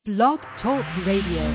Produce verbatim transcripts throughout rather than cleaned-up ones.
Blog Talk Radio.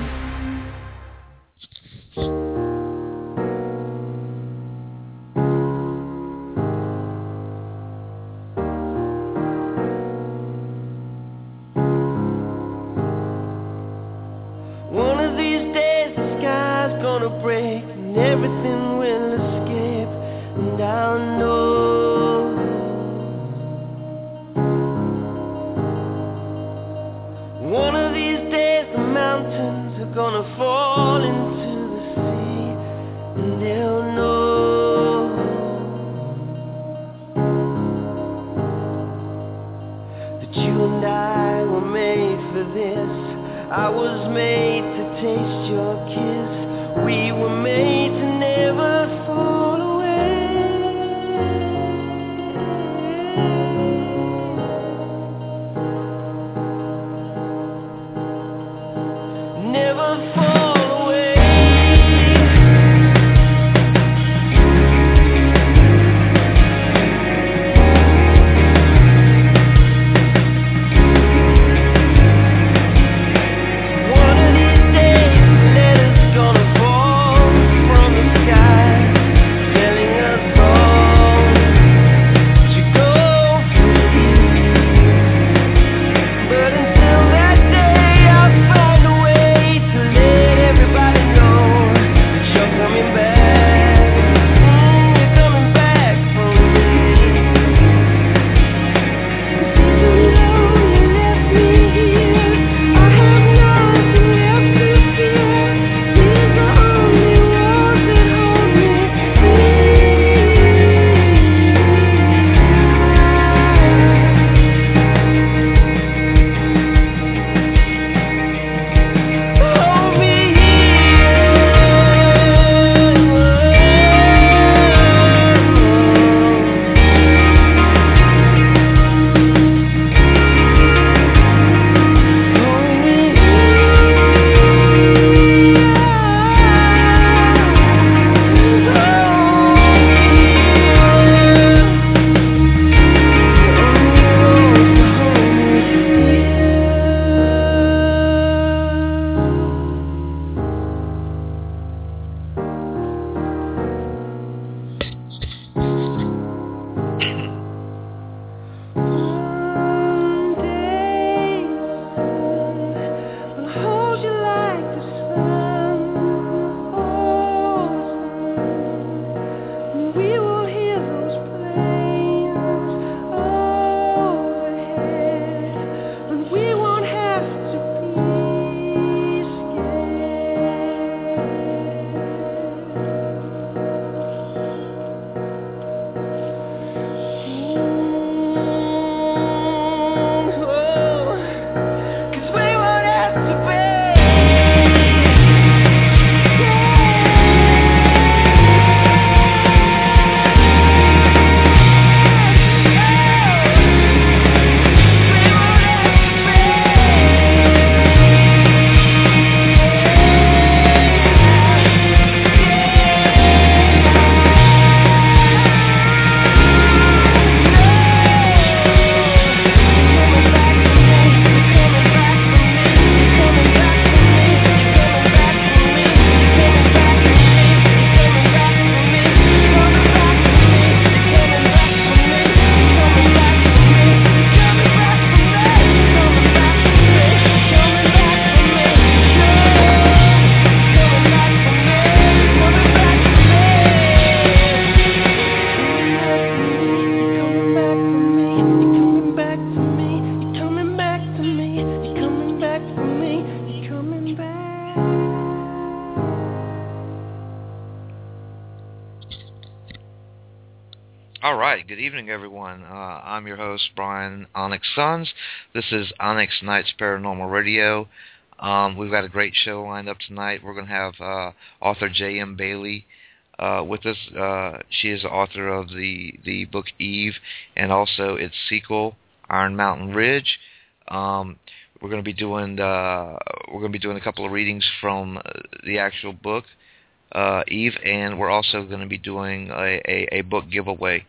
Good evening, everyone. Uh, I'm your host, Brian Onyx Sons. This is Onyx Nights Paranormal Radio. Um, we've got a great show lined up tonight. We're going to have uh, author J M Bailey uh, with us. Uh, she is the author of the, the book Eve and also its sequel, Iron Mountain Ridge. Um, we're going to be doing uh, we're going to be doing a couple of readings from the actual book, uh, Eve, and we're also going to be doing a, a, a book giveaway.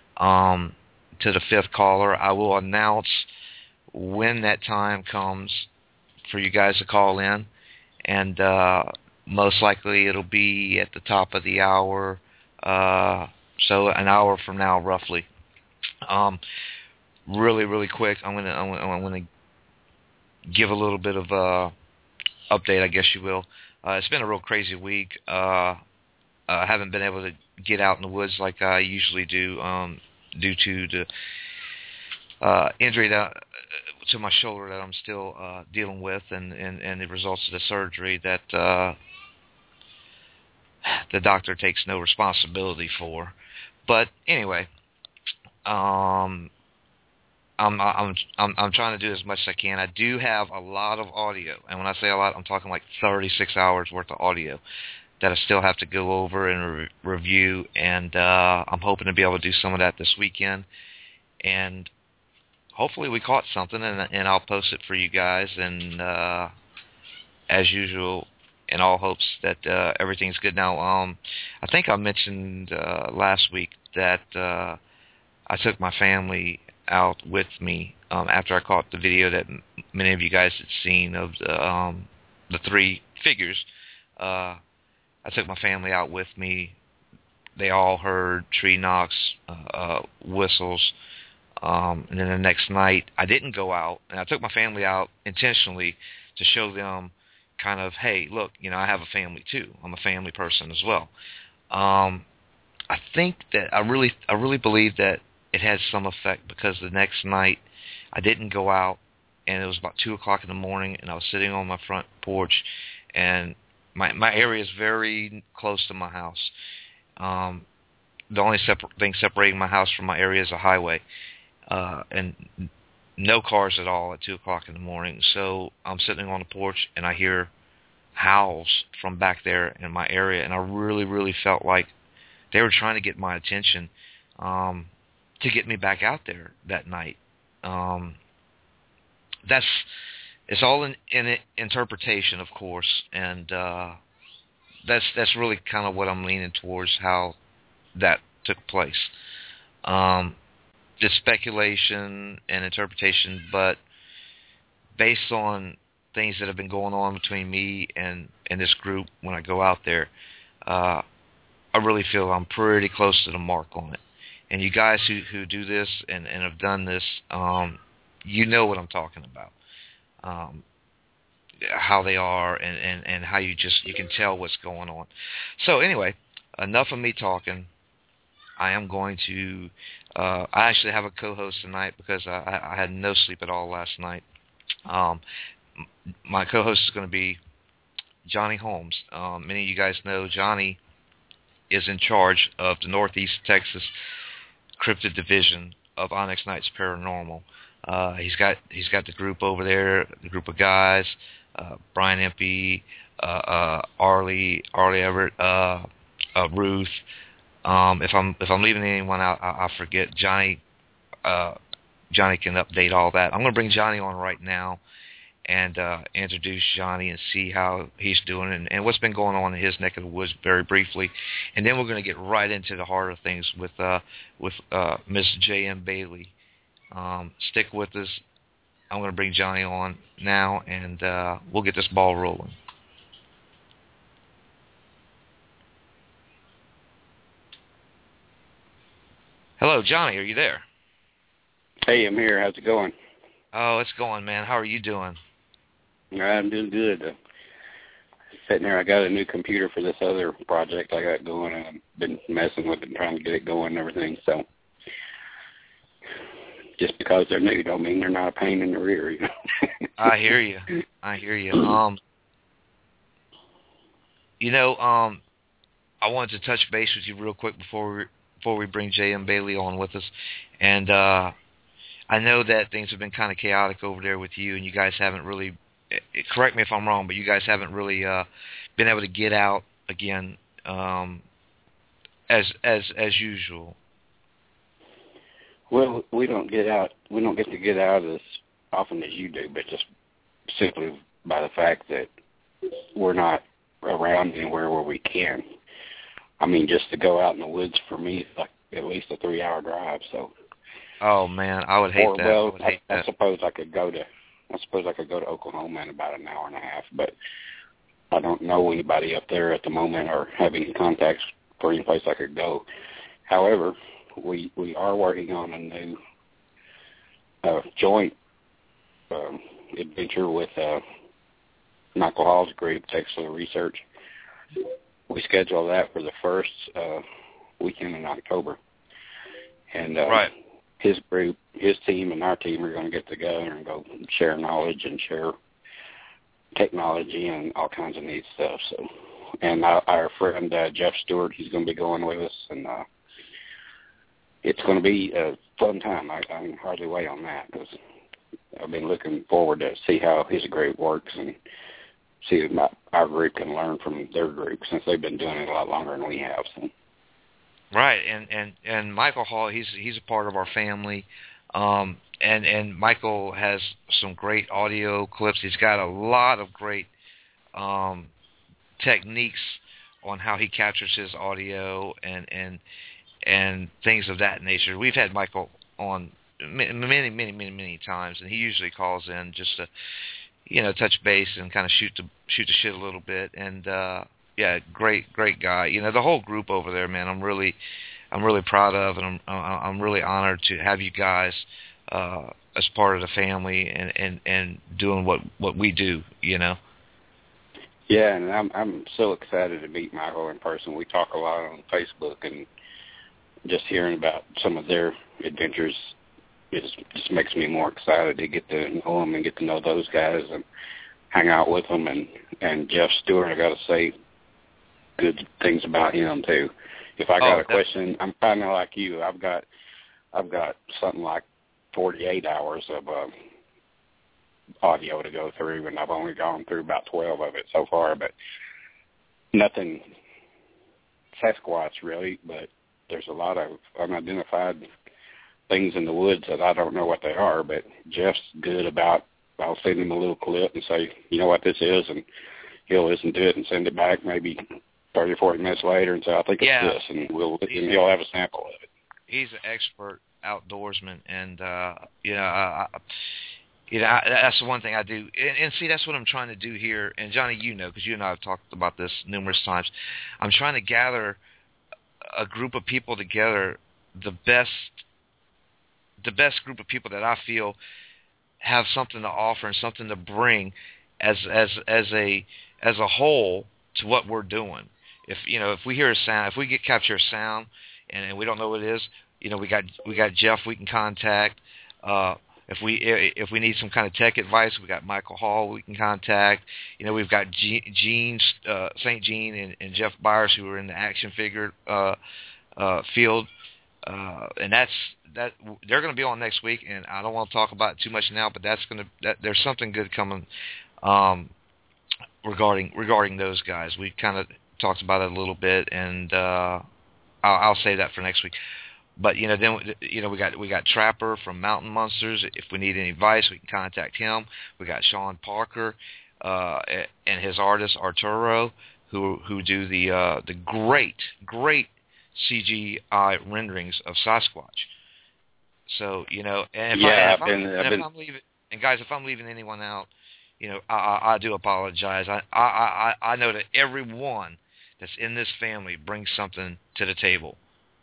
Um, to the fifth caller. I will announce when that time comes for you guys to call in, and uh, most likely it'll be at the top of the hour, uh, so an hour from now, roughly. Um, really, really quick, I'm gonna I'm, I'm gonna give a little bit of a update, I guess you will. Uh, it's been a real crazy week. Uh, I haven't been able to get out in the woods like I usually do, um, due to the uh, injury that, to my shoulder that I'm still uh, dealing with, and, and, and the results of the surgery that uh, the doctor takes no responsibility for. But anyway, um, I'm, I'm I'm I'm trying to do as much as I can. I do have a lot of audio, and when I say a lot, I'm talking like thirty-six hours worth of audio that I still have to go over and re- review, and uh, I'm hoping to be able to do some of that this weekend, and hopefully we caught something, and, and I'll post it for you guys, and uh, as usual, in all hopes that uh, everything's good. Now, um, I think I mentioned uh, last week that uh, I took my family out with me um, after I caught the video that m- many of you guys had seen of the, um, the three figures. Uh, I took my family out with me. They all heard tree knocks, uh, uh, whistles, um, and then the next night I didn't go out, and I took my family out intentionally to show them kind of, hey, look, you know, I have a family too. I'm a family person as well. Um, I think that I really, I really believe that it had some effect, because the next night I didn't go out, and it was about two o'clock in the morning, and I was sitting on my front porch, and My my area is very close to my house. Um, the only separ- thing separating my house from my area is a highway, uh, and no cars at all at two o'clock in the morning. So I'm sitting on the porch, and I hear howls from back there in my area, and I really, really felt like they were trying to get my attention, um, to get me back out there that night. Um, that's It's all in, in interpretation, of course, and uh, that's that's really kind of what I'm leaning towards, how that took place. Um, just speculation and interpretation, but based on things that have been going on between me and, and this group when I go out there, uh, I really feel I'm pretty close to the mark on it. And you guys who, who do this and, and have done this, um, you know what I'm talking about. Um, how they are, and, and, and how you just, you can tell what's going on. So anyway, enough of me talking. I am going to, uh, I actually have a co-host tonight because I, I had no sleep at all last night. Um, my co-host is going to be Johnny Holmes. Um, many of you guys know Johnny is in charge of the Northeast Texas Cryptid Division of Onyx Nights Paranormal. Uh, he's got he's got the group over there, the group of guys, uh, Brian Impey, uh, uh, Arlie, Arlie Everett, uh, uh, Ruth. Um, if I'm if I'm leaving anyone out, I, I forget. Johnny, uh, Johnny can update all that. I'm going to bring Johnny on right now and uh, introduce Johnny and see how he's doing and, and what's been going on in his neck of the woods very briefly, and then we're going to get right into the heart of things with uh, with uh, Miss J M Bailey. Um, stick with us. I'm going to bring Johnny on now, and uh, we'll get this ball rolling. Hello, Johnny. Are you there? Hey, I'm here. How's it going? Oh, it's going, man. How are you doing? I'm doing good. Uh, sitting here, I got a new computer for this other project I got going, and I've been messing with it and trying to get it going and everything. So just because they're new don't mean they're not a pain in the rear, you know. I hear you. I hear you. Um, you know, um, I wanted to touch base with you real quick before we before we bring J M Bailey on with us, and uh, I know that things have been kind of chaotic over there with you, and you guys haven't really. Correct me if I'm wrong, but you guys haven't really uh, been able to get out again um, as as as usual. Well, we don't get out. We don't get to get out as often as you do, but just simply by the fact that we're not around anywhere where we can. I mean, just to go out in the woods for me is like at least a three-hour drive. So. Oh man, I would hate or, that. Well, I would hate I, that. I suppose I could go to I suppose I could go to Oklahoma in about an hour and a half, but I don't know anybody up there at the moment or have any contacts for any place I could go. However, we we are working on a new uh, joint um, adventure with uh, Michael Hall's group, Texas Research. We scheduled that for the first uh, weekend in October. And uh, right. his group, his team and our team are going to get together and go share knowledge and share technology and all kinds of neat stuff. So, and our, our friend uh, Jeff Stewart, he's going to be going with us, and uh, it's going to be a fun time. I, I can hardly wait on that because I've been looking forward to see how his group works and see if my, our group can learn from their group since they've been doing it a lot longer than we have. So. Right, and, and, and Michael Hall, he's he's a part of our family, um, and and Michael has some great audio clips. He's got a lot of great um, techniques on how he captures his audio and and and things of that nature. We've had Michael on many, many, many, many, many times, and he usually calls in just to, you know, touch base and kind of shoot the shoot the shit a little bit. And uh, yeah, great, great guy. You know, the whole group over there, man. I'm really, I'm really proud of, and I'm I'm really honored to have you guys uh, as part of the family and, and, and doing what, what we do. You know. Yeah, and I'm I'm so excited to meet Michael in person. We talk a lot on Facebook, and just hearing about some of their adventures just just makes me more excited to get to know them and get to know those guys and hang out with them. And and Jeff Stewart, I got to say good things about him too. If I got oh, a question, I'm kind of like you. I've got I've got something like forty-eight hours of uh, audio to go through, and I've only gone through about twelve of it so far, but nothing Sasquatch really, but there's a lot of unidentified things in the woods that I don't know what they are, but Jeff's good about, I'll send him a little clip and say, you know what this is, and he'll listen to it and send it back maybe thirty or forty minutes later and say, I think it's yeah. this, and we'll and he'll have a sample of it. He's an expert outdoorsman, and, uh, you know, I, I You know, I, that's the one thing I do. And, and see, that's what I'm trying to do here. And, Johnny, you know, because you and I have talked about this numerous times. I'm trying to gather a group of people together, the best the best group of people that I feel have something to offer and something to bring as as as a as a whole to what we're doing. If you know, if we hear a sound, if we get capture a sound and, and we don't know what it is, you know, we got we got Jeff we can contact. Uh, If we if we need some kind of tech advice, we got Michael Hall we can contact. You know, we've got Gene uh, Saint Gene and, and Jeff Byers who are in the action figure uh, uh, field, uh, and that's that. They're going to be on next week, and I don't want to talk about it too much now, but that's going to that, there's something good coming um, regarding regarding those guys. We kind of talked about it a little bit, and uh, I'll, I'll say that for next week. But you know, then you know we got we got Trapper from Mountain Monsters. If we need any advice, we can contact him. We got Sean Parker uh, and his artist Arturo, who who do the uh, the great great C G I renderings of Sasquatch. So you know, and if, yeah, I, and if, I've been, I'm, I've and been... if I'm leaving, and guys, if I'm leaving anyone out, you know, I, I, I do apologize. I, I I I know that everyone that's in this family brings something to the table.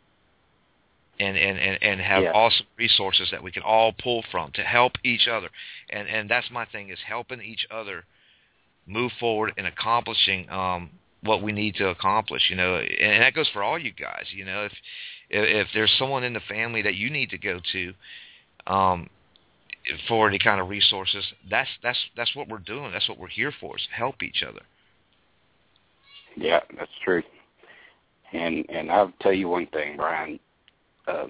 And, and, and, and have yeah. awesome resources that we can all pull from to help each other. And and that's my thing, is helping each other move forward and accomplishing um, what we need to accomplish, you know. And that goes for all you guys, you know. If if there's someone in the family that you need to go to um, for any kind of resources, that's that's that's what we're doing. That's what we're here for, is help each other. Yeah, that's true. And and I'll tell you one thing, Brian. Uh,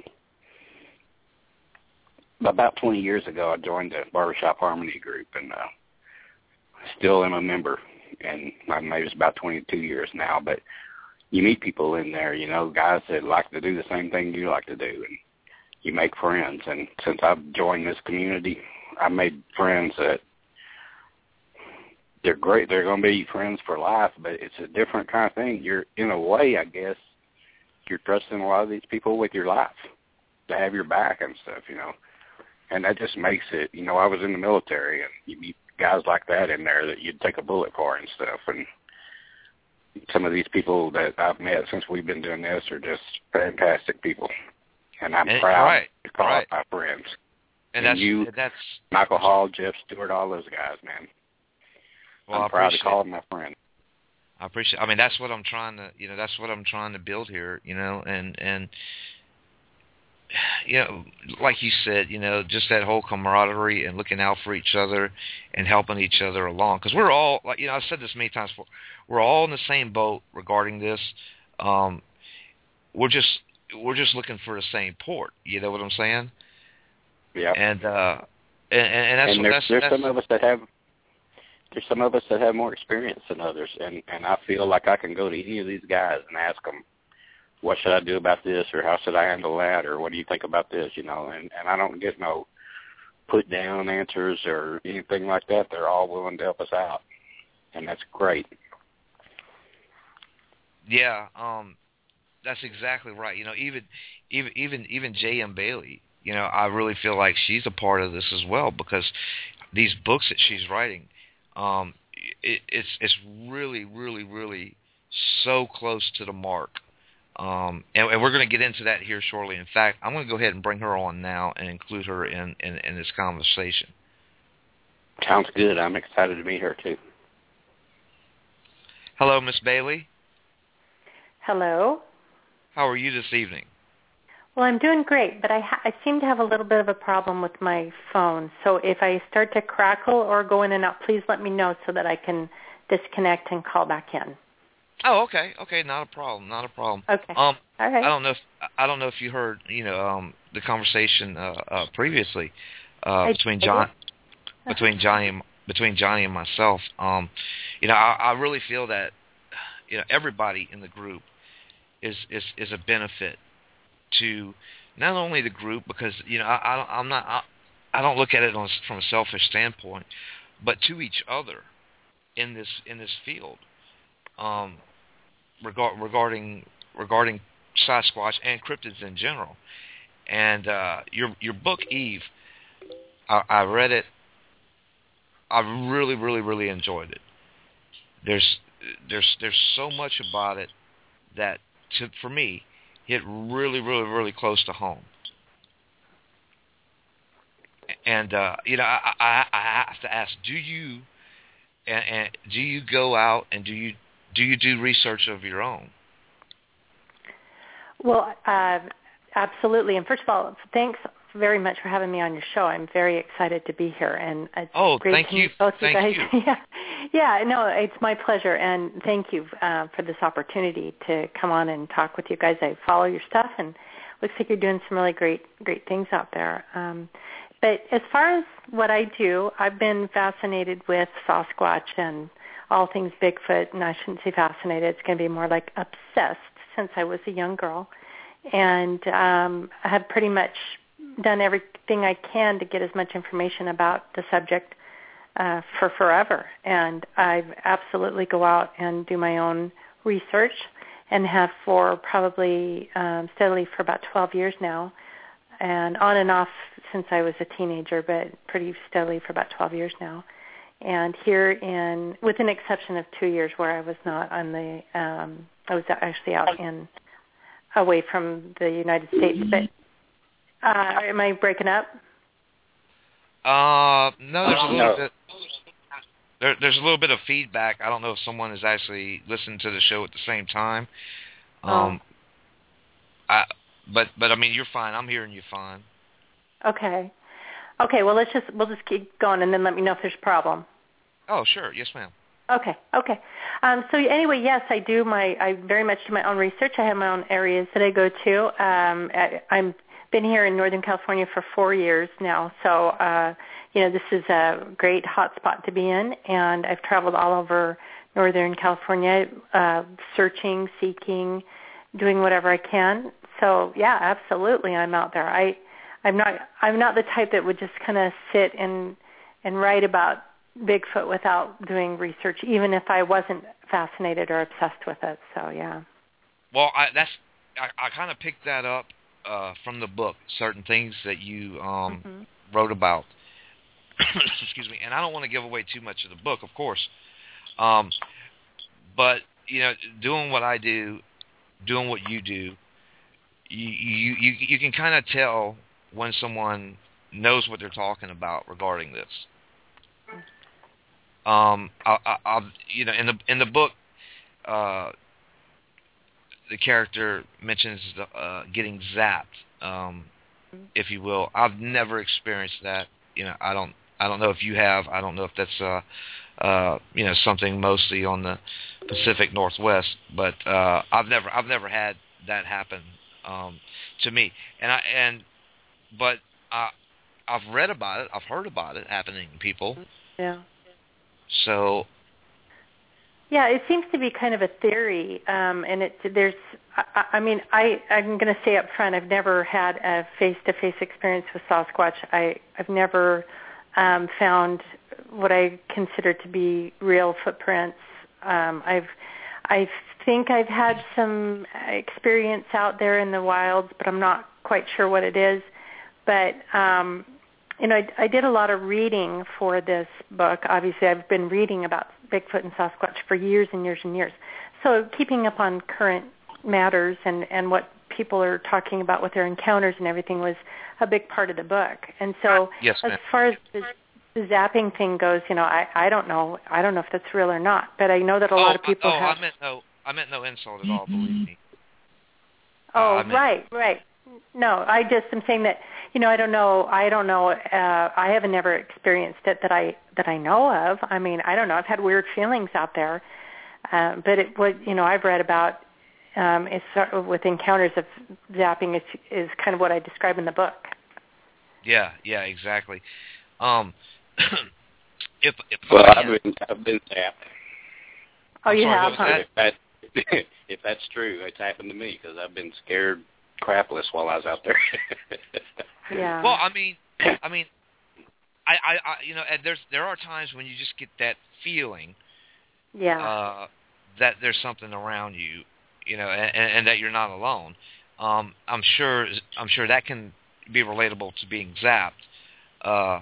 about twenty years ago, I joined the Barbershop Harmony group, and uh, still am a member. And I maybe it's about twenty-two years now. But you meet people in there, you know, guys that like to do the same thing you like to do, and you make friends. And since I've joined this community, I made friends that they're great. They're going to be friends for life, but it's a different kind of thing. You're, in a way, I guess, you're trusting a lot of these people with your life to have your back and stuff, you know. And that just makes it, you know, I was in the military, and you meet guys like that in there that you'd take a bullet for and stuff. And some of these people that I've met since we've been doing this are just fantastic people. And I'm and, proud right, to call right. them my friends. And, and that's, you, that's Michael Hall, Jeff Stewart, all those guys, man. Well, I'm I proud to call them my friend. I appreciate. I mean, that's what I'm trying to, you know, that's what I'm trying to build here, you know, and and you know, like you said, you know, just that whole camaraderie and looking out for each other and helping each other along, because we're all, like, you know, I've said this many times before, we're all in the same boat regarding this. Um, we're just we're just looking for the same port. You know what I'm saying? Yeah. And uh, and, and that's and what there's, that's, there's that's, some of us that have. There's some of us that have more experience than others, and, and I feel like I can go to any of these guys and ask them, what should I do about this, or how should I handle that, or what do you think about this, you know, and, and I don't get no put-down answers or anything like that. They're all willing to help us out, and that's great. Yeah, um, that's exactly right. You know, even even even even J M Bailey, you know, I really feel like she's a part of this as well, because these books that she's writing, Um, it, it's it's really, really, really so close to the mark, um, and, and we're going to get into that here shortly. In fact, I'm going to go ahead and bring her on now and include her in, in, in this conversation. Sounds good. I'm excited to be here, too. Hello, Miss Bailey. Hello. How are you this evening? Well, I'm doing great, but I, ha- I seem to have a little bit of a problem with my phone. So if I start to crackle or go in and out, please let me know so that I can disconnect and call back in. Oh, okay, okay, not a problem, not a problem. Okay. Um, all right. I don't know if I don't know if you heard, you know, um, the conversation uh, uh, previously uh, between John, between Johnny, and, between Johnny and myself. Um, you know, I, I really feel that, you know, everybody in the group is is is a benefit to not only the group, because, you know, I, I I'm not I, I don't look at it on, from a selfish standpoint, but to each other in this in this field, um, regard, regarding regarding Sasquatch and cryptids in general. And uh, your your book, Eve, I, I read it. I really really really enjoyed it. There's there's there's so much about it that, to, for me, hit really, really, really close to home. And uh, you know, I, I, I have to ask: Do you, and, and do you go out and do you do you do research of your own? Well, uh, absolutely. And first of all, thanks very much for having me on your show. I'm very excited to be here, and it's oh, great thank to you, meet both thank you guys. you. yeah, yeah. No, it's my pleasure, and thank you uh, for this opportunity to come on and talk with you guys. I follow your stuff, and looks like you're doing some really great, great things out there. Um, but as far as what I do, I've been fascinated with Sasquatch and all things Bigfoot, and I shouldn't say fascinated. It's going to be more like obsessed since I was a young girl, and um, I have pretty much done everything I can to get as much information about the subject uh, for forever. And I absolutely go out and do my own research, and have for probably um, steadily for about twelve years now, and on and off since I was a teenager, but pretty steadily for about twelve years now. And here in, with an exception of two years where I was not on the, um, I was actually out in, away from the United States. But uh, am I breaking up? Uh, no, there's a little no. bit. There, there's a little bit of feedback. I don't know if someone is actually listening to the show at the same time. Um, oh. I, but but I mean, you're fine. I'm hearing you fine. Okay. Okay. Well, let's just we'll just keep going, and then let me know if there's a problem. Oh, sure. Yes, ma'am. Okay. Okay. Um, so anyway, yes, I do my. I very much do my own research. I have my own areas that I go to. Um, I, I'm been here in Northern California for four years now, so uh, you know this is a great hot spot to be in, and I've traveled all over Northern California, uh, searching, seeking, doing whatever I can. So yeah, absolutely, I'm out there. I, I'm not, I'm not the type that would just kind of sit and and write about Bigfoot without doing research, even if I wasn't fascinated or obsessed with it. So yeah. Well, I, that's I, I kind of picked that up uh, from the book. Certain things that you um, mm-hmm. wrote about. Excuse me. And I don't want to give away too much of the book, of course. Um, but, you know, doing what I do, doing what you do, you you, you, you can kind of tell when someone knows what they're talking about regarding this. Um, I, I, I've, you know, in the in the book, uh, the character mentions uh, getting zapped, um, if you will. I've never experienced that. You know, I don't I don't know if you have. I don't know if that's uh, uh, you know, something mostly on the Pacific Northwest, but uh, I've never I've never had that happen um, to me. And I and but I I've read about it. I've heard about it happening to people. Yeah. So, yeah, it seems to be kind of a theory, um, and it there's. I, I mean, I I'm going to say up front, I've never had a face-to-face experience with Sasquatch. I I've never um, found what I consider to be real footprints. Um, I've I think I've had some experience out there in the wilds, but I'm not quite sure what it is. But um, you know, I, I did a lot of reading for this book. Obviously, I've been reading about Bigfoot and Sasquatch for years and years and years. So keeping up on current matters and, and what people are talking about with their encounters and everything was a big part of the book. And so yes, as ma'am. far as the, the zapping thing goes, you know, I, I don't know. I don't know if that's real or not. But I know that a oh, lot of people oh, have... I meant no, I meant no insult at all, believe me. Oh, uh, meant... right, right. No, I just am saying that, you know, I don't know, I don't know, uh, I haven't never experienced it that I, that I know of. I mean, I don't know, I've had weird feelings out there, uh, but it was, you know, I've read about, um, it's sort of with encounters of zapping is, is kind of what I describe in the book. Yeah, yeah, exactly. Um, if, if well, I, I've been, I've been zapped. Oh, I'm you sorry, have, what huh? was that? If, that, if that's true, it's happened to me because I've been scared crapless while I was out there. Yeah. Well, I mean, I mean, I, I, I, you know, and there's there are times when you just get that feeling, yeah, uh, that there's something around you, you know, and, and that you're not alone. Um, I'm sure, I'm sure that can be relatable to being zapped. Uh,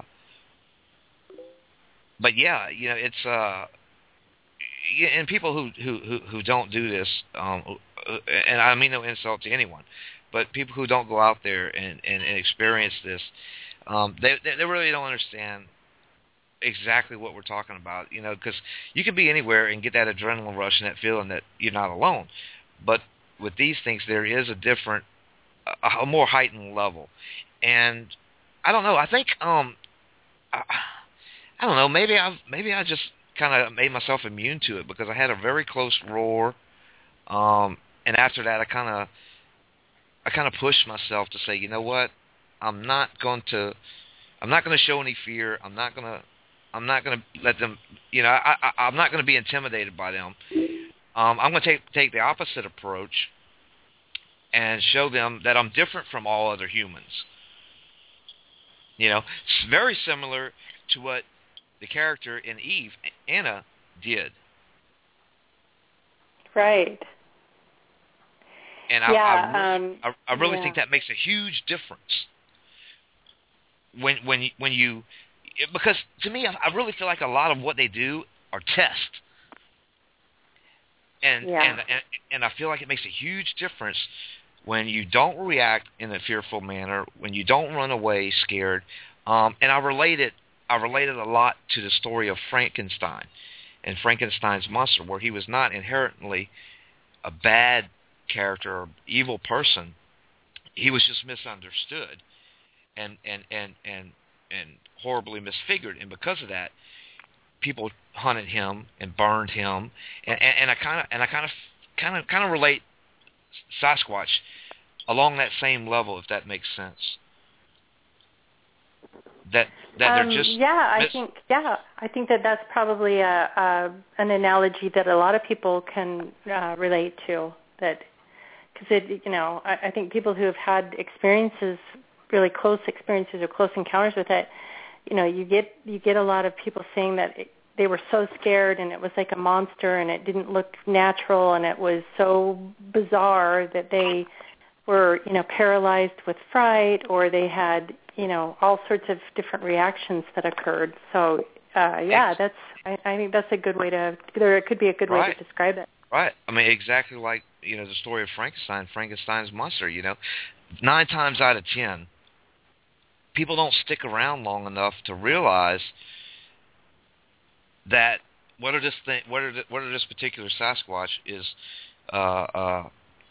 but yeah, you know, it's uh, and people who who who, who don't do this, um, and I mean no insult to anyone, but people who don't go out there and, and, and experience this, um, they, they really don't understand exactly what we're talking about, you know, because you can be anywhere and get that adrenaline rush and that feeling that you're not alone. But with these things, there is a different, a, a more heightened level. And I don't know, I think, um, I, I don't know, maybe I've, maybe I just kind of made myself immune to it because I had a very close roar, um, and after that, I kind of, I kind of pushed myself to say, you know what, I'm not going to, I'm not going to show any fear. I'm not going to, I'm not going to let them, you know, I, I, I'm not going to be intimidated by them. Um, I'm going to take take the opposite approach and show them that I'm different from all other humans. You know, it's very similar to what the character in Eve, Anna, did. right. And I, yeah, I really, um, I, I really yeah. think that makes a huge difference when when you, when you because to me I, I really feel like a lot of what they do are tests, and Yeah. and, and and I feel like it makes a huge difference when you don't react in a fearful manner, when you don't run away scared. Um, and I relate it I related a lot to the story of Frankenstein and Frankenstein's monster, where he was not inherently a bad character or evil person. He was just misunderstood and and and and and horribly misfigured, and because of that, people hunted him and burned him. And, and, and I kind of and I kind of kind of kind of relate Sasquatch along that same level, if that makes sense. That that um, they're just yeah, I mis- think yeah, I think that that's probably a, a an analogy that a lot of people can uh, relate to. That because it, you know, I, I think people who have had experiences, really close experiences or close encounters with it, you know, you get you get a lot of people saying that it, they were so scared and it was like a monster and it didn't look natural and it was so bizarre that they were, you know, paralyzed with fright, or they had you know, all sorts of different reactions that occurred. So, uh, yeah, that's I, I think that's a good way to, or it could be a good right. way to describe it. Right. I mean, exactly like, you know, the story of Frankenstein, Frankenstein's monster, you know. Nine times out of ten, people don't stick around long enough to realize that whether this thing, whether the, whether this particular Sasquatch is uh, uh,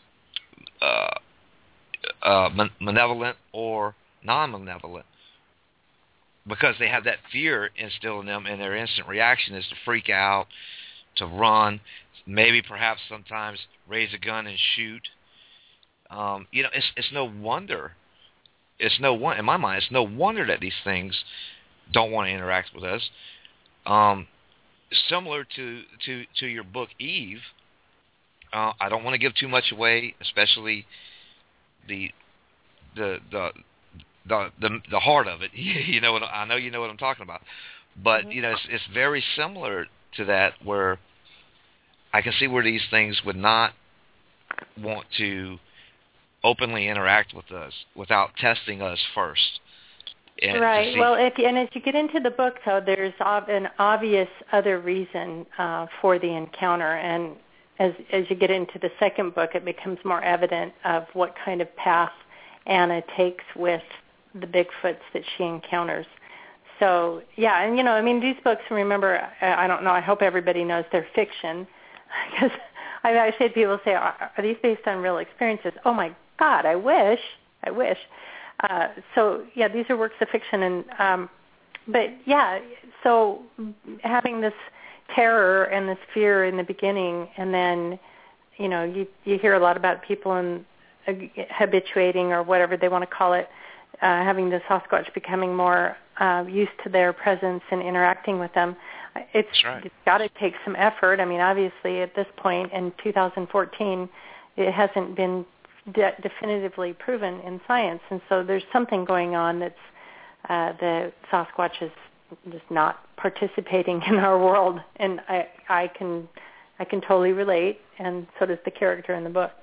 uh, uh, malevolent or non-malevolent, because they have that fear instilled in them, and their instant reaction is to freak out, to run, maybe perhaps sometimes raise a gun and shoot. Um, you know, it's it's no wonder. It's no one in my mind. It's no wonder that these things don't want to interact with us. Um, similar to, to, to your book Eve, uh, I don't want to give too much away, especially the the the the the, the heart of it. You know what I know. You know what I'm talking about. But mm-hmm. you know, it's, it's very similar to that, where I can see where these things would not want to openly interact with us without testing us first. And right. Well, if and as you get into the book, though, there's an obvious other reason uh, for the encounter, and as as you get into the second book, it becomes more evident of what kind of path Anna takes with the Bigfoots that she encounters. So, yeah, and, you know, I mean, these books, remember, I don't know, I hope everybody knows they're fiction, because I've actually had people say, are, are these based on real experiences? Oh, my God, I wish, I wish. Uh, so, yeah, these are works of fiction, and um, but, yeah, so having this terror and this fear in the beginning, and then, you know, you, you hear a lot about people in, uh, habituating, or whatever they want to call it, uh, having the Sasquatch becoming more uh, used to their presence and interacting with them. It's, right. It's got to take some effort. I mean, obviously, at this point in two thousand fourteen, it hasn't been de- definitively proven in science, and so there's something going on that's uh, the Sasquatch is just not participating in our world, and I, I can, I can totally relate, and so does the character in the book.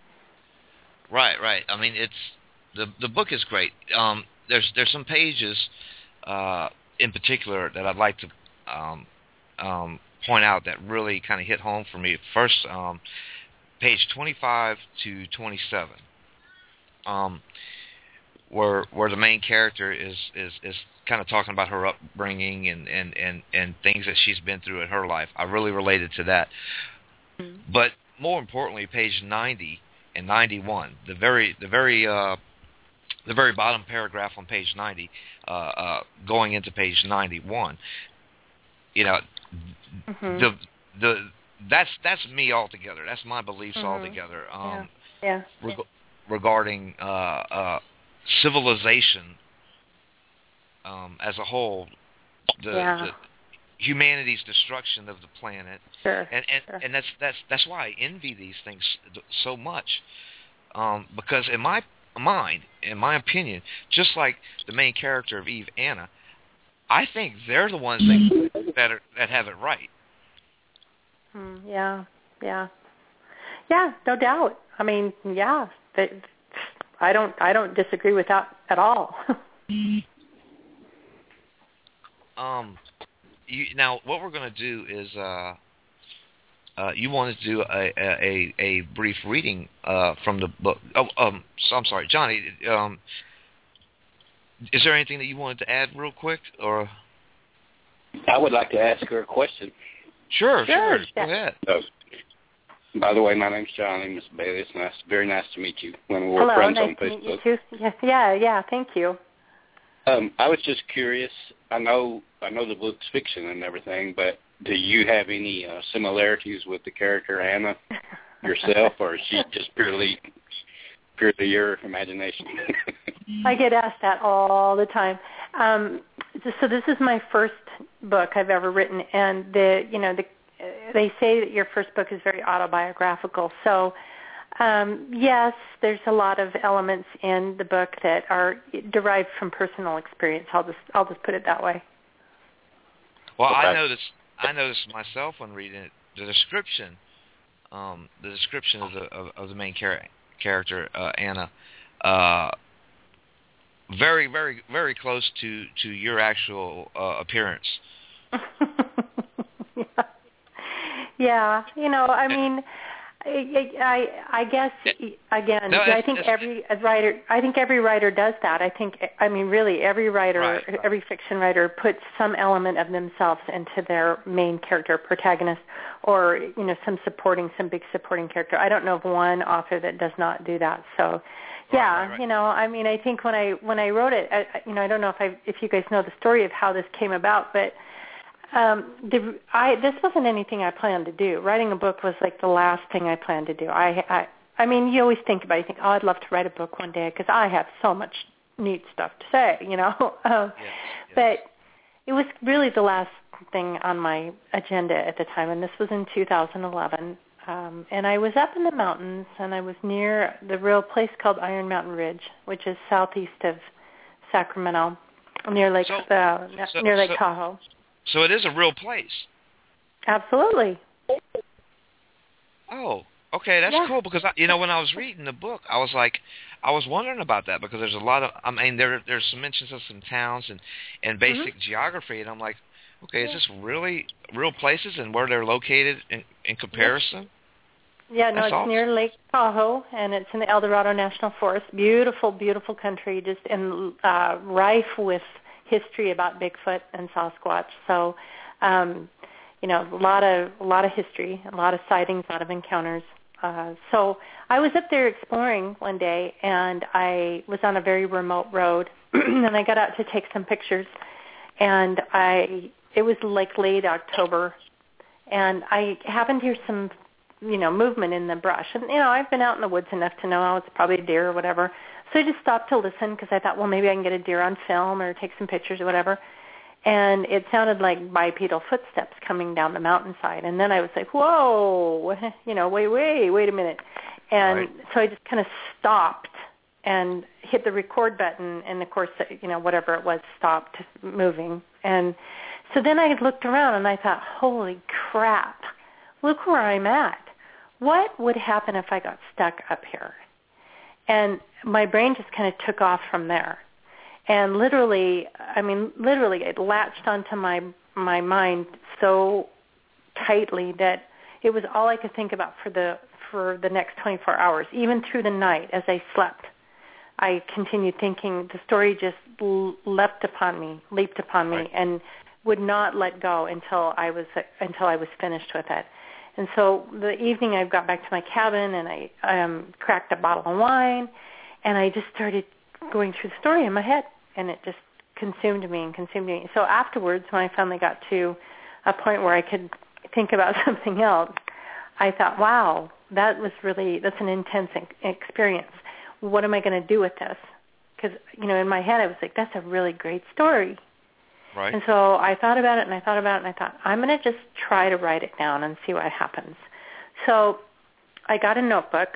Right, right. I mean, it's the the book is great. Um, there's there's some pages uh, in particular that I'd like to um, um, point out that really kind of hit home for me. First, um, page twenty-five to twenty-seven, um, where where the main character is is, is kind of talking about her upbringing and, and, and, and things that she's been through in her life. I really related to that. Mm-hmm. But more importantly, page ninety and ninety-one, the very the very uh, the very bottom paragraph on page ninety, uh, uh, going into page ninety-one. You know, mm-hmm. the the that's that's me altogether. That's my beliefs mm-hmm. altogether. Um, yeah. yeah. Reg- regarding uh, uh, civilization um, as a whole, the, yeah. the humanity's destruction of the planet, sure. and and, sure. and that's that's that's why I envy these things so much, um, because in my mind, in my opinion, just like the main character of Eve, Anna, I think they're the ones that that, are, that have it right. Mm, yeah, yeah, yeah, no doubt. I mean, yeah, they, I don't, I don't disagree with that at all. um, you, now what we're going to do is, uh, uh, you wanted to do a a, a brief reading uh, from the book. Oh, um, so I'm sorry, Johnny. Um, is there anything that you wanted to add real quick, or? I would like to ask her a question. Sure, sure. sure. Go ahead. Uh, by the way, my name's Johnny, Miss Bailey. It's nice, very nice to meet you when we were Hello, friends nice on to Facebook. meet you too. Yeah, yeah, yeah. Thank you. Um, I was just curious. I know, I know the book's fiction and everything, but do you have any uh, similarities with the character Anna yourself, or is she just purely, purely your imagination? I get asked that all the time. Um, so this is my first book I've ever written, and the you know the they say that your first book is very autobiographical. So um, yes, there's a lot of elements in the book that are derived from personal experience. I'll just I'll just put it that way. Well, okay. I noticed I noticed myself when reading it, the description, um, the description of the of, of the main char- character uh, Anna. Uh, very, very, very close to, to your actual uh, appearance. yeah. yeah, you know, I mean, I, I, I guess again, no, I think every writer, I think every writer does that. I think, I mean, really, every writer, right, right. every fiction writer puts some element of themselves into their main character, protagonist, or you know, some supporting, some big supporting character. I don't know of one author that does not do that. So. Yeah, right, right, right. you know, I mean, I think when I when I wrote it, I, you know, I don't know if I if you guys know the story of how this came about, but um, the, I this wasn't anything I planned to do. Writing a book was like the last thing I planned to do. I I, I mean, you always think about it, you think, oh, I'd love to write a book one day because I have so much neat stuff to say, you know. um, yes, yes. But it was really the last thing on my agenda at the time, and this was in two thousand eleven. Um, and I was up in the mountains, and I was near the real place called Iron Mountain Ridge, which is southeast of Sacramento, near Lake so, uh, so, near Lake so, Tahoe. So it is a real place. Absolutely. Oh, okay, that's yeah. cool because I, you know when I was reading the book, I was like, I was wondering about that because there's a lot of, I mean, there there's some mentions of some towns and and basic mm-hmm. geography, and I'm like, okay, yeah. is this really real places and where they're located in, in comparison? Yes. Yeah, no, That's it's awesome. near Lake Tahoe, and it's in the El Dorado National Forest. Beautiful, beautiful country, just in uh, rife with history about Bigfoot and Sasquatch. So, um, you know, a lot of a lot of history, a lot of sightings, a lot of encounters. Uh, so I was up there exploring one day, and I was on a very remote road, and I got out to take some pictures, and I it was like late October, and I happened to hear some you know, movement in the brush. And, you know, I've been out in the woods enough to know, oh, it's probably a deer or whatever. So I just stopped to listen because I thought, well, maybe I can get a deer on film or take some pictures or whatever. And it sounded like bipedal footsteps coming down the mountainside. And then I was like, whoa, you know, wait, wait, wait a minute. And right. so I just kind of stopped and hit the record button. And, of course, you know, whatever it was stopped moving. And so then I looked around and I thought, holy crap, look where I'm at. What would happen if I got stuck up here? And my brain just kind of took off from there. And literally, I mean, literally it latched onto my my mind so tightly that it was all I could think about for the for the next twenty-four hours. Even through the night as I slept, I continued thinking. The story just leapt upon me, leaped upon me, right. and would not let go until I was until I was finished with it. And so the evening I got back to my cabin and I um, cracked a bottle of wine and I just started going through the story in my head and it just consumed me and consumed me. So afterwards when I finally got to a point where I could think about something else, I thought, wow, that was really, that's an intense experience. What am I going to do with this? Because, you know, in my head I was like, that's a really great story. Right. And so I thought about it and I thought about it and I thought, I'm going to just try to write it down and see what happens. So I got a notebook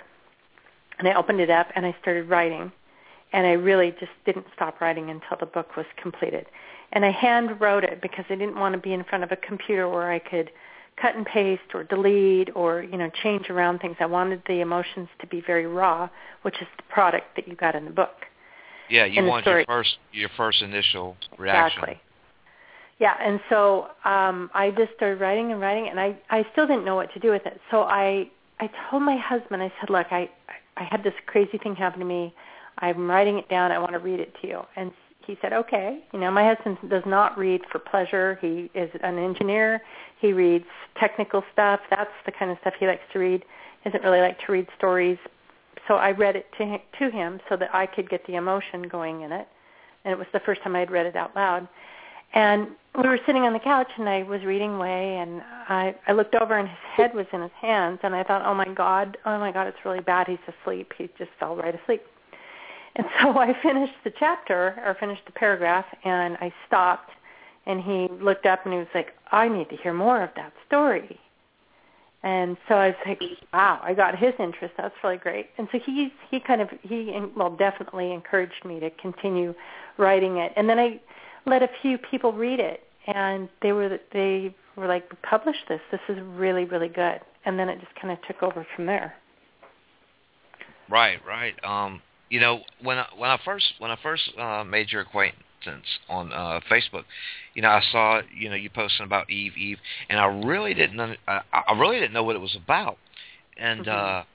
and I opened it up and I started writing. And I really just didn't stop writing until the book was completed. And I hand wrote it because I didn't want to be in front of a computer where I could cut and paste or delete or, you know, change around things. I wanted the emotions to be very raw, which is the product that you got in the book. Yeah, you want your first your first initial reaction. Exactly. Yeah, and so um, I just started writing and writing, and I, I still didn't know what to do with it. So I, I told my husband, I said, look, I, I had this crazy thing happen to me. I'm writing it down. I want to read it to you. And he said, okay. You know, my husband does not read for pleasure. He is an engineer. He reads technical stuff. That's the kind of stuff he likes to read. He doesn't really like to read stories. So I read it to him, to him so that I could get the emotion going in it. And it was the first time I had read it out loud. And we were sitting on the couch, and I was reading away, and I, I looked over, and his head was in his hands, and I thought, oh, my God, oh, my God, it's really bad. He's asleep. He just fell right asleep. And so I finished the chapter, or finished the paragraph, and I stopped, and he looked up, and he was like, I need to hear more of that story. And so I was like, wow, I got his interest. That's really great. And so he, he kind of, he, well, definitely encouraged me to continue writing it. And then I let a few people read it, and they were they were like, publish this. This is really, really good. And then it just kind of took over from there. Right, right. Um, you know, when I, when I first when I first uh, made your acquaintance on uh, Facebook, you know, I saw, you know, you posting about Eve, Eve, and I really didn't I, I really didn't know what it was about, and mm-hmm. uh,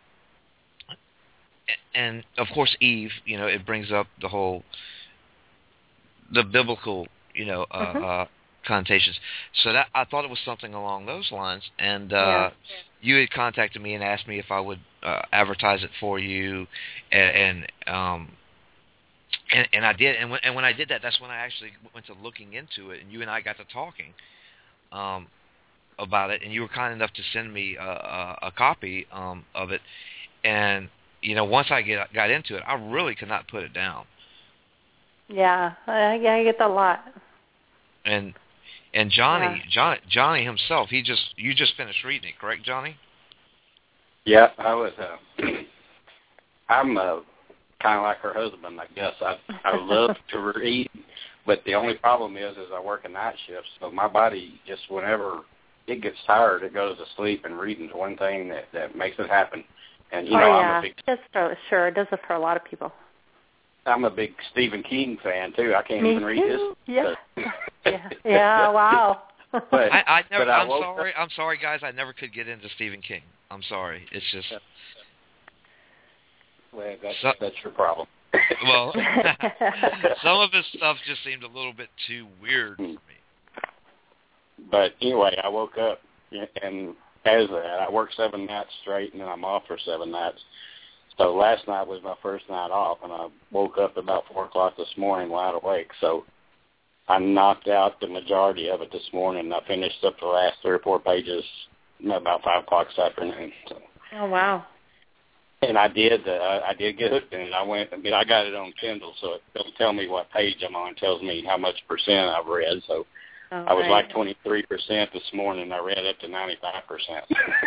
and of course Eve, you know, it brings up the whole the biblical, you know, uh, mm-hmm. uh, connotations. So that I thought it was something along those lines, and uh, yeah. you had contacted me and asked me if I would uh, advertise it for you, and, and um. And, and I did, and when, and when I did that, that's when I actually went to looking into it, and you and I got to talking um, about it, and you were kind enough to send me a, a, a copy um, of it, and you know, once I get got into it, I really could not put it down. Yeah, I, yeah, I get that a lot. And and Johnny, yeah. Johnny, Johnny himself, he just you just finished reading it, correct, Johnny? Yeah, I was. Uh, I'm. Uh, kind of like her husband, I guess. I I love to read, but the only problem is, is I work a night shift, so my body just whenever it gets tired, it goes to sleep, and reading's one thing that, that makes it happen. And you oh, know, yeah. I'm a big That's for, sure, it does it for a lot of people. I'm a big Stephen King fan too. I can't Me even read too. his. Yeah. yeah. Yeah. Wow. but I, I never. but I I'm sorry. Up, I'm sorry, guys. I never could get into Stephen King. I'm sorry. It's just. Well, that's so, that's your problem. Well, some of his stuff just seemed a little bit too weird for me. But anyway, I woke up, and as that, I work seven nights straight, and then I'm off for seven nights. So last night was my first night off, and I woke up about four o'clock this morning wide awake. So I knocked out the majority of it this morning, and I finished up the last three or four pages about five o'clock this afternoon. So. Oh, wow. And I did. Uh, I did get hooked, and I went. I mean, I got it on Kindle, so it don't tell me what page I'm on. It tells me how much percent I've read. So oh, I was right. like twenty-three percent this morning. I read up to ninety-five percent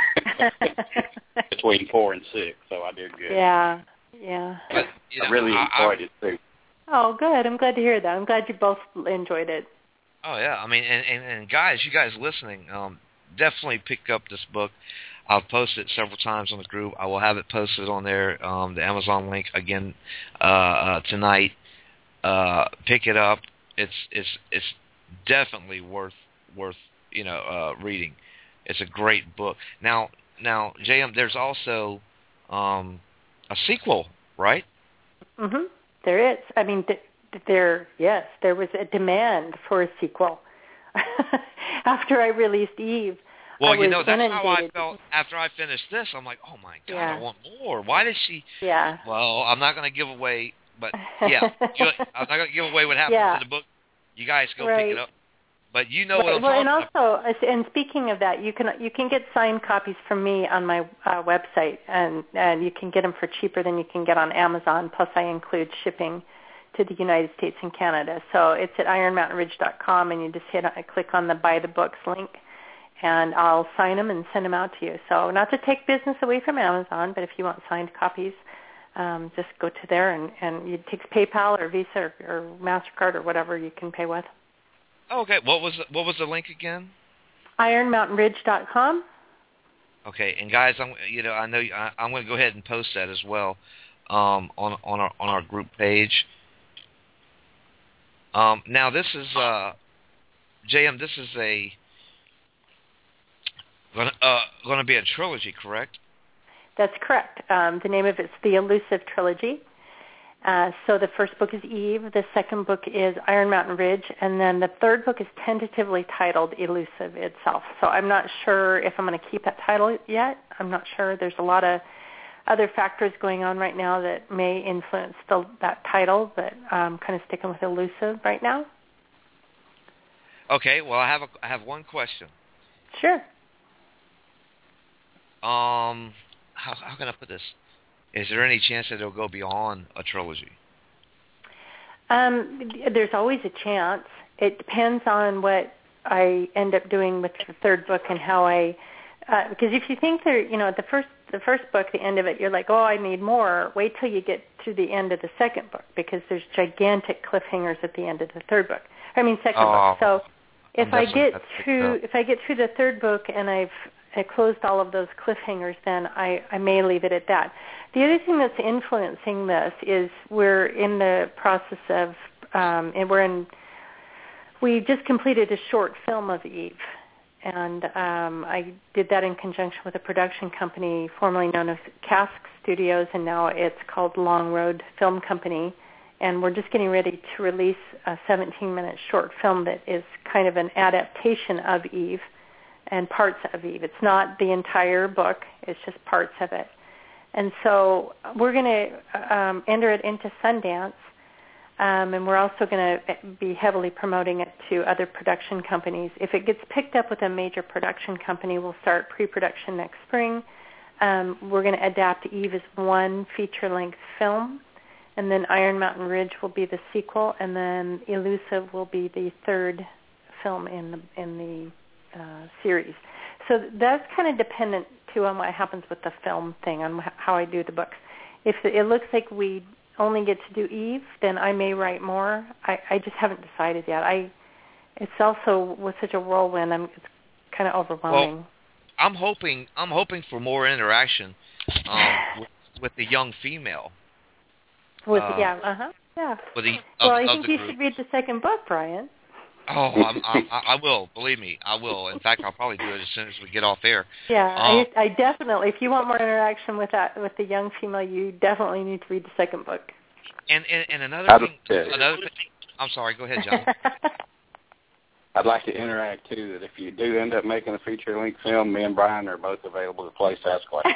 between four and six. So I did good. Yeah, yeah. But, you know, I really enjoyed I, it too. Oh, good. I'm glad to hear that. I'm glad you both enjoyed it. Oh yeah, I mean, and, and, and guys, you guys listening, um, definitely pick up this book. I've posted it several times on the group. I will have it posted on there, um, the Amazon link again uh, uh, tonight. Uh, pick it up. It's it's it's definitely worth worth you know uh, reading. It's a great book. Now now J M, there's also um, a sequel, right? Mhm. There is. I mean, th- there yes, there was a demand for a sequel after I released Eve. Well, I you know, that's inundated. how I felt after I finished this. I'm like, oh, my God, yeah. I want more. Why did she? Yeah. Well, I'm not going to give away, but, yeah, you, I'm not going to give away what happens yeah. in the book. You guys go right. pick it up. But you know right. what I'm well, talking and about. also, and speaking of that, you can you can get signed copies from me on my uh, website, and, and you can get them for cheaper than you can get on Amazon, plus I include shipping to the United States and Canada. So it's at iron mountain ridge dot com, and you just hit click on the Buy the Books link, and I'll sign them and send them out to you. So not to take business away from Amazon, but if you want signed copies, um, just go to there, and, and it takes PayPal or Visa or, or MasterCard or whatever you can pay with. Okay, what was the, what was the link again? iron mountain ridge dot com. Okay, and guys, I'm you know I know I, I'm going to go ahead and post that as well um, on on our on our group page. Um, now this is uh, J M. This is a Going to, uh, going to be a trilogy, correct? That's correct. Um, the name of it's the Elusive Trilogy. Uh, so the first book is Eve, the second book is Iron Mountain Ridge, and then the third book is tentatively titled Elusive itself. So I'm not sure if I'm going to keep that title yet. I'm not sure. There's a lot of other factors going on right now that may influence the, that title, but I'm kind of sticking with Elusive right now. Okay, well, I have a, I have one question. Sure. Um, how, how can I put this? Is there any chance that it'll go beyond a trilogy? Um, there's always a chance. It depends on what I end up doing with the third book and how I. Uh, because if you think there, you know, the first the first book, the end of it, you're like, oh, I need more. Wait till you get to the end of the second book because there's gigantic cliffhangers at the end of the third book. I mean, second oh, book. So if I get through if I get through the third book and I've I closed all of those cliffhangers, then I, I may leave it at that. The other thing that's influencing this is we're in the process of, um, and we're in, we just completed a short film of Eve. And um, I did that in conjunction with a production company formerly known as Cask Studios, and now it's called Long Road Film Company. And we're just getting ready to release a seventeen-minute short film that is kind of an adaptation of Eve and parts of Eve. It's not the entire book. It's just parts of it. And so we're going to um, enter it into Sundance, um, and we're also going to be heavily promoting it to other production companies. If it gets picked up with a major production company, we'll start pre-production next spring. Um, we're going to adapt Eve as one feature-length film, and then Iron Mountain Ridge will be the sequel, and then Elusive will be the third film in the in the Uh, series. So that's kind of dependent, too, on what happens with the film thing, on how I do the books. If it looks like we only get to do Eve, then I may write more. I, I just haven't decided yet. I It's also, with such a whirlwind, I'm, it's kind of overwhelming. Well, I'm hoping I'm hoping for more interaction um, with, with the young female. With, uh, yeah, uh-huh, yeah. With the, well, of, I of think the you group. should read the second book, Brian. Oh, I'm, I'm, I will. Believe me, I will. In fact, I'll probably do it as soon as we get off air. Yeah, um, I, I definitely. If you want more interaction with that, with the young female, you definitely need to read the second book. And and, and another I'd, thing, uh, another thing. I'm sorry. Go ahead, John. I'd like to interact, too, that if you do end up making a feature-length film, me and Brian are both available to play Sasquatch.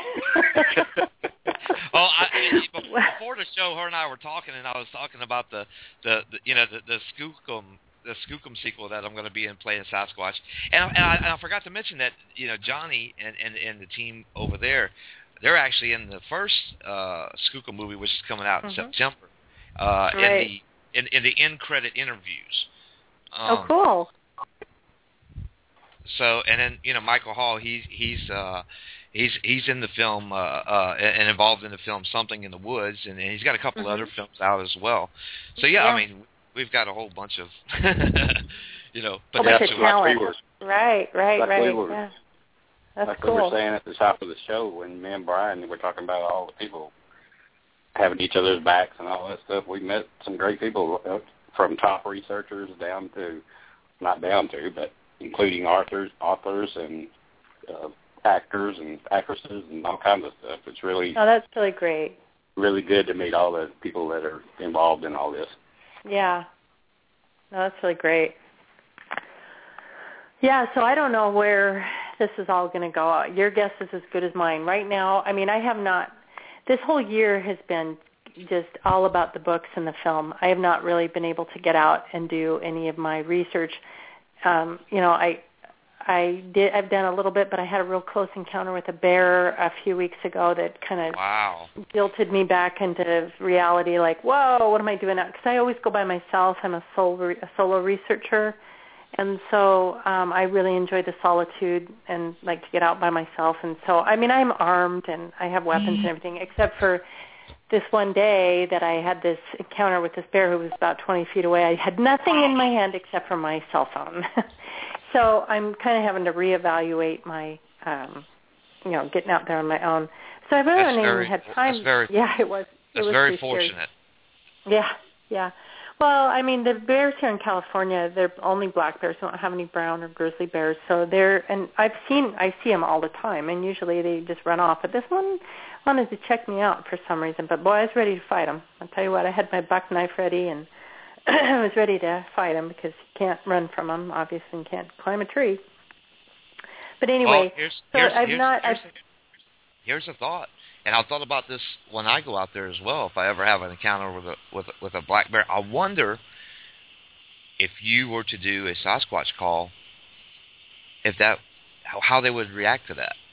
Well, I, before the show, her and I were talking, and I was talking about the, the, the you know, the, the Skookum, the Skookum sequel that I'm going to be in playing Sasquatch. And, I, and, I, and I forgot to mention that, you know, Johnny and, and, and the team over there, they're actually in the first uh, Skookum movie, which is coming out in mm-hmm. September, uh, right. in the in, in the end credit interviews. Um, oh, cool. So, and then, you know, Michael Hall, he's he's uh, he's he's in the film uh, uh, and involved in the film Something in the Woods, and, and he's got a couple mm-hmm. other films out as well. So yeah, yeah, I mean, we've got a whole bunch of, you know, potential talent. Like we right, right, like right. We were, yeah. That's like cool. we were saying at the top of the show when me and Brian were talking about all the people having each other's backs and all that stuff. We met some great people uh, from top researchers down to, not down to, but including authors, authors and uh, actors and actresses and all kinds of stuff. It's really oh, that's really great. Really good to meet all the people that are involved in all this. Yeah, no, that's really great. Yeah, so I don't know where this is all going to go. Your guess is as good as mine. Right now, I mean, I have not. This whole year has been just all about the books and the film. I have not really been able to get out and do any of my research. Um, you know, I I did I've done a little bit, but I had a real close encounter with a bear a few weeks ago that kind of wow. jilted me back into reality. Like, whoa, what am I doing now? Because I always go by myself. I'm a solo a solo researcher, and so um, I really enjoy the solitude and like to get out by myself. And so, I mean, I'm armed and I have weapons and everything, except for this one day that I had this encounter with this bear who was about twenty feet away. I had nothing in my hand except for my cell phone. So I'm kind of having to reevaluate my, um, you know, getting out there on my own. So I really that's haven't very, even had time. That's very, yeah, it was. That's it was very fortunate. Scary. Yeah, yeah. Well, I mean, the bears here in California, they're only black bears. They don't have any brown or grizzly bears. So they're, and I've seen, I see them all the time, and usually they just run off. But this one wanted to check me out for some reason. But boy, I was ready to fight him. I'll tell you what, I had my buck knife ready, and I was ready to fight him because you can't run from him, obviously, and can't climb a tree. But anyway, well, here's, so here's, I've here's, not. Here's, I've, here's a thought, and I've thought about this when I go out there as well. If I ever have an encounter with a with a, with a black bear, I wonder if you were to do a Sasquatch call, if that how, how they would react to that.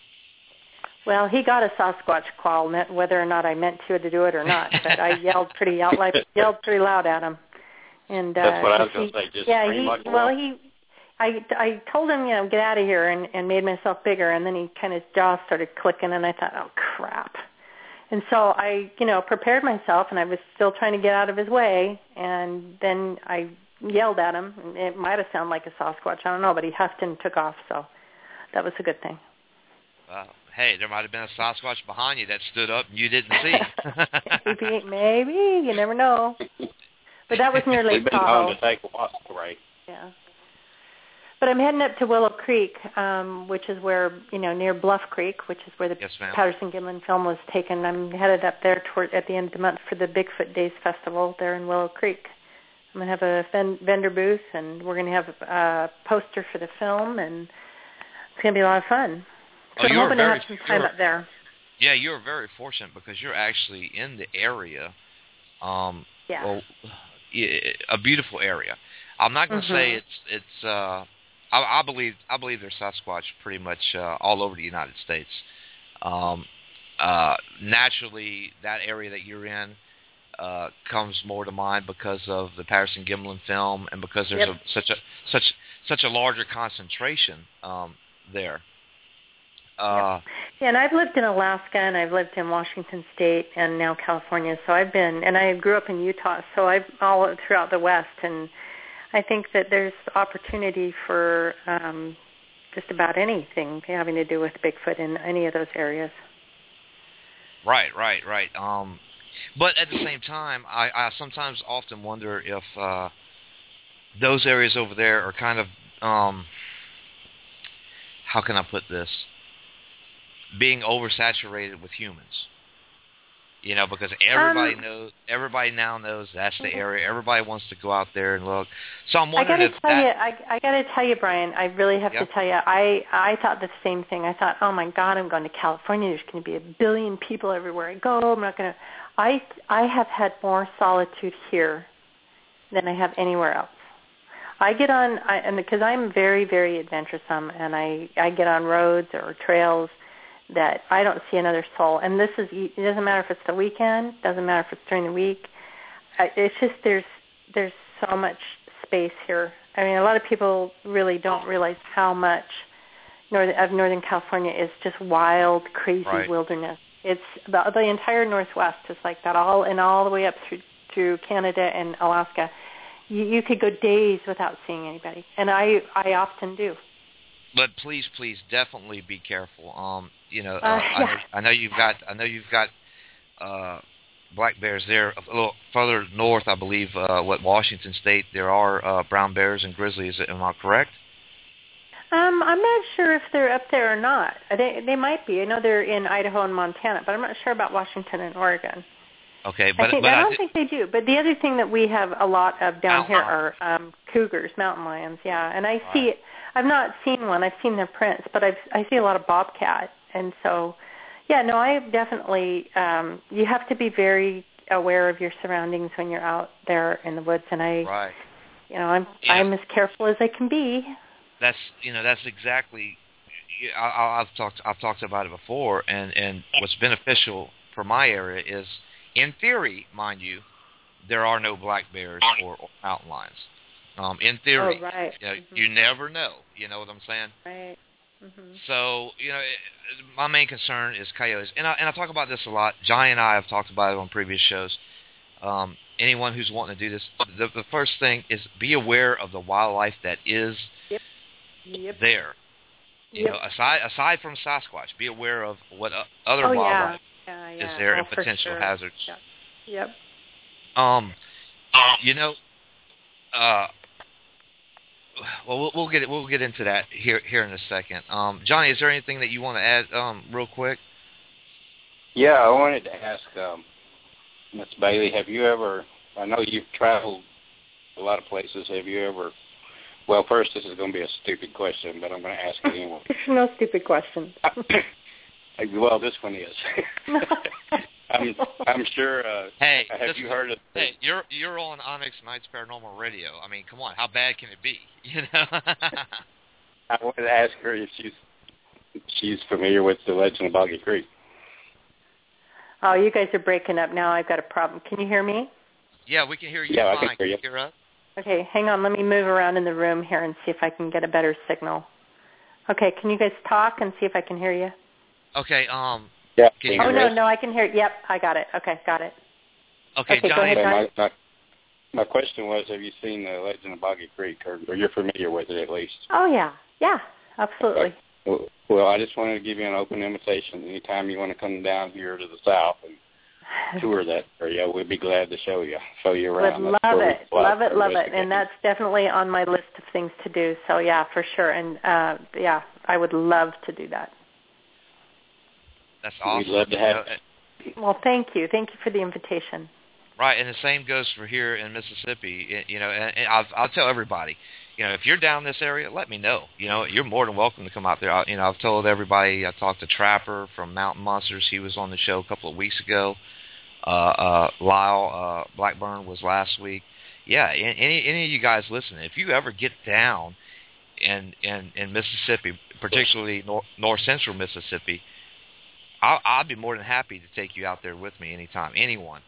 Well, he got a Sasquatch call, whether or not I meant to to do it or not. But I yelled pretty out, like yelled pretty loud at him. And uh, that's what I was he, going to say. Just yeah, he, he like well, he, I, I told him, you know, get out of here, and, and made myself bigger. And then he kind of his jaw started clicking, and I thought, oh crap. And so I, you know, prepared myself, and I was still trying to get out of his way. And then I yelled at him. And it might have sounded like a Sasquatch, I don't know, but he huffed and took off. So that was a good thing. Uh, hey, there might have been a Sasquatch behind you that stood up and you didn't see. maybe, maybe. You never know. But that was near Lake We've been Tahoe. known to take a walk, right? Yeah. But I'm heading up to Willow Creek, um, which is where, you know, near Bluff Creek, which is where the yes, ma'am. Patterson-Gimlin film was taken. I'm headed up there toward at the end of the month for the Bigfoot Days Festival there in Willow Creek. I'm going to have a fen- vendor booth, and we're going to have a poster for the film, and it's going to be a lot of fun. So oh, I'm you're hoping very, to have some time up there. Yeah, you're very fortunate because you're actually in the area. Um, yeah. Well, a beautiful area. I'm not going to mm-hmm. say it's it's. Uh, I, I believe I believe there's Sasquatch pretty much uh, all over the United States. Um, uh, naturally, that area that you're in uh, comes more to mind because of the Patterson-Gimlin film and because there's yep. a, such a such such a larger concentration um, there. Uh, yep. Yeah, and I've lived in Alaska, and I've lived in Washington State, and now California. So I've been, and I grew up in Utah, so I've all throughout the West, and I think that there's opportunity for um, just about anything having to do with Bigfoot in any of those areas. Right, right, right. Um, but at the same time, I, I sometimes often wonder if uh, those areas over there are kind of, um, how can I put this, being oversaturated with humans. You know, because everybody um, knows, everybody now knows that's the area. Everybody wants to go out there and look. So I'm wondering I gotta if tell that... you, I, I gotta tell you, Brian, I really have yep. to tell you, I, I thought the same thing. I thought, oh my God, I'm going to California. There's going to be a billion people everywhere I go. I'm not going to... I, I have had more solitude here than I have anywhere else. I get on, I, and because I'm very, very adventuresome, and I, I get on roads or trails that I don't see another soul. And this is, it doesn't matter if it's the weekend, doesn't matter if it's during the week. It's just there's there's so much space here. I mean, a lot of people really don't realize how much north, of Northern California is just wild, crazy right. wilderness. It's about the entire Northwest is like that, all and all the way up through through Canada and Alaska. You, you could go days without seeing anybody, and I I often do. But please, please, definitely be careful. Um, you know, uh, uh, I, yeah. know I know you've got, I know you've got uh, black bears there. A little further north, I believe, uh, what Washington State, there are uh, brown bears and grizzlies. Am I correct? Um, I'm not sure if they're up there or not. They they might be. I know they're in Idaho and Montana, but I'm not sure about Washington and Oregon. Okay, but I, think, but I I don't did, think they do. But the other thing that we have a lot of down mountain here lions. are um, cougars, mountain lions. Yeah, and I right. see. I've not seen one. I've seen their prints, but I've I see a lot of bobcat, and so yeah, no, I definitely. Um, you have to be very aware of your surroundings when you're out there in the woods, and I, right. you know, I'm yeah. I'm as careful as I can be. That's you know that's exactly. I, I've talked I've talked about it before, and and what's beneficial for my area is, in theory, mind you, there are no black bears or, or mountain lions. Um, in theory, oh, right. you, know, mm-hmm. you never know. You know what I'm saying? Right. Mm-hmm. So you know, it, my main concern is coyotes, and I and I talk about this a lot. Johnny and I have talked about it on previous shows. Um, anyone who's wanting to do this, the, the first thing is be aware of the wildlife that is yep. Yep. there. You yep. know, aside aside from Sasquatch, be aware of what uh, other oh, wildlife yeah. Yeah, yeah. is there oh, and potential sure. hazards. Yep. Yep. Um, you know, uh, well, we'll we'll get it. We'll get into that here here in a second. Um, Johnny, is there anything that you want to add, um, real quick? Yeah, I wanted to ask um, Miss Bailey. Have you ever? I know you've traveled a lot of places. Have you ever? Well, first, this is going to be a stupid question, but I'm going to ask it anyway. There's no stupid question. Well, this one is. I'm I'm sure. Uh, hey, have you heard of? Hey, you're you're on Onyx Nights Paranormal Radio. I mean, come on, how bad can it be? You know. I wanted to ask her if she's she's familiar with the Legend of Boggy Creek. Oh, you guys are breaking up now. I've got a problem. Can you hear me? Yeah, we can hear you yeah, fine. I can hear you. Can you hear us? Okay, hang on. Let me move around in the room here and see if I can get a better signal. Okay, can you guys talk and see if I can hear you? Okay. Um. Yeah. Can you oh hear no, us? no, I can hear. Yep, I got it. Okay, got it. Okay, okay Johnny. go ahead, my, my, my question was, have you seen the Legend of Boggy Creek, or, or you're familiar with it at least? Oh yeah, yeah, absolutely. Well, I just wanted to give you an open invitation. Anytime you want to come down here to the South and tour that area, we'd be glad to show you, show you around. Would love it, love it, love it. And that's definitely on my list of things to do. So, yeah, for sure. And, uh, yeah, I would love to do that. That's awesome. We'd love to have you know, Well, thank you. Thank you for the invitation. Right, and the same goes for here in Mississippi. You know, and, and I'll, I'll tell everybody, you know, if you're down this area, let me know. You know, you're more than welcome to come out there. I, you know, I've told everybody. I talked to Trapper from Mountain Monsters. He was on the show a couple of weeks ago. Uh, uh, Lyle uh, Blackburn was last week. Yeah, any any of you guys listening, if you ever get down in in, in Mississippi, particularly north, north central Mississippi, I'll, I'll be more than happy to take you out there with me anytime. Anyone.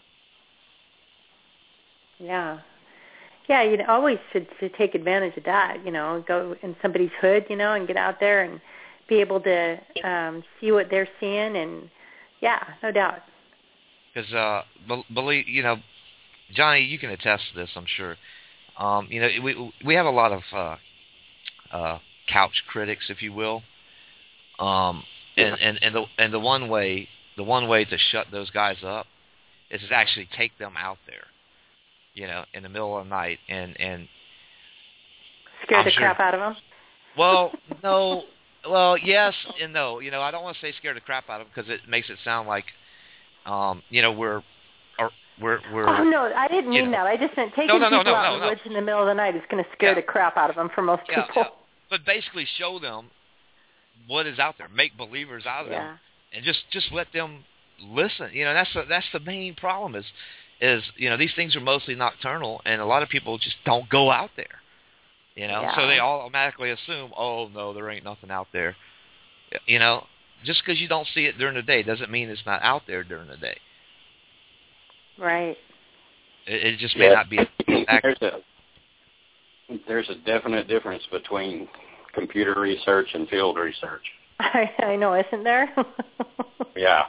Yeah. Yeah, you always should, should take advantage of that, you know, go in somebody's hood, you know, and get out there and be able to um, see what they're seeing. And, yeah, no doubt. Because, uh, believe, you know, Johnny, you can attest to this, I'm sure. Um, you know, we we have a lot of uh, uh, couch critics, if you will. Um, and, and, and, the, and the one way the one way to shut those guys up is to actually take them out there. You know, in the middle of the night, and and scare I'm the sure, crap out of them. Well, no, well, yes and no. You know, I don't want to say scare the crap out of them because it makes it sound like, um, you know, we're, or, we're, we're. Oh no, I didn't mean know. that. I just meant taking no, no, no, people no, out no, in the no. woods in the middle of the night is going to scare yeah. the crap out of them for most yeah, people. Yeah. But basically, show them what is out there, make believers out of yeah. them, and just just let them listen. You know, that's the, that's the main problem is. is, you know, these things are mostly nocturnal, and a lot of people just don't go out there, you know, yeah. so they automatically assume, oh, no, there ain't nothing out there. You know, just because you don't see it during the day doesn't mean it's not out there during the day. Right. It, it just may yeah. not be. There's a, there's a definite difference between computer research and field research. I, I know, isn't there? yeah.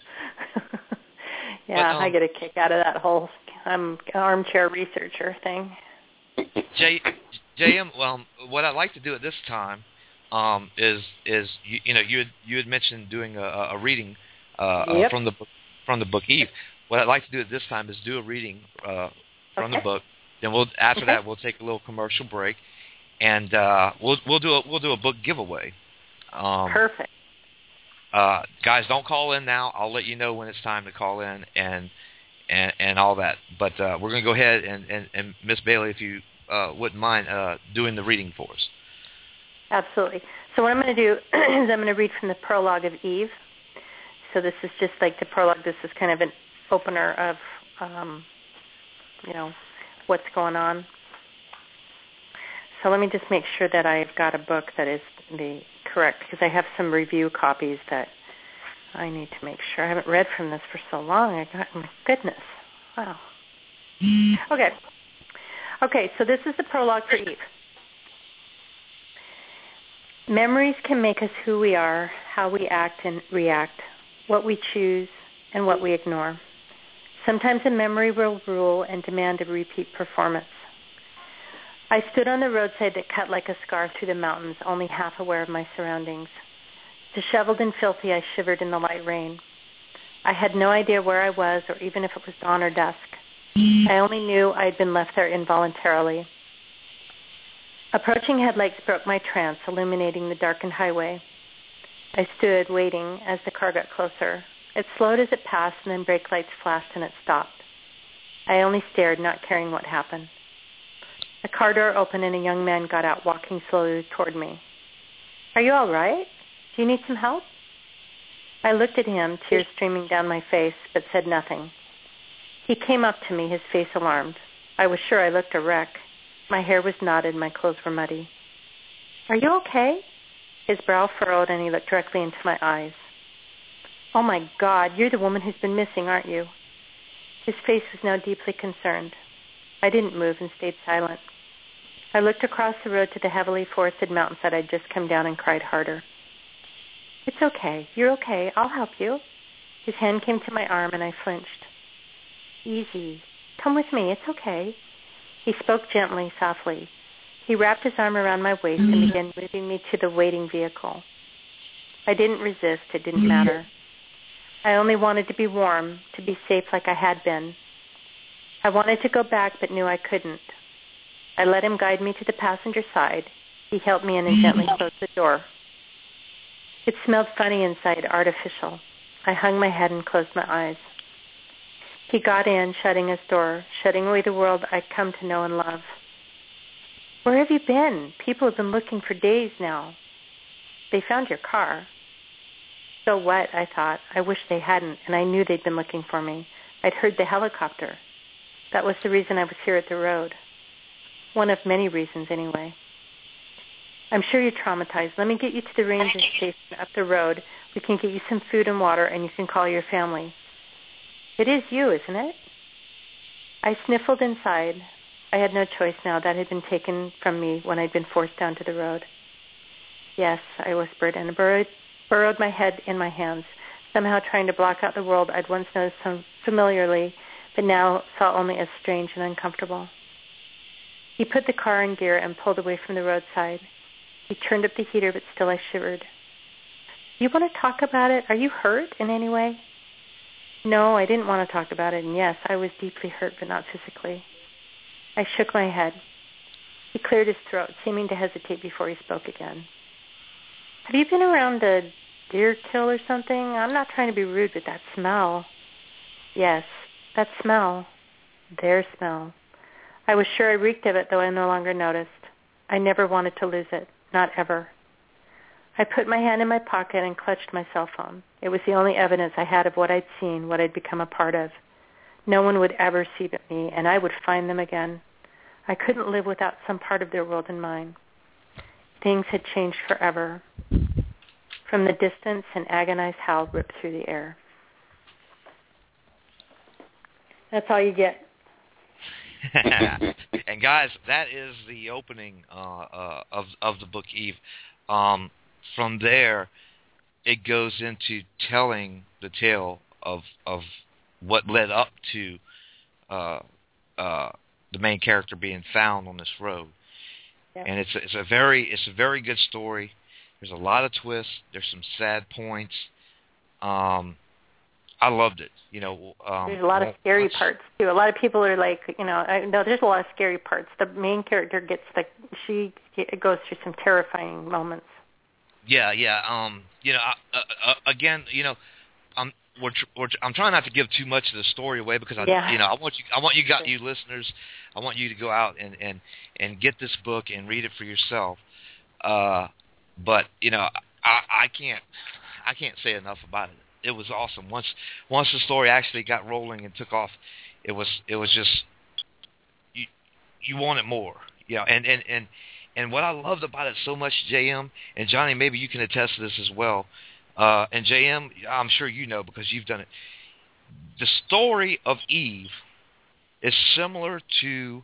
Yeah, but, um, I get a kick out of that whole um, armchair researcher thing. J, J M, well, what I'd like to do at this time um, is is you, you know you had you had mentioned doing a, a reading uh, yep. uh, from the book, from the book Eve. What I'd like to do at this time is do a reading uh, from okay. the book. Then we'll after okay. that we'll take a little commercial break, and uh, we'll we'll do a we'll do a book giveaway. Um, Perfect. Uh, guys, don't call in now. I'll let you know when it's time to call in and and, and all that. But uh, we're going to go ahead and, and, and Miss Bailey, if you uh, wouldn't mind uh, doing the reading for us. Absolutely. So what I'm going to do is I'm going to read from the prologue of Eve. So this is just like the prologue. This is kind of an opener of, um, you know, what's going on. So let me just make sure that I've got a book that is the correct, because I have some review copies that I need to make sure. I haven't read from this for so long. I got, my goodness. Wow. Okay. Okay, so this is the prologue for Eve. Memories can make us who we are, how we act and react, what we choose, and what we ignore. Sometimes a memory will rule and demand a repeat performance. I stood on the roadside that cut like a scar through the mountains, only half aware of my surroundings. Disheveled and filthy, I shivered in the light rain. I had no idea where I was or even if it was dawn or dusk. I only knew I had been left there involuntarily. Approaching headlights broke my trance, illuminating the darkened highway. I stood, waiting, as the car got closer. It slowed as it passed, and then brake lights flashed and it stopped. I only stared, not caring what happened. The car door opened and a young man got out, walking slowly toward me. "Are you all right? Do you need some help?" I looked at him, tears streaming down my face, but said nothing. He came up to me, his face alarmed. I was sure I looked a wreck. My hair was knotted, my clothes were muddy. "Are you okay?" His brow furrowed and he looked directly into my eyes. "Oh my God, you're the woman who's been missing, aren't you?" His face was now deeply concerned. I didn't move and stayed silent. I looked across the road to the heavily forested mountainside I'd just come down and cried harder. "It's okay. You're okay. I'll help you." His hand came to my arm and I flinched. "Easy. Come with me. It's okay." He spoke gently, softly. He wrapped his arm around my waist and began moving me to the waiting vehicle. I didn't resist. It didn't matter. I only wanted to be warm, to be safe like I had been. I wanted to go back but knew I couldn't. I let him guide me to the passenger side. He helped me in and gently closed the door. It smelled funny inside, artificial. I hung my head and closed my eyes. He got in, shutting his door, shutting away the world I'd come to know and love. Where have you been? People have been looking for days now. They found your car. So what, I thought. I wish they hadn't, and I knew they'd been looking for me. I'd heard the helicopter. That was the reason I was here at the road. One of many reasons, anyway. I'm sure you're traumatized. Let me get you to the ranger station up the road. We can get you some food and water, and you can call your family. It is you, isn't it? I sniffled inside. I had no choice now. That had been taken from me when I'd been forced down to the road. Yes, I whispered, and burrowed, burrowed my head in my hands, somehow trying to block out the world I'd once noticed so familiarly, but now saw only as strange and uncomfortable. He put the car in gear and pulled away from the roadside. He turned up the heater, but still I shivered. You want to talk about it? Are you hurt in any way? No, I didn't want to talk about it, and yes, I was deeply hurt, but not physically. I shook my head. He cleared his throat, seeming to hesitate before he spoke again. Have you been around a deer kill or something? I'm not trying to be rude, but that smell. Yes, that smell. Their smell. I was sure I reeked of it, though I no longer noticed. I never wanted to lose it. Not ever. I put my hand in my pocket and clutched my cell phone. It was the only evidence I had of what I'd seen, what I'd become a part of. No one would ever see but me, and I would find them again. I couldn't live without some part of their world in mine. Things had changed forever. From the distance, an agonized howl ripped through the air. That's all you get. And guys, that is the opening uh, uh, of of the book Eve. Um, from there, it goes into telling the tale of of what led up to uh, uh, the main character being found on this road. Yeah. And it's a, it's a very it's a very good story. There's a lot of twists. There's some sad points. Um, I loved it. You know, um, there's a lot of scary once, parts too. A lot of people are like, you know, I, no, there's a lot of scary parts. The main character gets the she goes through some terrifying moments. Yeah, yeah. Um, you know, uh, uh, again, you know, I'm we're, we're, I'm trying not to give too much of the story away because I, yeah. you know, I want you, I want you got you listeners, I want you to go out and and and get this book and read it for yourself. Uh, but you know, I, I can't, I can't say enough about it. It was awesome. Once once the story actually got rolling and took off, it was it was just you you wanted more. You know, and, and, and, and what I loved about it so much, J M, and Johnny, maybe you can attest to this as well. Uh, and J M, I'm sure you know because you've done it. The story of Eve is similar to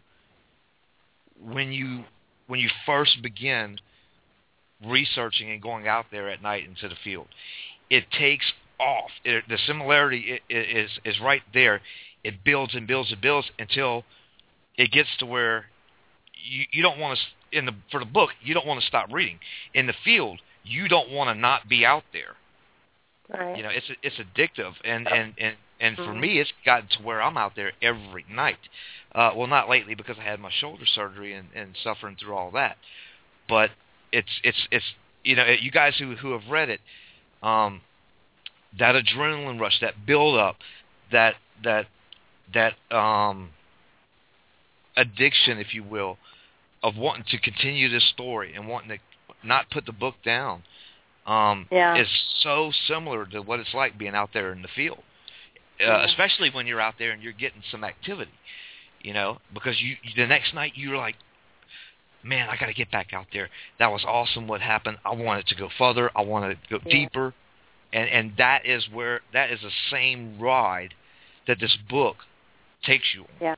when you when you first begin researching and going out there at night into the field. It takes off. It, the similarity is is right there. It builds and builds and builds until it gets to where you, you don't want to, in the for the book, you don't want to stop reading. In the field, you don't want to not be out there. Right. You know, it's it's addictive, and and and, and mm-hmm. for me, it's gotten to where I'm out there every night. Uh, well, not lately because I had my shoulder surgery and, and suffering through all that. But it's it's it's you know, you guys who who have read it. Um, that adrenaline rush, that build up, that that that um, addiction, if you will, of wanting to continue this story and wanting to not put the book down, um, yeah. is so similar to what it's like being out there in the field, uh, yeah. especially when you're out there and you're getting some activity, you know, because you the next night you're like, man, I got to get back out there. That was awesome what happened. I wanted to go further. I wanted to go yeah. deeper. And and that is where that is the same ride that this book takes you on. Yeah.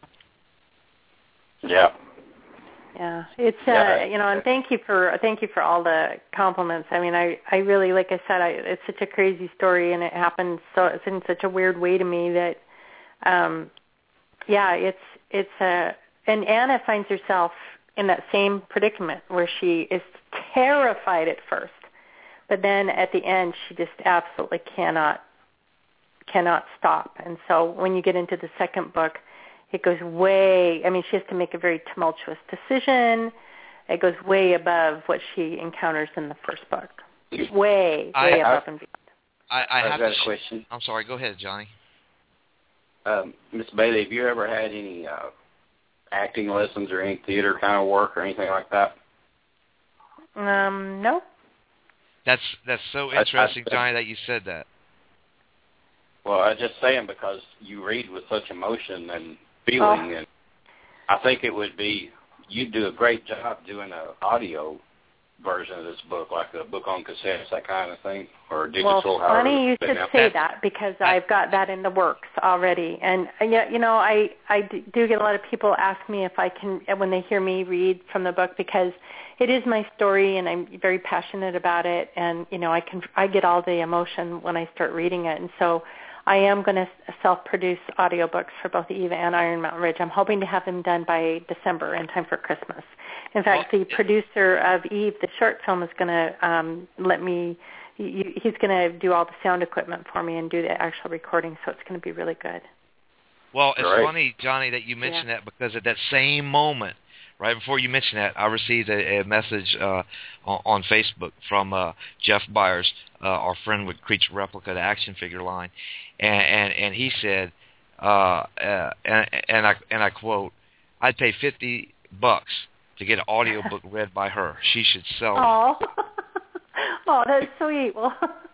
Yeah. Yeah. It's uh yeah. you know, and thank you for thank you for all the compliments. I mean, I I really, like I said, I it's such a crazy story and it happened so it's in such a weird way to me that um yeah, it's it's a and Anna finds herself in that same predicament where she is terrified at first, but then at the end she just absolutely cannot cannot stop. And so when you get into the second book, it goes way, I mean, she has to make a very tumultuous decision. It goes way above what she encounters in the first book. Way, I, way I, above and beyond. I, I have got to a question. I'm sorry, go ahead, Johnny. Um, Miss Bailey, have you ever had any uh, acting lessons or any theater kind of work or anything like that? Um, no. That's that's so I- interesting, I- Johnny, that you said that. Well, I was just saying because you read with such emotion and feeling, Oh. and I think it would be, you'd do a great job doing an audio version of this book, like a book on cassettes, that kind of thing, or digital. Well, however funny you it's been should out. say that because I've got that in the works already. And uh, yeah, you know, I I d- do get a lot of people ask me if I can, when they hear me read from the book, because it is my story and I'm very passionate about it. And you know, I can I get all the emotion when I start reading it. And so I am going to self-produce audiobooks for both Eve and Iron Mountain Ridge. I'm hoping to have them done by December in time for Christmas. In fact, Well, the producer of Eve, the short film, is going to um, let me, he, he's going to do all the sound equipment for me and do the actual recording, so it's going to be really good. Well, it's Right. funny, Johnny, that you mentioned Yeah. that because at that same moment, right before you mentioned that, I received a, a message uh, on, on Facebook from uh, Jeff Byers, uh, our friend with Creature Replica, the action figure line, and and, and he said, uh, uh, and, and I and I quote, "I'd pay fifty bucks to get an audiobook read by her. She should sell it." Oh, oh, that's sweet. Well,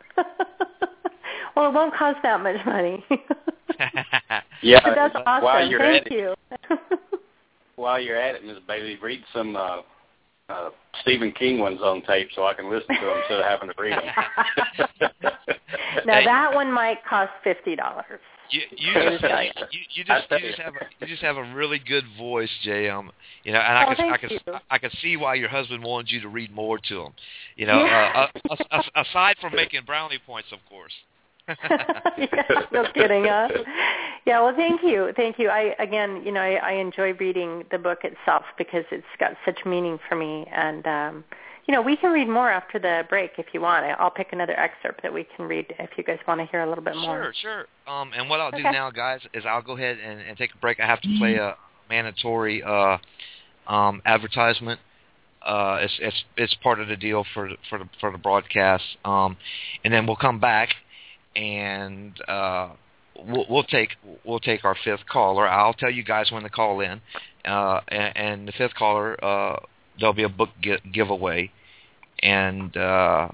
well, it won't cost that much money. Yeah, But that's awesome. while you're Thank at it, you. while you're at it, Miss Bailey, read some uh, uh, Stephen King ones on tape so I can listen to them instead of having to read them. Now Hey. that one might cost fifty dollars. You you I just will tell you. you, you just you just have a, you just have a really good voice, J M. You know, and I Oh, can I thank can you. I can see why your husband wanted you to read more to him. You know, Yeah. uh, uh, as- aside from making brownie points, of course. Yeah, no kidding, huh? Yeah, well, thank you, thank you. I again, you know, I, I enjoy reading the book itself because it's got such meaning for me, and um, you know, we can read more after the break if you want. I'll pick another excerpt that we can read if you guys want to hear a little bit more. Sure, sure. Um, and what I'll do Okay. now, guys, is I'll go ahead and, and take a break. I have to play a mandatory uh, um, advertisement. Uh, it's it's it's part of the deal for the, for the for the broadcast. Um, and then we'll come back and uh, we'll, we'll take we'll take our fifth caller. I'll tell you guys when to call in. Uh, and, and the fifth caller, uh, there'll be a book gi- giveaway, and uh,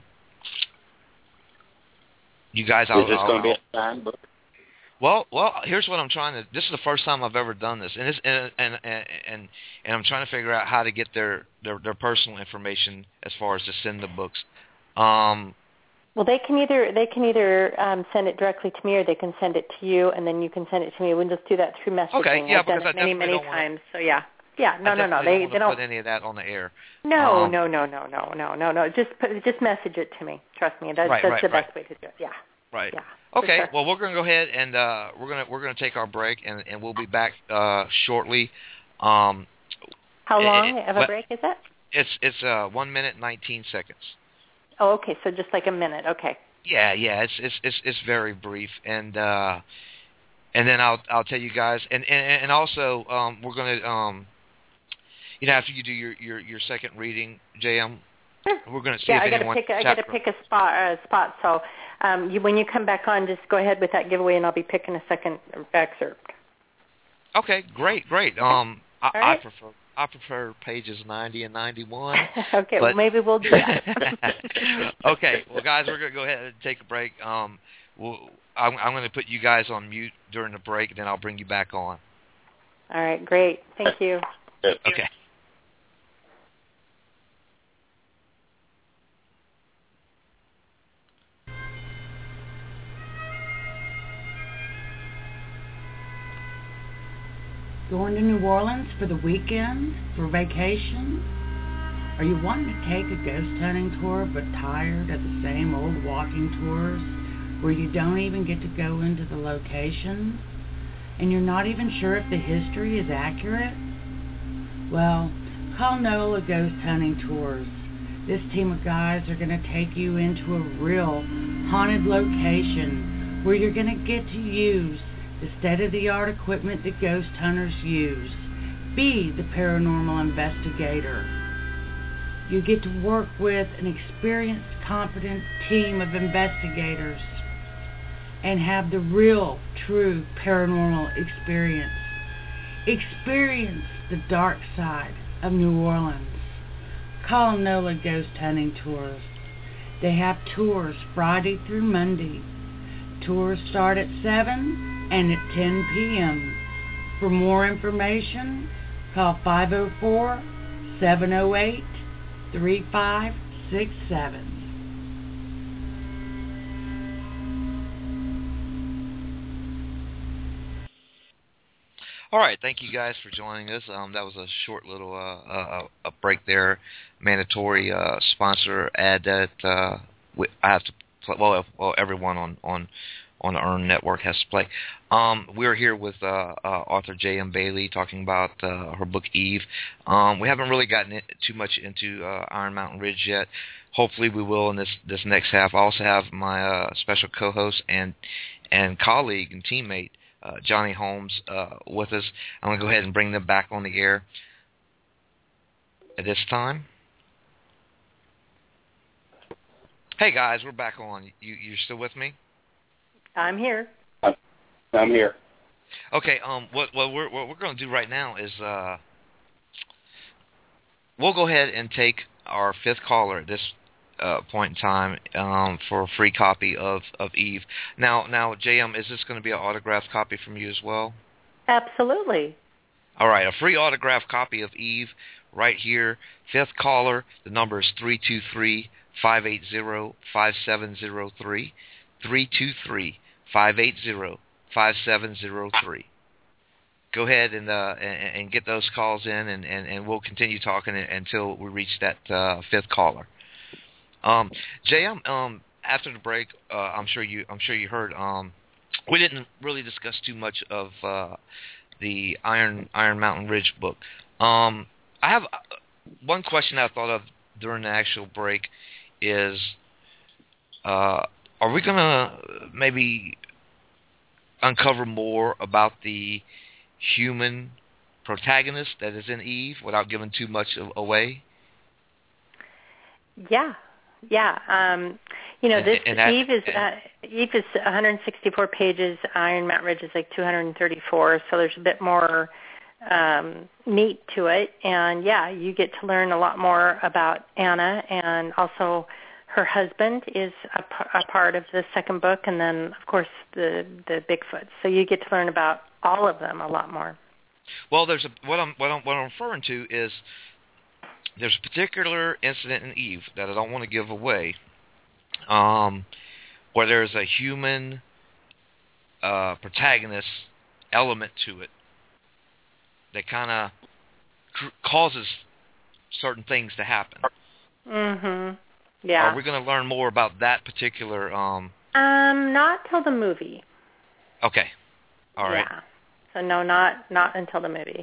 you guys. Is I'll, this I'll, going to be I'll- a signed book? Well, well. Here's what I'm trying to. This is the first time I've ever done this, and this, and and and and, and I'm trying to figure out how to get their, their their personal information as far as to send the books. Um, Well, they can either they can either um, send it directly to me, or they can send it to you, and then you can send it to me. We'll just do that through messaging. Okay, yeah, I've done because it I many definitely many don't wanna- times. So yeah, yeah. No, I no, no. definitely They don't they want to don't. put any of that on the air. No, Um, no, no, no, no, no, no, no. Just put, just message it to me. Trust me, that's, Right, that's right, the right. best way to do it. Yeah, Right. yeah. for Okay. sure. Well, we're going to go ahead and uh, we're going to we're going to take our break, and, and we'll be back uh, shortly. Um, How it- long it- of a but- break is it? it's it's uh, one minute and nineteen seconds. Oh, okay. So just like a minute. Okay. Yeah, yeah, it's it's it's it's very brief, and uh, and then I'll I'll tell you guys, and and, and also um, we're gonna um, you know, after you do your, your, your second reading, J M, Sure. we're gonna see Yeah, if I got to anyone. pick. I got to pick a spot. Uh, spot. So um, you, when you come back on, just go ahead with that giveaway, and I'll be picking a second excerpt. Okay, great, great. Um, I, All I right. prefer I prefer pages ninety and ninety-one. Okay. but... Well, maybe we'll do that. Okay, well, guys, we're gonna go ahead and take a break. Um, we'll, I'm, I'm gonna put you guys on mute during the break, and then I'll bring you back on. All right. Great. Thank you. Okay. Going to New Orleans for the weekend, for vacation? Are you wanting to take a ghost hunting tour but tired of the same old walking tours where you don't even get to go into the locations and you're not even sure if the history is accurate? Well, Call NOLA Ghost Hunting Tours. This team of guys are going to take you into a real haunted location where you're going to get to use the state-of-the-art equipment that ghost hunters use. Be the paranormal investigator. You get to work with an experienced, competent team of investigators and have the real, true paranormal experience. Experience the dark side of New Orleans. Call NOLA Ghost Hunting Tours. They have tours Friday through Monday. Tours start at seven and at ten p.m. For more information, call five oh four, seven oh eight, three five six seven. All right, thank you guys for joining us. Um, that was a short little uh, uh, a break there. Mandatory uh, sponsor ad that uh, we, I have to play. Well, well, everyone on on on the Earn Network has to play. Um, we're here with uh, uh, author J M Bailey talking about uh, her book Eve. Um, we haven't really gotten it too much into uh, Iron Mountain Ridge yet. Hopefully, we will in this this next half. I also have my uh, special co-host and and colleague and teammate, Uh, Johnny Holmes, uh, with us. I'm going to go ahead and bring them back on the air at this time. Hey guys, we're back on. You you still with me? I'm here. I'm here. Okay. Um. What what we're what we're going to do right now is uh. We'll go ahead and take our fifth caller at this uh, point in time um, for a free copy of, of Eve. Now, now, J M, is this going to be an autographed copy from you as well? Absolutely. All right, a free autographed copy of Eve right here. Fifth caller, the number is three two three, five eight zero, five seven zero three, three two three, five eight zero, five seven zero three. Go ahead and, uh, and and get those calls in, and, and, and we'll continue talking until we reach that uh, fifth caller. Um, J M, um, after the break, uh, I'm sure you I'm sure you heard. Um, we didn't really discuss too much of uh, the Iron Iron Mountain Ridge book. Um, I have one question I thought of during the actual break is, uh, are we gonna maybe uncover more about the human protagonist that is in Eve without giving too much of, away? Yeah, yeah. Um, you know, and, this and that, Eve is uh, Eve is one hundred sixty-four pages. Iron Mountain Ridge is like two hundred thirty-four, so there's a bit more um, meat to it. And yeah, you get to learn a lot more about Anna, and also her husband is a, a part of the second book, and then of course the the Bigfoot. So you get to learn about all of them a lot more. Well, there's a, what I'm what I'm what I'm referring to is there's a particular incident in Eve that I don't want to give away, um, where there's a human uh, protagonist element to it that kind of cr- causes certain things to happen. Mhm. Yeah. Are we going to learn more about that particular? Um, um, not till the movie. Okay. All right. Yeah. So no, not not until the movie.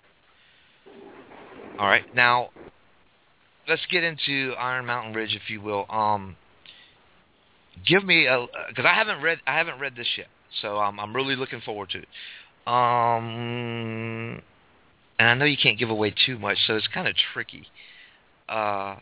All right. Now, let's get into Iron Mountain Ridge, if you will. Um, give me a because I haven't read I haven't read this yet, so um, I'm really looking forward to it. Um, and I know you can't give away too much, so it's kind of tricky. Uh,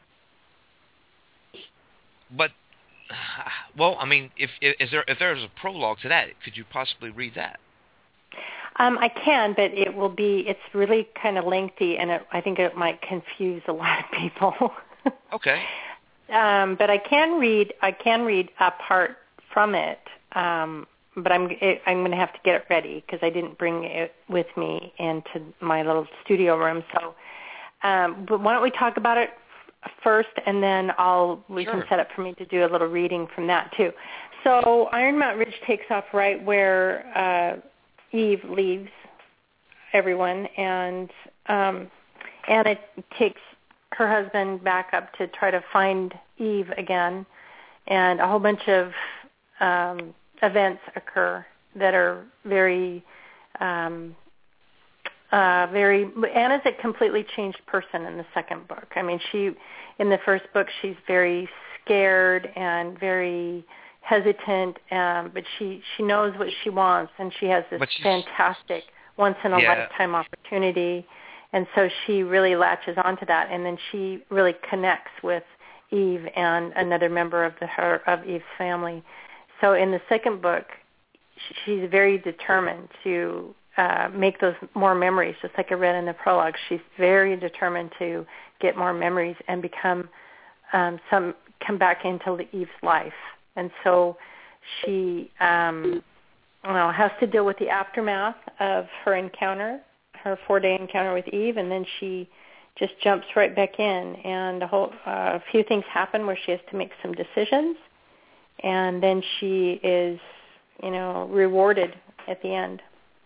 but well, I mean, if, if is there if there's a prologue to that, could you possibly read that? Um, I can, but it will be, it's really kind of lengthy, and it, I think it might confuse a lot of people. Okay. Um, but I can read, I can read a part from it, um, but I'm, it, I'm going to have to get it ready because I didn't bring it with me into my little studio room. So, um, but why don't we talk about it f- first, and then I'll, we Sure. can set up for me to do a little reading from that too. So Iron Mountain Ridge takes off right where, uh, Eve leaves everyone, and um, Anna takes her husband back up to try to find Eve again, and a whole bunch of um, events occur that are very um, uh, very, Anna's a completely changed person in the second book. I mean, she, in the first book, she's very scared and very hesitant, um, but she, she knows what she wants, and she has this fantastic once-in-a-lifetime yeah. opportunity, and so she really latches onto that, and then she really connects with Eve and another member of the her of Eve's family. So in the second book, she's very determined to uh, make those more memories, just like I read in the prologue. She's very determined to get more memories and become um, some come back into Eve's life. And so she um, well, has to deal with the aftermath of her encounter, her four-day encounter with Eve, and then she just jumps right back in. And a, whole, uh, a few things happen where she has to make some decisions, and then she is, you know, rewarded at the end.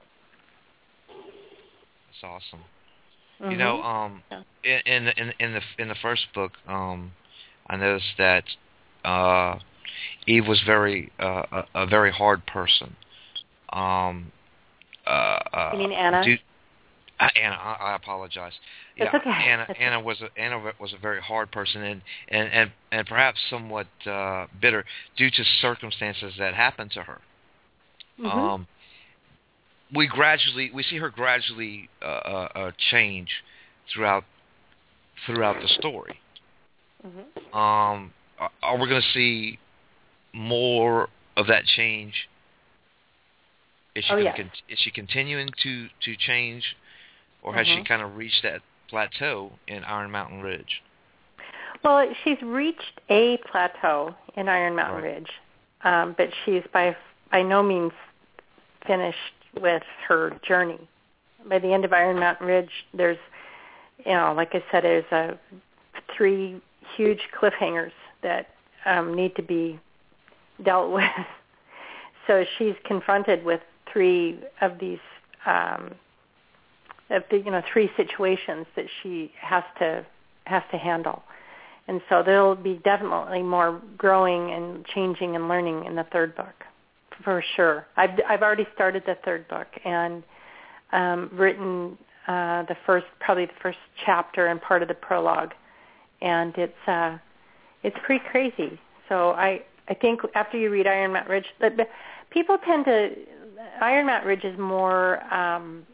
That's awesome. Mm-hmm. You know, um, yeah. in, in in the in the first book, um, I noticed that uh, Eve was very uh, a, a very hard person. Um, uh, you mean Anna? Do, uh, Anna, I, I apologize. That's yeah, okay. Anna, That's Anna okay. was a, Anna was a very hard person, and and, and, and perhaps somewhat uh, bitter due to circumstances that happened to her. Mm-hmm. Um, we gradually we see her gradually uh, uh, uh, change throughout throughout the story. Mm-hmm. Um, are, are we going to see more of that change? Is she oh, gonna yes. con- is she continuing to, to change, or has mm-hmm. she kind of reached that plateau in Iron Mountain Ridge? Well, she's reached a plateau in Iron Mountain right. Ridge, um, but she's by by no means finished with her journey. By the end of Iron Mountain Ridge, there's, you know, like I said, there's a three huge cliffhangers that um, need to be dealt with. So she's confronted with three of these, um, of the, you know, three situations that she has to has to handle, and so there'll be definitely more growing and changing and learning in the third book, for sure. I've I've already started the third book and um, written uh, the first, probably the first chapter and part of the prologue, and it's uh, it's pretty crazy. So I I think after you read Iron Mountain Ridge, the, the, people tend to Iron Mountain Ridge is more. Um,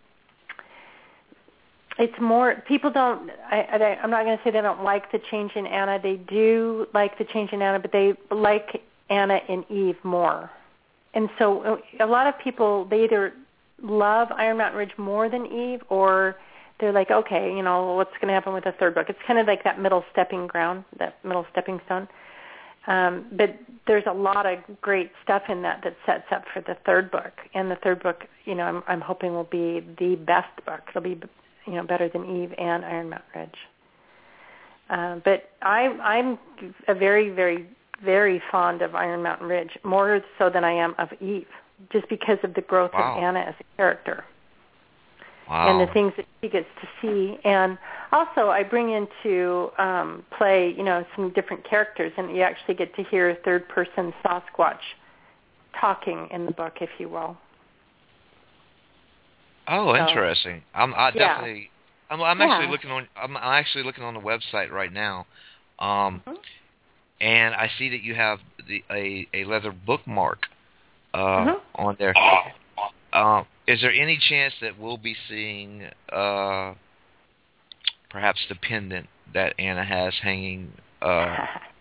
it's more people don't. I, I, I'm not going to say they don't like the change in Anna. They do like the change in Anna, but they like Anna and Eve more. And so a lot of people, they either love Iron Mountain Ridge more than Eve, or they're like, okay, you know, what's going to happen with the third book? It's kind of like that middle stepping ground, that middle stepping stone. Um, but there's a lot of great stuff in that that sets up for the third book. And the third book, you know, I'm, I'm hoping will be the best book. It'll be, you know, better than Eve and Iron Mountain Ridge. Uh, but I, I'm a very, very, very fond of Iron Mountain Ridge, more so than I am of Eve, just because of the growth wow. of Anna as a character. Wow. And the things that she gets to see. And also I bring into um, play, you know, some different characters, and you actually get to hear third-person Sasquatch talking in the book, if you will. Oh, so, interesting. I'm I yeah. definitely. I'm, I'm yeah. actually looking on. I'm actually looking on the website right now, um, mm-hmm. and I see that you have the a, a leather bookmark uh, mm-hmm. on there. Um, is there any chance that we'll be seeing uh, perhaps the pendant that Anna has hanging uh,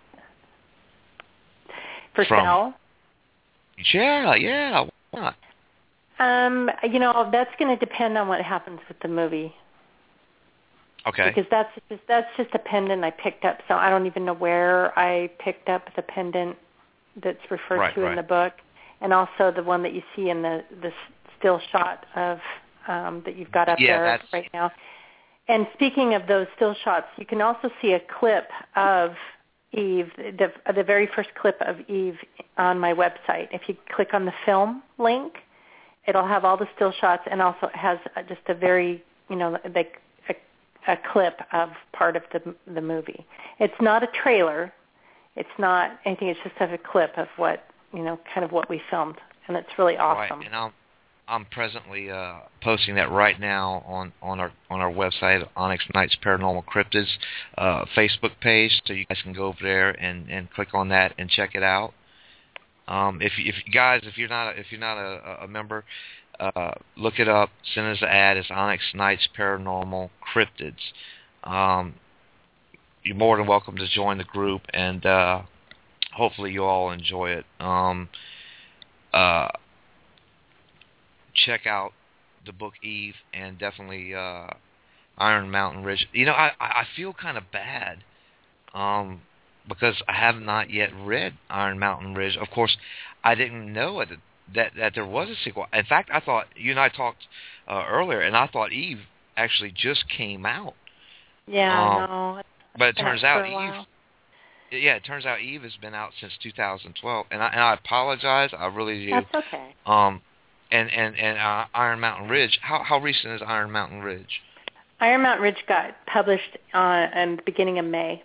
for from, sale? Yeah, yeah. Why not? Um, you know, that's going to depend on what happens with the movie. Okay. Because that's just that's just a pendant I picked up, so I don't even know where I picked up the pendant that's referred right, to right. in the book, and also the one that you see in the the still shot of um, that you've got up yeah, there that's... right now. And speaking of those still shots, you can also see a clip of Eve, the the very first clip of Eve on my website. If you click on the film link, it'll have all the still shots, and also it has just a very, you know, like a, a clip of part of the the movie. It's not a trailer. It's not anything. It's just a clip of what, you know, kind of what we filmed, and it's really awesome. Right, and I'm I'm presently uh, posting that right now on, on our on our website, Onyx Nights Paranormal Cryptids uh, Facebook page, so you guys can go over there and, and click on that and check it out. Um, if if you guys, if you're not if you're not a, a member, uh, look it up. Send us an ad. It's Onyx Nights Paranormal Cryptids. Um, you're more than welcome to join the group, and uh, hopefully you all enjoy it. Um, uh, check out the book Eve, and definitely uh, Iron Mountain Ridge. You know, I, I feel kind of bad um, because I have not yet read Iron Mountain Ridge. Of course, I didn't know it, that that there was a sequel. In fact, I thought, you and I talked uh, earlier, and I thought Eve actually just came out. Yeah, um, no. But it turns out Eve, while. yeah, it turns out Eve has been out since two thousand twelve, and I, and I apologize, I really do. That's okay. Um, and and and uh, Iron Mountain Ridge. How how recent is Iron Mountain Ridge? Iron Mountain Ridge got published on in the beginning of May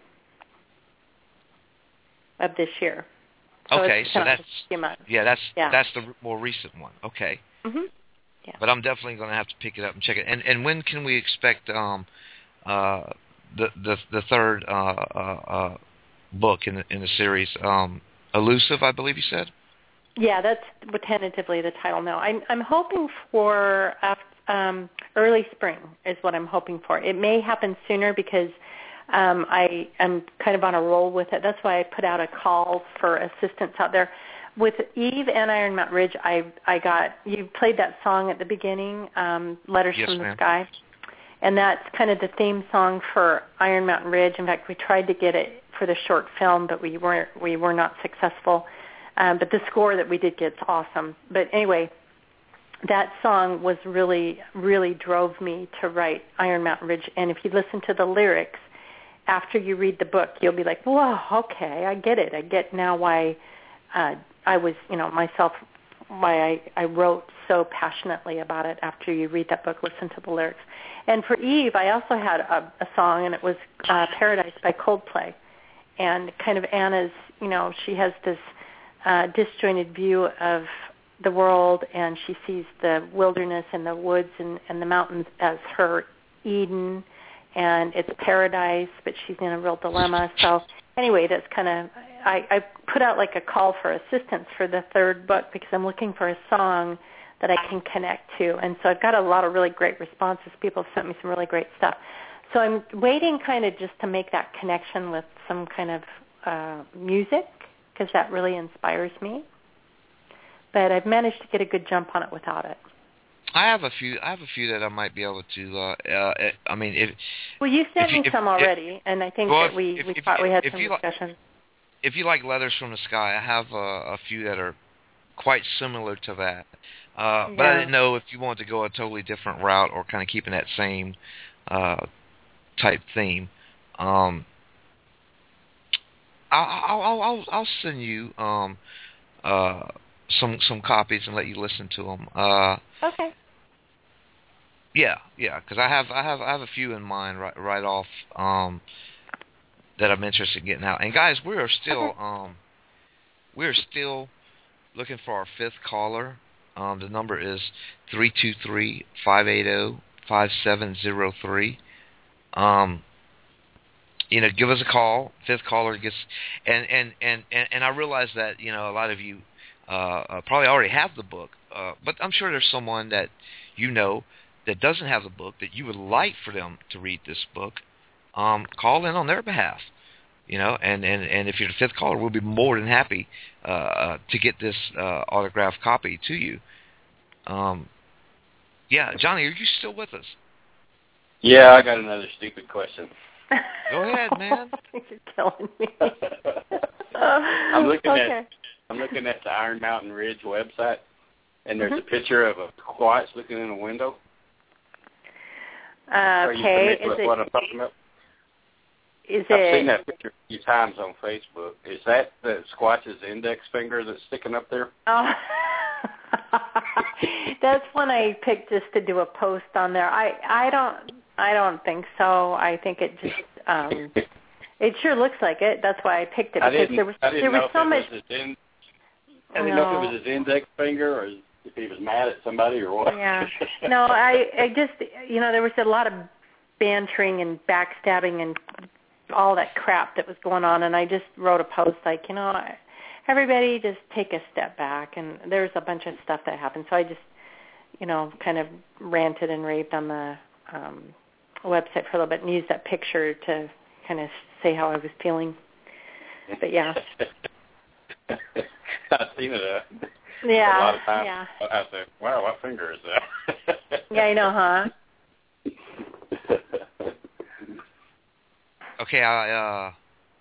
of this year. So okay, so that's yeah, that's yeah. that's the more recent one. Okay. Mhm. Yeah. But I'm definitely going to have to pick it up and check it. And and when can we expect um uh the the the third uh uh, uh book in the, in the series, um Elusive, I believe you said? Yeah, that's tentatively the title now. I'm I'm hoping for um early spring is what I'm hoping for. It may happen sooner because um I am kind of on a roll with it. That's why I put out a call for assistance out there. With Eve and Iron Mountain Ridge, I I got, you played that song at the beginning, um, Letters yes, from the ma'am. Sky, and that's kind of the theme song for Iron Mountain Ridge. In fact, we tried to get it for the short film, but we weren't we were not successful. Um, but the score that we did get is awesome. But anyway, that song was really really drove me to write Iron Mountain Ridge. And if you listen to the lyrics after you read the book, you'll be like, whoa, okay, I get it. I get now why. Uh, I was, you know, myself, why I, I wrote so passionately about it after you read that book, listen to the lyrics. And for Eve, I also had a, a song, and it was uh, Paradise by Coldplay. And kind of Anna's, you know, she has this uh, disjointed view of the world, and she sees the wilderness and the woods and, and the mountains as her Eden, and it's paradise, but she's in a real dilemma. So anyway, that's kind of, I, I put out like a call for assistance for the third book because I'm looking for a song that I can connect to. And so I've got a lot of really great responses. People have sent me some really great stuff. So I'm waiting kind of just to make that connection with some kind of uh, music because that really inspires me. But I've managed to get a good jump on it without it. I have a few. I have a few that I might be able to. Uh, uh, I mean, if well, you sent if, me if, some already, if, and I think well, that we if, we if, thought we had if some you discussion. Like, if you like Letters from the Sky, I have uh, a few that are quite similar to that. Uh, but yeah. I didn't know if you wanted to go a totally different route or kind of keeping that same uh, type theme. Um, I'll, I'll I'll I'll send you um, uh, some some copies and let you listen to them. Uh, okay. Yeah, yeah, because I have I have I have a few in mind right right off um, that I'm interested in getting out. And guys, we are still okay. um, we are still looking for our fifth caller. Um, the number is three two three, five eight zero, five seven zero three. Um, you know, give us a call. Fifth caller gets, and and, and, and, and I realize that, you know, a lot of you uh, uh, probably already have the book, uh, but I'm sure there's someone that you know that doesn't have the book that you would like for them to read this book. Um, call in on their behalf. You know, and, and, and if you're the fifth caller, we'll be more than happy uh, uh, to get this uh, autographed copy to you. Um, yeah, Johnny, are you still with us? Yeah, I got another stupid question. Go ahead, man. You're killing me. I'm looking okay. at I'm looking at the Iron Mountain Ridge website, and there's mm-hmm. a picture of a Squatch looking in a window. Uh, Are you okay, familiar with is what it, I'm talking about? Is I've it, seen that picture a few times on Facebook. Is that the Squatch's index finger that's sticking up there? Oh, that's one I picked just to do a post on there. I, I don't I don't think so. I think it just um, it sure looks like it. That's why I picked it I because didn't, there was I didn't there know was so if it much. was his in, I didn't know if it was his index finger or his if he was mad at somebody or what. Yeah. No, I, I just, you know, there was a lot of bantering and backstabbing and all that crap that was going on, and I just wrote a post like, you know, everybody just take a step back, and there's a bunch of stuff that happened. So I just, you know, kind of ranted and raved on the um, website for a little bit and used that picture to kind of say how I was feeling. But, yeah. I've seen it uh, yeah, a lot of times. Yeah. I say, wow, what finger is that? Yeah, I know, huh? Okay, I, uh,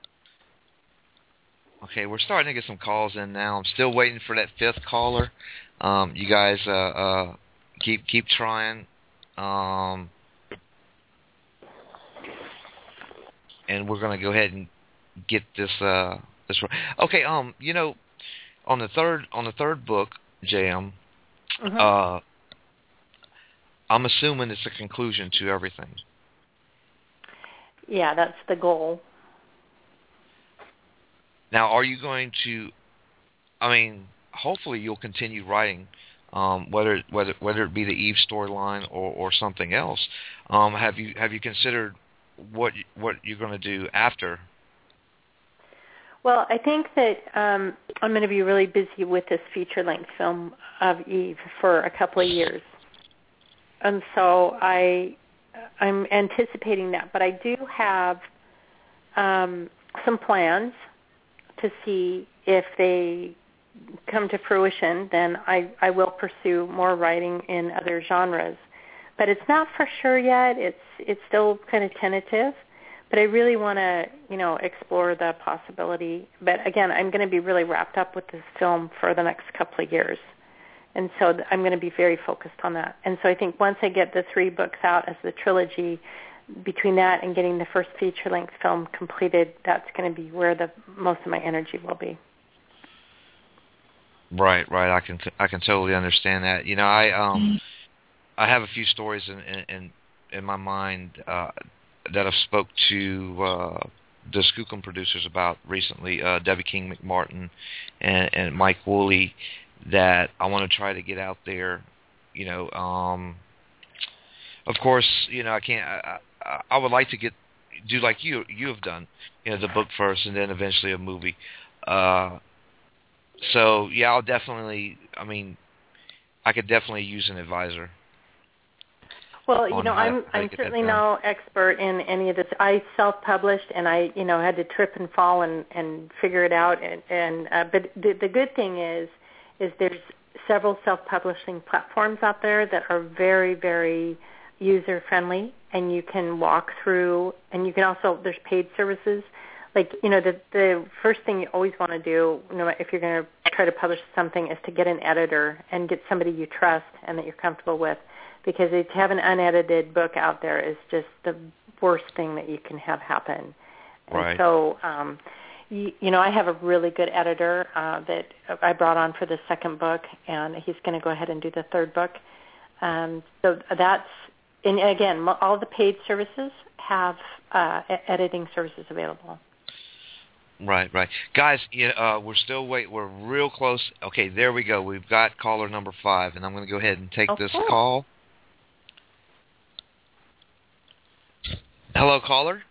okay, we're starting to get some calls in now. I'm still waiting for that fifth caller. Um, you guys, uh, uh, keep keep trying. Um, and we're gonna go ahead and get this. Uh, this. Okay. Um, you know, on the third on the third book, J M. Mm-hmm. Uh, I'm assuming it's a conclusion to everything. Yeah, that's the goal. Now, are you going to, I mean, hopefully you'll continue writing, um, whether whether whether it be the Eve storyline or, or something else. Um, have you have you considered what what you're going to do after? Well, I think that um, I'm going to be really busy with this feature-length film of Eve for a couple of years. And so I, I'm anticipating that. But I do have um, some plans to see if they come to fruition. Then I, I will pursue more writing in other genres. But it's not for sure yet. It's it's still kind of tentative. But I really want to, you know, explore the possibility. But again, I'm going to be really wrapped up with this film for the next couple of years. And so I'm going to be very focused on that. And so I think once I get the three books out as the trilogy, between that and getting the first feature-length film completed, that's going to be where the most of my energy will be. Right, right. I can t- I can totally understand that. You know, I um I have a few stories in in in my mind uh, that I've spoke to uh, the Skookum producers about recently, uh, Debbie King McMartin and, and Mike Woolley, that I want to try to get out there. You know, um, of course, you know I can't. I, I, I would like to get do like you you have done. You know, the book first and then eventually a movie. Uh, so yeah, I'll definitely. I mean, I could definitely use an advisor. Well, you know, I'm I'm certainly no expert in any of this. I self-published, and I, you know, had to trip and fall and, and figure it out. And, and uh, but the, the good thing is, is there's several self-publishing platforms out there that are very, very user-friendly, and you can walk through. And you can also there's paid services. Like, you know, the the first thing you always want to do, you know, if you're going to try to publish something, is to get an editor and get somebody you trust and that you're comfortable with. Because to have an unedited book out there is just the worst thing that you can have happen. Right. And so, um, you, you know, I have a really good editor uh, that I brought on for the second book, and he's going to go ahead and do the third book. Um, so that's, and again, all the paid services have uh, editing services available. Right, right. Guys, you know, uh, we're still wait. We're real close. Okay, there we go. We've got caller number five, and I'm going to go ahead and take okay. this call. Hello, caller.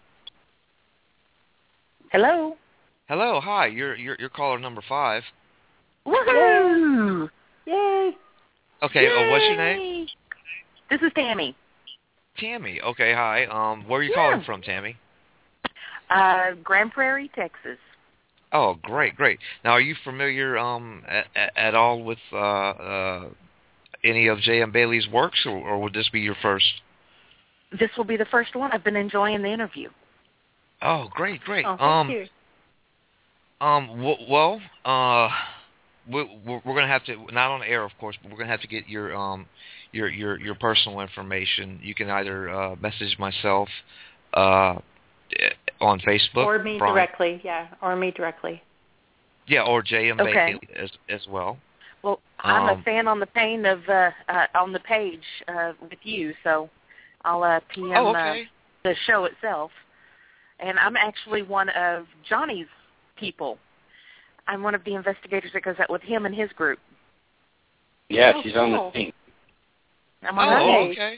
Hello. Hello. Hi. You're you're you're caller number five. Woohoo! Yay! Okay. Yay! Oh, what's your name? This is Tammy. Tammy. Okay. Hi. Um, where are you yeah. calling from, Tammy? Uh, Grand Prairie, Texas. Oh, great, great. Now, are you familiar um at, at all with uh, uh any of J M Bailey's works, or, or would this be your first? This will be the first one. I've been enjoying the interview. Oh, great, great. Oh, thank um, you. Um, w- well, uh, we, we're going to have to, not on air, of course, but we're going to have to get your um your your your personal information. You can either uh, message myself uh on Facebook, or me Brian. directly, yeah, or me directly. Yeah, or J M Okay. Bailey as as well. Well, I'm Um, a fan on the pane of uh, uh, on the page uh, with you, so I'll uh, P M oh, okay. uh, the show itself. And I'm actually one of Johnny's people. I'm one of the investigators that goes out with him and his group. Yeah, Oh, she's on cool. the team. I'm on Oh, that Nice. page. okay.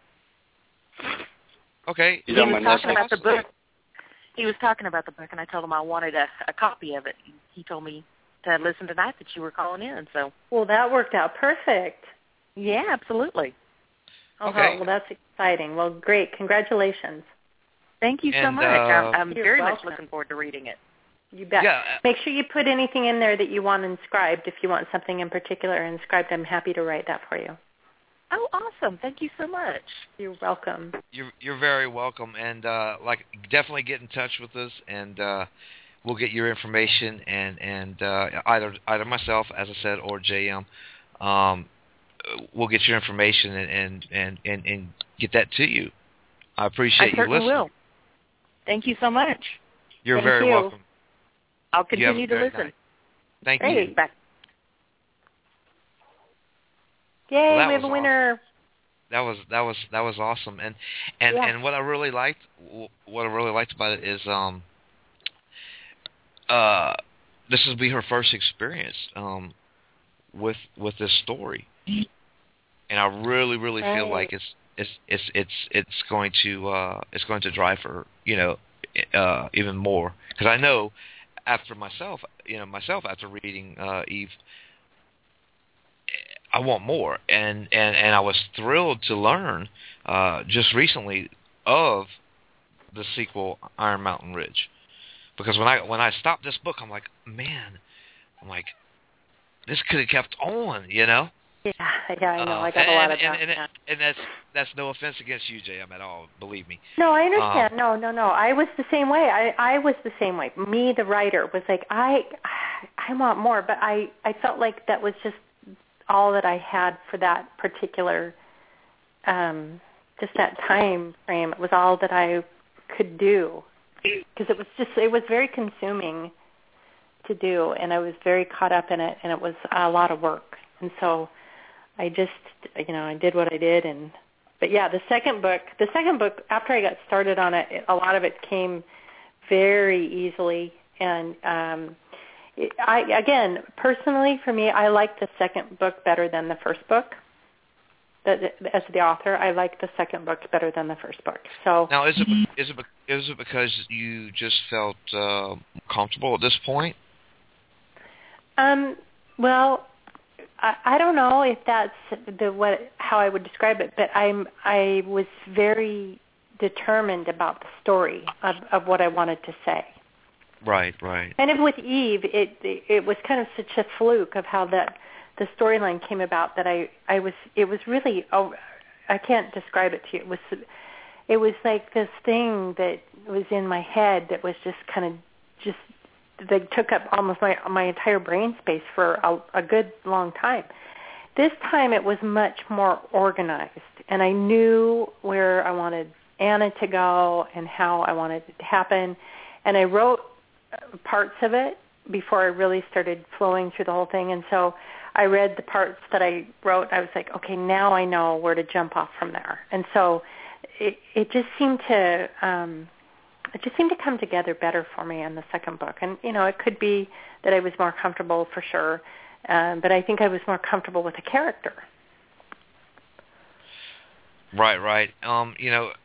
Okay. She's He on was my talking next about the book. He was talking about the book, and I told him I wanted a, a copy of it. He told me to listen tonight that you were calling in. So, Well, that worked out perfect. yeah, absolutely. Oh, Okay. well, that's exciting. Well, great. Congratulations. Thank you so And, much. uh, I'm, I'm You're very welcome. much looking forward to reading it. You bet. Yeah. Make sure you put anything in there that you want inscribed. If you want something in particular inscribed, I'm happy to write that for you. Oh, awesome. Thank you so much. You're welcome. You're you're very welcome, and uh, like definitely get in touch with us, and uh, we'll get your information, and and uh, either either myself, as I said, or J M, um, we'll get your information and and, and, and and get that to you. I appreciate I you certainly listening. will. Thank you so much. You're Thank very you. welcome. I'll You have a continue to great listen. night. Thank Great. you. Bye. Yay, Well, that we have was a winner. That was that was that was awesome, and and Yeah. and what I really liked, what I really liked about it is, um, uh, this will be her first experience, um, with with this story, and I really really feel Right. like it's it's it's it's it's going to uh it's going to drive her, you know, uh, even more, because I know after myself, you know, myself after reading uh, Eve, I want more, and, and, and I was thrilled to learn uh, just recently of the sequel, Iron Mountain Ridge, because when I when I stopped this book, I'm like, man, I'm like, this could have kept on, you know. Yeah, yeah, I know. Uh, I got and, a lot of and, that. and, yeah. and that's that's no offense against you, J M, at all. Believe me. No, I understand. Um, no, no, no. I was the same way. I, I was the same way. Me, the writer, was like, I, I want more, but I, I felt like that was just all that I had for that particular, um, just that time frame. It was all that I could do, because it was just, it was very consuming to do, and I was very caught up in it, and it was a lot of work, and so I just, you know, I did what I did, and but yeah, the second book, the second book, after I got started on it, a lot of it came very easily, and um, it, I again, personally, for me, I like the second book better than the first book. That, as the author, I like the second book better than the first book. So now, is it is it is it because you just felt uh, comfortable at this point? Um, well, I, I don't know if that's the what how I would describe it, but I'm I was very determined about the story of, of what I wanted to say. Right, right. Kind of with Eve, it, it it was kind of such a fluke of how that the storyline came about that I I was it was really oh I can't describe it to you. It was it was like this thing that was in my head that was just kind of just that took up almost my my entire brain space for a, a good long time. This time it was much more organized, and I knew where I wanted Anna to go and how I wanted it to happen, and I wrote parts of it before I really started flowing through the whole thing, and so I read the parts that I wrote. I was like, okay, now I know where to jump off from there, and so it, it just seemed to um, it just seemed to come together better for me in the second book. And you know, it could be that I was more comfortable for sure, um, but I think I was more comfortable with the character. Right, right. Um, you know,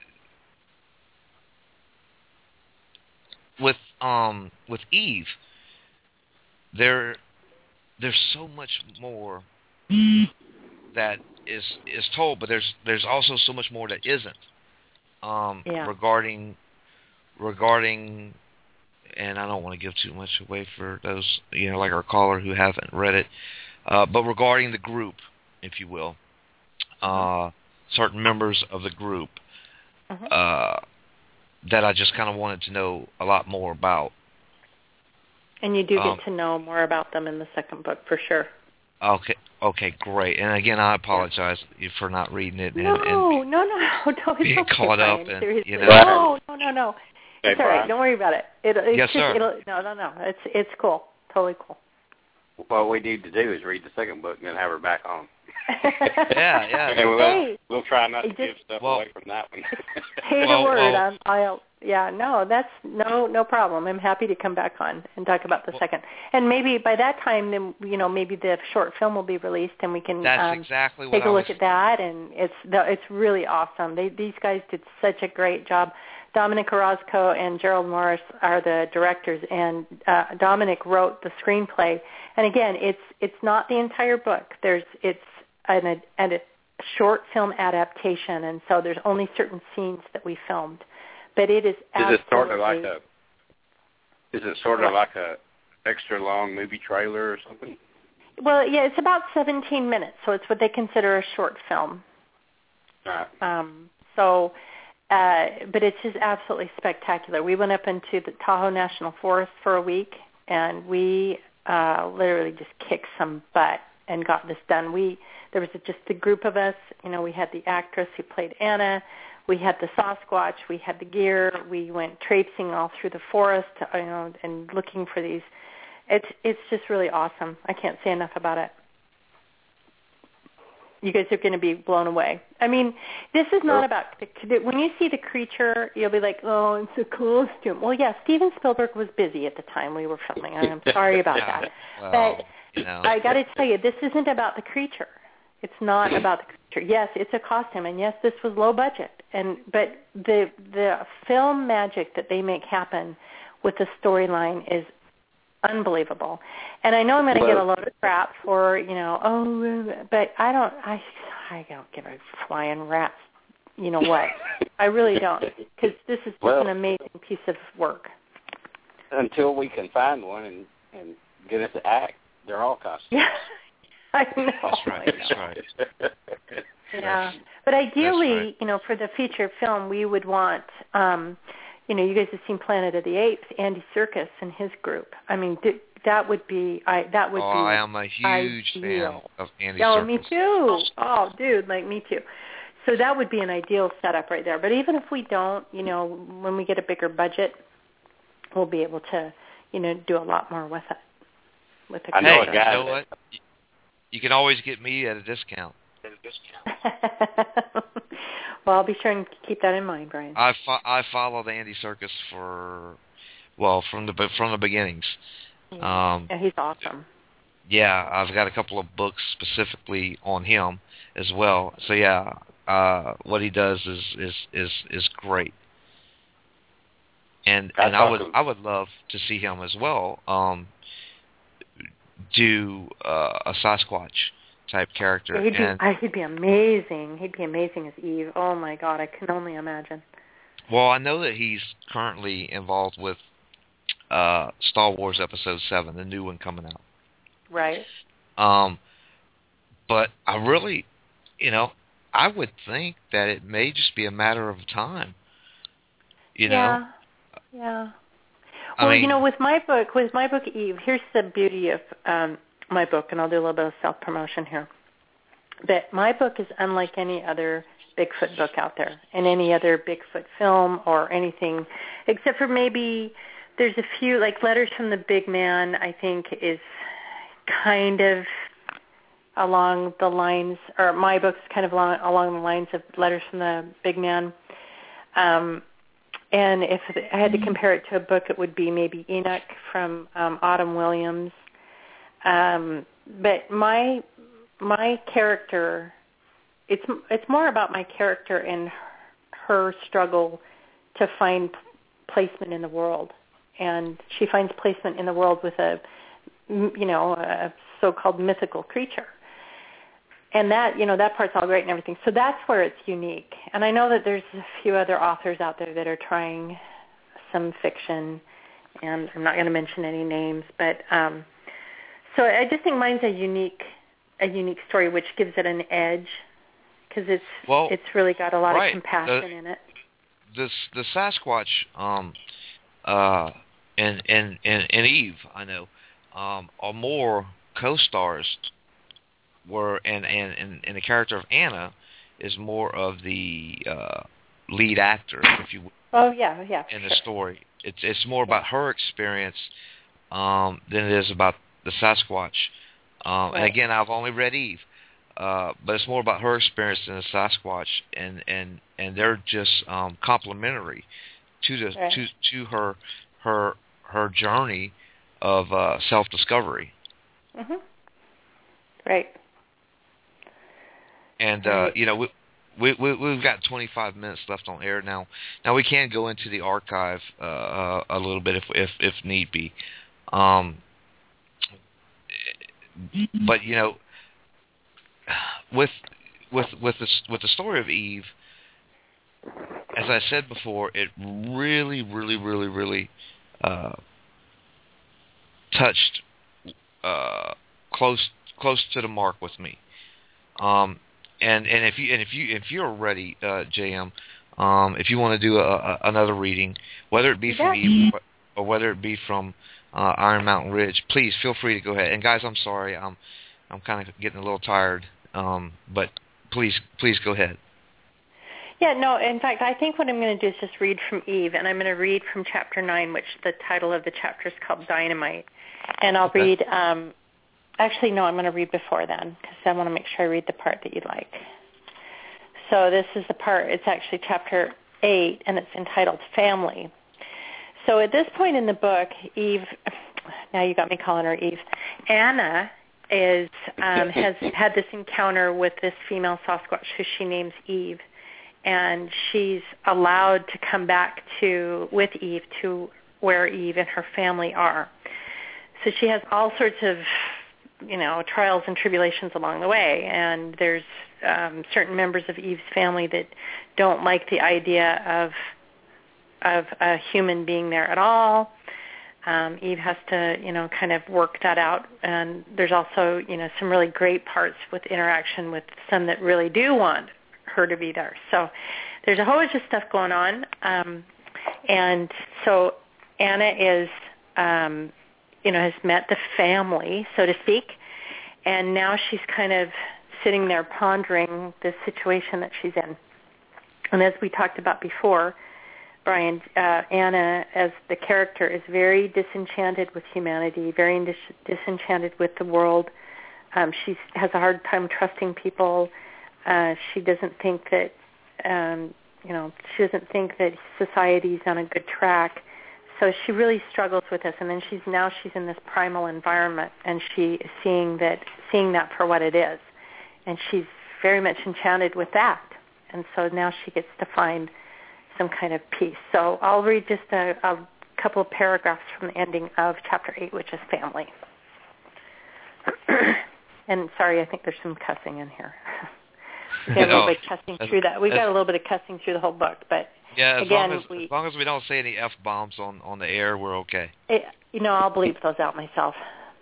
with um with Eve, there there's so much more that is is told, but there's there's also so much more that isn't. Um, Yeah. regarding regarding, and I don't want to give too much away for those, you know, like our caller who haven't read it, uh, but regarding the group, if you will, uh, certain members of the group, Mm-hmm. uh, that I just kind of wanted to know a lot more about. And you do get Um, to know more about them in the second book for sure. Okay, okay, great. And again, I apologize for not reading it and, No, and no, no, no. Don't being okay, caught up Brian, and, seriously. you know. No, no, no, no. Hey, It's all right. Brian. Don't worry about it. it it's Yes, just, sir. It'll, no, no, no. It's it's cool. Totally cool. What we need to do is read the second book and then have her back on. Yeah, yeah. And we'll, Hey, we'll try not to just- give stuff well, away from that one. Say Well, the word. well- I'm, I'll Yeah, no, that's no no problem. I'm happy to come back on and talk about the well, second. And maybe by that time, then you know, maybe the short film will be released, and we can that's um, exactly what take a I look was... at that. And it's it's really awesome. They, these guys did such a great job. Dominic Orozco and Gerald Morris are the directors, and uh, Dominic wrote the screenplay. And again, it's it's not the entire book. There's it's an, an, a short film adaptation, and so there's only certain scenes that we filmed. But it is absolutely... Is it sort of like a? Is it sort of like a extra long movie trailer or something? Well, yeah, it's about seventeen minutes, so it's what they consider a short film. Right. Um, so. Uh, but it's just absolutely spectacular. We went up into the Tahoe National Forest for a week, and we uh, literally just kicked some butt and got this done. We there was just a group of us. You know, we had the actress who played Anna, we had the Sasquatch, we had the gear. We went traipsing all through the forest, you know, and looking for these. It's it's just really awesome. I can't say enough about it. You guys are going to be blown away. I mean, this is not about, when you see the creature, you'll be like, oh, it's a costume. Well, yeah, Steven Spielberg was busy at the time we were filming. I'm sorry about yeah, that. well, but you know. I got to tell you, this isn't about the creature. It's not about the creature. Yes, it's a costume, and yes, this was low budget. And But the the film magic that they make happen with the storyline is unbelievable. And I know I'm going to well, get a lot of crap for, you know, oh, but I don't, I, I don't give a flying rat's, you know what? I really don't, because this is just well, an amazing piece of work. Until we can find one and, and get it to act, they're all costumes. Yeah, I know. That's right, I that's right. Yeah, but ideally, right. you know, for the feature film, we would want, um, you know, you guys have seen Planet of the Apes, Andy Serkis and his group. I mean, th- that would be, I that would oh, be I am a huge ideal. fan of Andy oh, Serkis. Oh, me too. Oh, dude, like me too. So that would be an ideal setup right there. But even if we don't, you know, when we get a bigger budget, we'll be able to, you know, do a lot more with it. With the I know hey, a guy. You know what? You can always get me at a discount. At a discount. Well, I'll be sure and keep that in mind, Brian. I fo- I followed Andy Serkis for, well, from the from the beginnings. Yeah, um, yeah he's awesome. Yeah, I've got a couple of books specifically on him as well. So yeah, uh, what he does is is is, is great. And That's and I would awesome. I would love to see him as well um, do uh, a Sasquatch type character. Yeah, he'd, be, and, I, he'd be amazing. He'd be amazing as Eve. Oh my God, I can only imagine. Well, I know that he's currently involved with uh, Star Wars Episode Seven, the new one coming out. Right. Um, but I really, you know, I would think that it may just be a matter of time. You yeah. know. Yeah. I Well, mean, you know, with my book, with my book Eve, here's the beauty of um, my book, and I'll do a little bit of self-promotion here. That my book is unlike any other Bigfoot book out there, and any other Bigfoot film or anything, except for maybe there's a few, like Letters from the Big Man, I think is kind of along the lines, or my book's kind of along, along the lines of Letters from the Big Man. Um, and if I had to compare it to a book, it would be maybe Enoch from um, Autumn Williams. Um, but my my character, it's it's more about my character and her struggle to find placement in the world, and she finds placement in the world with a, you know, a so-called mythical creature. And that, you know, that part's all great and everything. So that's where it's unique. And I know that there's a few other authors out there that are trying some fiction, and I'm not going to mention any names, but um, so I just think mine's a unique, a unique story, which gives it an edge, because it's well, it's really got a lot right. of compassion the, in it. The the Sasquatch um, uh, and and and and Eve, I know, um, are more co-stars. Were and, and, and, and the character of Anna is more of the uh, lead actor, if you will. Oh yeah, yeah. In sure. the story, it's it's more about her experience um, than it is about the Sasquatch. Um, right. And again, I've only read Eve, uh, but it's more about her experience than the Sasquatch, and and, and they're just um, complementary to the right. to to her her her journey of uh, self-discovery. Mhm. Right. And uh, you know, we, we we we've got twenty-five minutes left on air now. Now we can go into the archive uh, a little bit if if if need be. Um, but you know, with with with the with the story of Eve, as I said before, it really, really, really, really uh, touched uh, close close to the mark with me. Um, and and if you and if you if you're ready, uh, J M, um, if you want to do a, a, another reading, whether it be from yeah. Eve or whether it be from uh, Iron Mountain Ridge, please feel free to go ahead. And guys, I'm sorry, I'm I'm kind of getting a little tired, um, but please please go ahead. Yeah, no, in fact, I think what I'm going to do is just read from Eve, and I'm going to read from chapter nine, which the title of the chapter is called Dynamite. And I'll Okay. read, um, actually, no, I'm going to read before then, because I want to make sure I read the part that you like. So this is the part, it's actually chapter eight, and it's entitled Family. So at this point in the book, Eve, now you got me calling her Eve, Anna is um, has had this encounter with this female Sasquatch who she names Eve. And she's allowed to come back to with Eve to where Eve and her family are. So she has all sorts of, you know, trials and tribulations along the way. And there's um, certain members of Eve's family that don't like the idea of of a human being there at all. Um, Eve has to, you know, kind of work that out. And there's also, you know, some really great parts with interaction with some that really do want her to be there. So there's a whole bunch of stuff going on. Um, and so Anna is, um, you know, has met the family, so to speak, and now she's kind of sitting there pondering the situation that she's in. And as we talked about before, Brian, uh, Anna, as the character, is very disenchanted with humanity, very dis- disenchanted with the world. Um, she has a hard time trusting people. Uh, she doesn't think that, um, you know, she doesn't think that society's on a good track. So she really struggles with this. And then she's now she's in this primal environment, and she is seeing that seeing that for what it is, and she's very much enchanted with that. And so now she gets to find some kind of peace. So I'll read just a, a couple of paragraphs from the ending of chapter eight, which is family. And sorry, I think there's some cussing in here. We got a little bit of cussing through that. We've got a little bit of cussing through the whole book, but yeah, as again, long as, we, as long as we don't say any F bombs on, on the air, we're okay. It, you know, I'll bleep those out myself.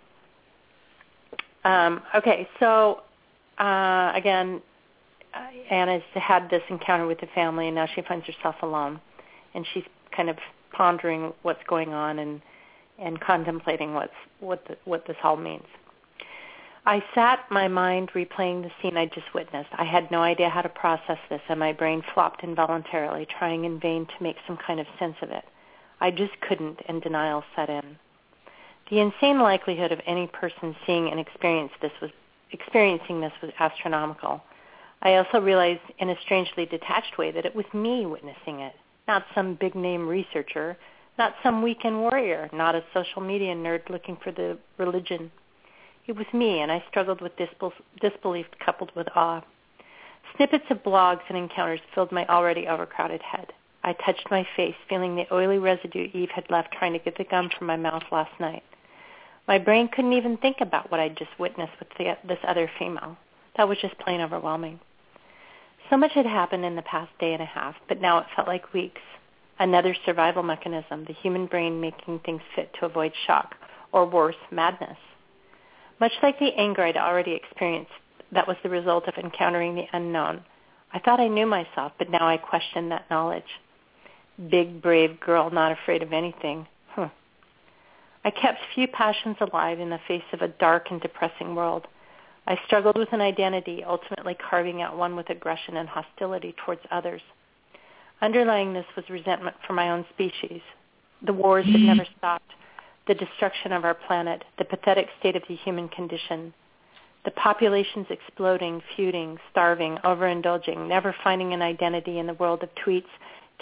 Um, okay, so uh, again, Anna's had this encounter with the family, and now she finds herself alone, and she's kind of pondering what's going on and and contemplating what's what the, what this all means. I sat, my mind replaying the scene I just witnessed. I had no idea how to process this, and my brain flopped involuntarily, trying in vain to make some kind of sense of it. I just couldn't, and denial set in. The insane likelihood of any person seeing and experience this was, experiencing this was astronomical. I also realized in a strangely detached way that it was me witnessing it, not some big-name researcher, not some weekend warrior, not a social media nerd looking for the religion. It was me, and I struggled with disbelief coupled with awe. Snippets of blogs and encounters filled my already overcrowded head. I touched my face, feeling the oily residue Eve had left trying to get the gum from my mouth last night. My brain couldn't even think about what I'd just witnessed with the, this other female. That was just plain overwhelming. So much had happened in the past day and a half, but now it felt like weeks. Another survival mechanism, the human brain making things fit to avoid shock, or worse, madness. Much like the anger I'd already experienced that was the result of encountering the unknown, I thought I knew myself, but now I questioned that knowledge. Big, brave girl, not afraid of anything. Huh. I kept few passions alive in the face of a dark and depressing world. I struggled with an identity, ultimately carving out one with aggression and hostility towards others. Underlying this was resentment for my own species, the wars that never stopped, the destruction of our planet, the pathetic state of the human condition, the populations exploding, feuding, starving, overindulging, never finding an identity in the world of tweets, texts,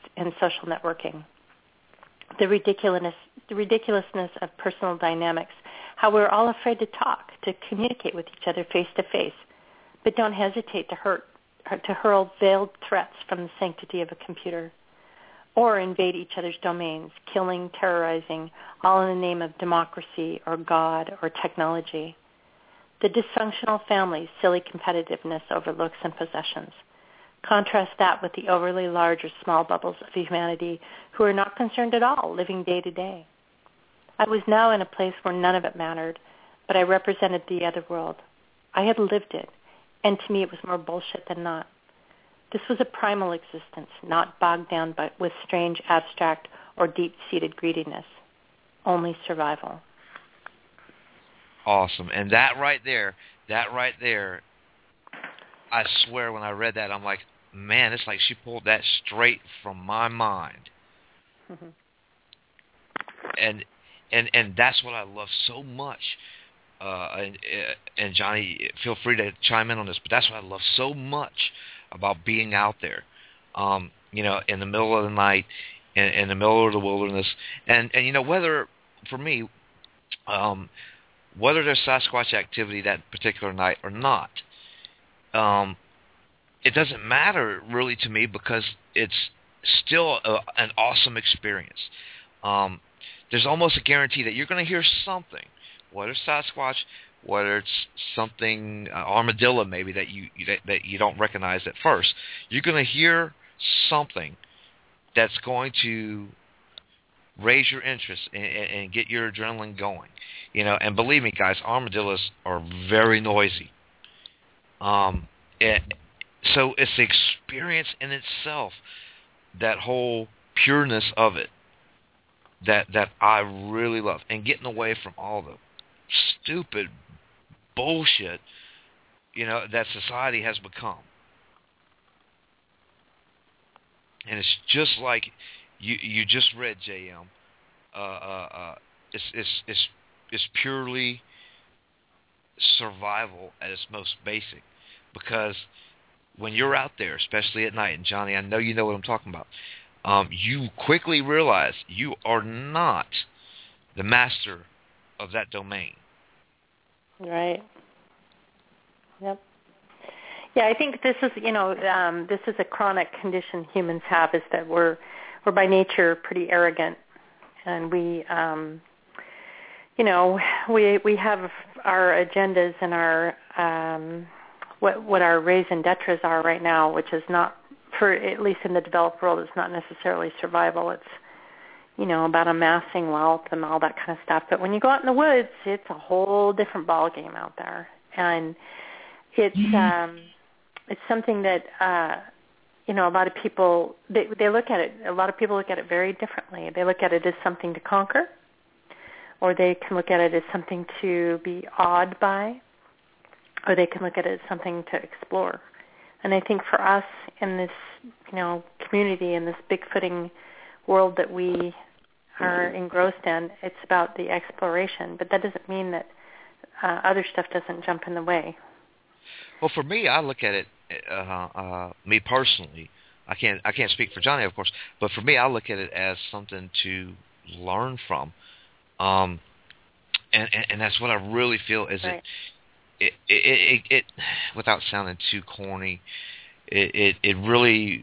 in social networking. The ridiculousness, the ridiculousness of personal dynamics, how we're all afraid to talk, to communicate with each other face to face, but don't hesitate to hurt, to hurl veiled threats from the sanctity of a computer, or invade each other's domains, killing, terrorizing, all in the name of democracy or God or technology. The dysfunctional family's silly competitiveness over looks and possessions. Contrast that with the overly large or small bubbles of humanity who are not concerned at all, living day to day. I was now in a place where none of it mattered, but I represented the other world. I had lived it, and to me it was more bullshit than not. This was a primal existence, not bogged down by, with strange, abstract, or deep-seated greediness. Only survival. Awesome. And that right there, that right there, I swear when I read that, I'm like, man, it's like she pulled that straight from my mind. Mm-hmm. And and and that's what I love so much. Uh, and, and Johnny, feel free to chime in on this, but that's what I love so much about being out there, um, you know, in the middle of the night, in, in the middle of the wilderness. And, and you know, whether, for me, um, whether there's Sasquatch activity that particular night or not, um, it doesn't matter really to me because it's still a, an awesome experience. Um, there's almost a guarantee that you're going to hear something, whether it's Sasquatch, whether it's something, uh, armadillo maybe, that you that, that you don't recognize at first. You're going to hear something that's going to raise your interest and, and get your adrenaline going. You know, and believe me, guys, armadillos are very noisy. Um, it, so it's the experience in itself, that whole pureness of it, that that I really love, and getting away from all the stupid bullshit, you know, that society has become. And it's just like you you just read, J M. Uh, uh, uh, it's it's it's it's purely survival at its most basic, because when you're out there, especially at night, and Johnny, I know you know what I'm talking about, um, you quickly realize you are not the master of that domain. Right. Yep. Yeah, I think this is, you know, um, this is a chronic condition humans have, is that we're we're by nature pretty arrogant, and we, um, you know, we we have our agendas and our um, what what our raison d'etres are right now, which is not, for at least in the developed world, it's not necessarily survival. It's, you know, about amassing wealth and all that kind of stuff. But when you go out in the woods, it's a whole different ballgame out there, and it's um, it's something that uh, you know, a lot of people they they look at it. A lot of people look at it very differently. They look at it as something to conquer, or they can look at it as something to be awed by, or they can look at it as something to explore. And I think for us in this, you know, community, in this bigfooting world that we are engrossed in, it's about the exploration. But that doesn't mean that uh, other stuff doesn't jump in the way. Well, for me, I look at it, uh, uh, me personally, I can't I can't speak for Johnny, of course, but for me, I look at it as something to learn from. Um, and, and, and that's what I really feel is right. it, it, it, it, it, without sounding too corny, it, it, it really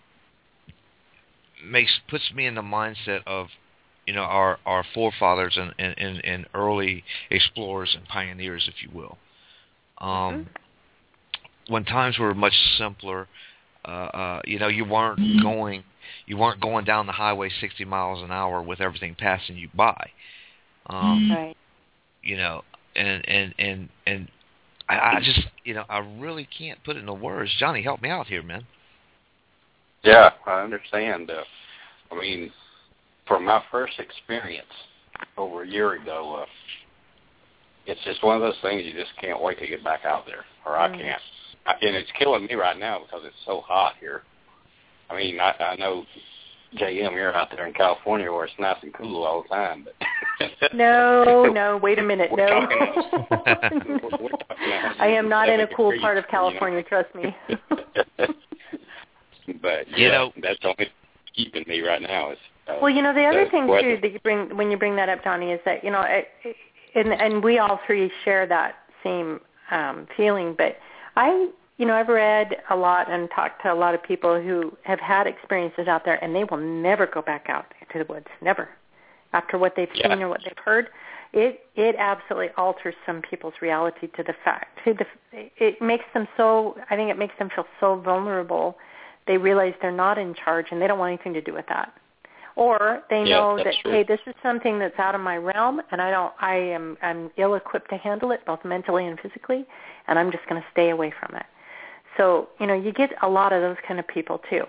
makes puts me in the mindset of, you know, our, our forefathers and, and, and early explorers and pioneers, if you will. Um, mm-hmm. When times were much simpler, uh, uh, you know, you weren't going you weren't going down the highway sixty miles an hour with everything passing you by. Um, right. You know, and and and and I, I just, you know, I really can't put it into words. Johnny, help me out here, man. Yeah, I understand. Uh, I mean, from my first experience over a year ago, uh, it's just one of those things you just can't wait to get back out there, or I can't. I, and it's killing me right now because it's so hot here. I mean, I, I know, J M, you're out there in California where it's nice and cool all the time. But no, no, wait a minute, we're no. Talking, we're, we're talking I am not in a cool part of California, you know? trust me. But, yeah, you know, that's only keeping me right now. Is uh, well, you know, the other thing weather. too that you bring when you bring that up, Donnie, is that you know, it, it, and and we all three share that same um, feeling. But I, you know, I've read a lot and talked to a lot of people who have had experiences out there, and they will never go back out to the woods, never, after what they've yeah. seen or what they've heard. It it absolutely alters some people's reality to the fact. To the, it makes them so. I think it makes them feel so vulnerable. They realize they're not in charge, and they don't want anything to do with that. Or they yeah, know that true. hey, this is something that's out of my realm, and I don't. I am I'm ill-equipped to handle it, both mentally and physically, and I'm just going to stay away from it. So you know, you get a lot of those kind of people too.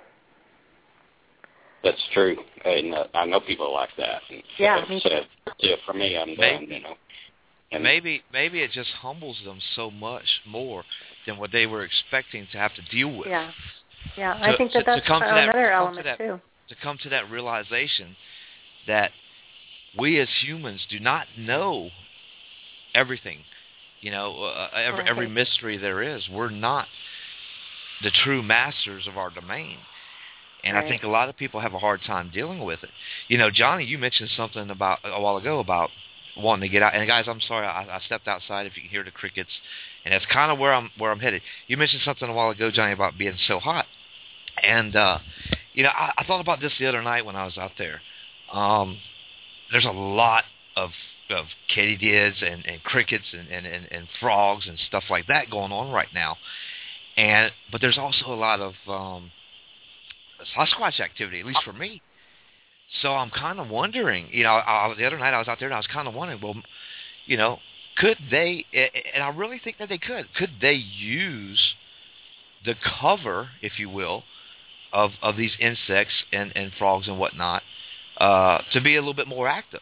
That's true, and uh, I know people like that. And yeah, so, me too. So, yeah, for me, I'm done. You know, and maybe maybe it just humbles them so much more than what they were expecting to have to deal with. Yeah, yeah. To, I think that to, that's to come to another that, element to that, too. To come to that realization that we as humans do not know everything. You know, uh, every, okay. every mystery there is. We're not the true masters of our domain. And right. I think a lot of people have a hard time dealing with it. You know, Johnny, you mentioned something about a while ago about wanting to get out. And guys, I'm sorry, I, I stepped outside. If you can hear the crickets, and that's kind of where I'm where I'm headed. You mentioned something a while ago, Johnny, about being so hot. And uh, you know, I, I thought about this the other night when I was out there. Um, there's a lot of of katydids and, and crickets and, and, and, and frogs and stuff like that going on right now. And but there's also a lot of um, Sasquatch activity, at least for me. So I'm kind of wondering, you know, I, the other night I was out there and I was kind of wondering, well, you know, could they, and I really think that they could, could they use the cover, if you will, of, of these insects and, and frogs and whatnot uh, to be a little bit more active?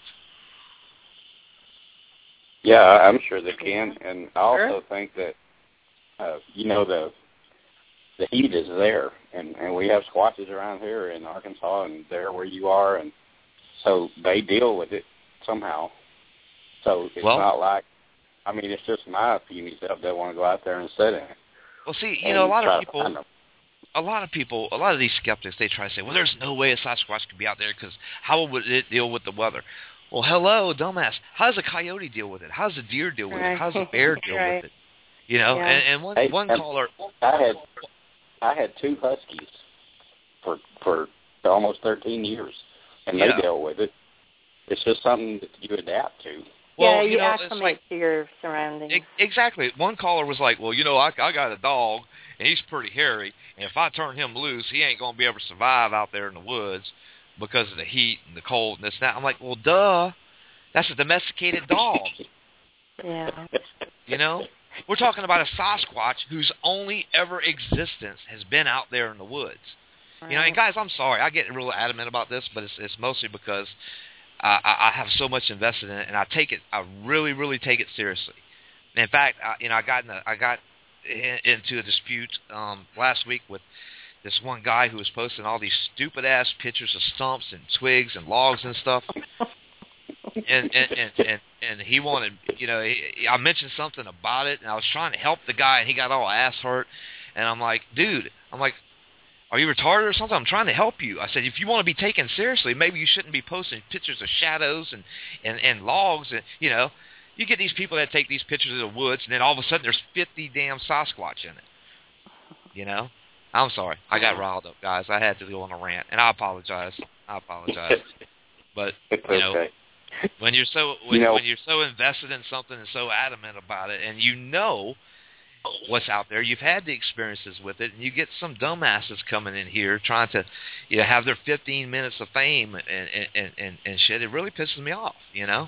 Yeah, I'm sure they can. And I also sure. think that, uh, you know, the the heat is there, and, and we have squatches around here in Arkansas and there where you are, and so they deal with it somehow. So it's well, not like, I mean, it's just my puny self that want to go out there and sit in it. Well, see, you know, a lot of people, a lot of people, a lot of these skeptics, they try to say, well, there's no way a Sasquatch could be out there because how would it deal with the weather? Well, hello, dumbass. How does a coyote deal with it? How does a deer deal with right. it? How does a bear deal right. with it? You know, yeah. and, and one, hey, one caller... I had... I had two huskies for for almost thirteen years, and yeah. they deal with it. It's just something that you adapt to. Well, yeah, you, you know, acclimate like, to your surroundings. It, exactly. One caller was like, well, you know, I, I got a dog, and he's pretty hairy, and if I turn him loose, he ain't going to be able to survive out there in the woods because of the heat and the cold and this and that. I'm like, well, duh. That's a domesticated dog. yeah. You know? We're talking about a Sasquatch whose only ever existence has been out there in the woods. Right. You know, and guys, I'm sorry. I get real adamant about this, but it's, it's mostly because I, I have so much invested in it, and I take it. I really, really take it seriously. In fact, I, you know, I got in a, I got in, into a dispute um, last week with this one guy who was posting all these stupid ass pictures of stumps and twigs and logs and stuff. And and, and and and he wanted, you know, he, I mentioned something about it, and I was trying to help the guy, and he got all ass hurt. And I'm like, dude, I'm like, are you retarded or something? I'm trying to help you. I said, if you want to be taken seriously, maybe you shouldn't be posting pictures of shadows and, and, and logs. And, you know, you get these people that take these pictures of the woods, and then all of a sudden there's fifty damn Sasquatch in it. You know? I'm sorry. I got riled up, guys. I had to go on a rant, and I apologize. I apologize. But, you know, okay. when you're so when, you know, when you're so invested in something and so adamant about it, and you know what's out there, you've had the experiences with it, and you get some dumbasses coming in here trying to, you know, have their fifteen minutes of fame and and and, and shit. It really pisses me off, you know.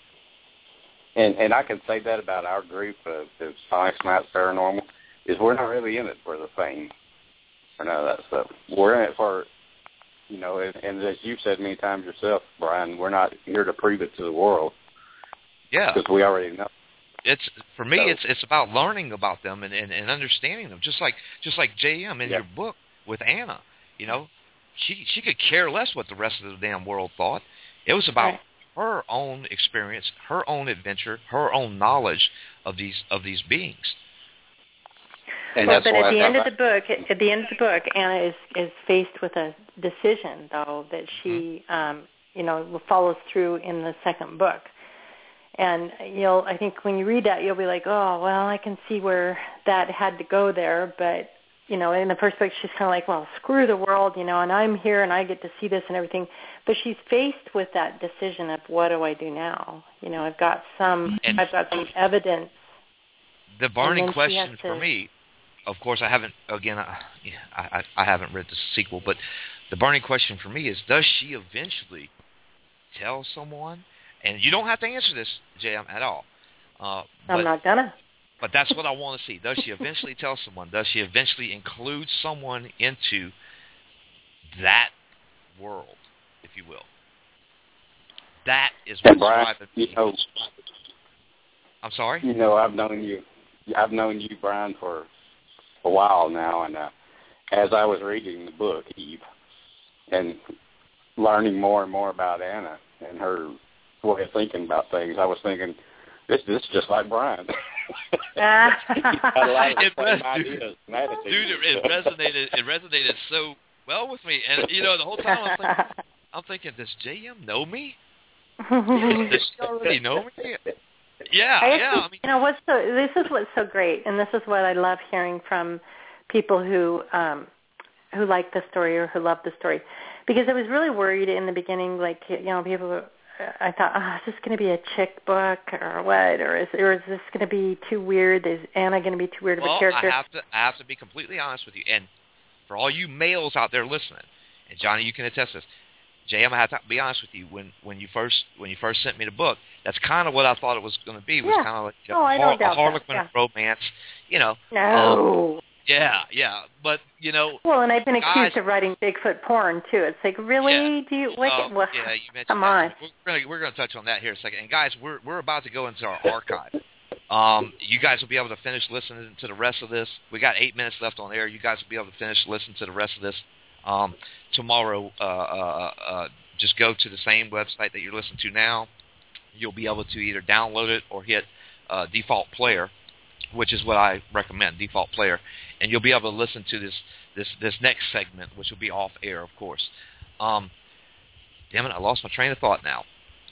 And and I can say that about our group of the Onyx Nights Paranormal is we're not really in it for the fame or none of that stuff. We're in it for, you know, and, and as you've said many times yourself, Brian, we're not here to prove it to the world. Yeah, because we already know. It's for me. So, it's it's about learning about them and, and, and understanding them. Just like just like J M in yeah. your book with Anna, you know, she she could care less what the rest of the damn world thought. It was about right. her own experience, her own adventure, her own knowledge of these of these beings. And well, that's but why at the I end of thought- the book, at the end of the book, Anna is is faced with a decision, though, that she, um, you know, follows through in the second book. And you'll, I think, when you read that, you'll be like, oh, well, I can see where that had to go there, but. You know, in the first book, she's kind of like, well, screw the world, you know, and I'm here and I get to see this and everything. But she's faced with that decision of what do I do now? You know, I've got some, and I've got some evidence. The burning question to, for me, of course, I haven't, again, I, I, I haven't read the sequel, but the burning question for me is, does she eventually tell someone? And you don't have to answer this, J M, at all. Uh, but, I'm not gonna. But that's what I want to see. Does she eventually tell someone? Does she eventually include someone into that world, if you will? That is what's driving me. You know, I'm sorry? You know, I've known you. I've known you, Brian, for a while now, and uh, as I was reading the book, Eve, and learning more and more about Anna and her way of thinking about things, I was thinking, this, this is just like Brian. it, res- dude, dude, it resonated. It resonated so well with me, and you know, the whole time I'm thinking, I'm thinking, does J M know me? Does she already know me? Yeah, I actually, yeah. I mean, you know, what's so this is what's so great, and this is what I love hearing from people who um, who like the story or who love the story, because I was really worried in the beginning, like you know, people. I thought, oh, is this going to be a chick book or what? Or is, or is this going to be too weird? Is Anna going to be too weird of well, a character? I have to, I have to be completely honest with you. And for all you males out there listening, and Johnny, you can attest this, J M, I have to be honest with you. When when you first when you first sent me the book, that's kind of what I thought it was going to be. It was yeah. kind of like oh, a, har- a Harlequin yeah. romance, you know. No. Um, Yeah, yeah, but you know. Well, and I've been accused guys, of writing Bigfoot porn too. It's like, really? Yeah, Do you? What, uh, well, yeah, you mentioned come that. on. We're gonna we're gonna touch on that here in a second. And guys, we're we're about to go into our archive. Um, you guys will be able to finish listening to the rest of this. We got eight minutes left on air. You guys will be able to finish listening to the rest of this um, tomorrow. Uh, uh, uh, just go to the same website that you're listening to now. You'll be able to either download it or hit uh, default player, which is what I recommend, default player, and you'll be able to listen to this this this next segment, which will be off air, of course. Um, damn it, I lost my train of thought now.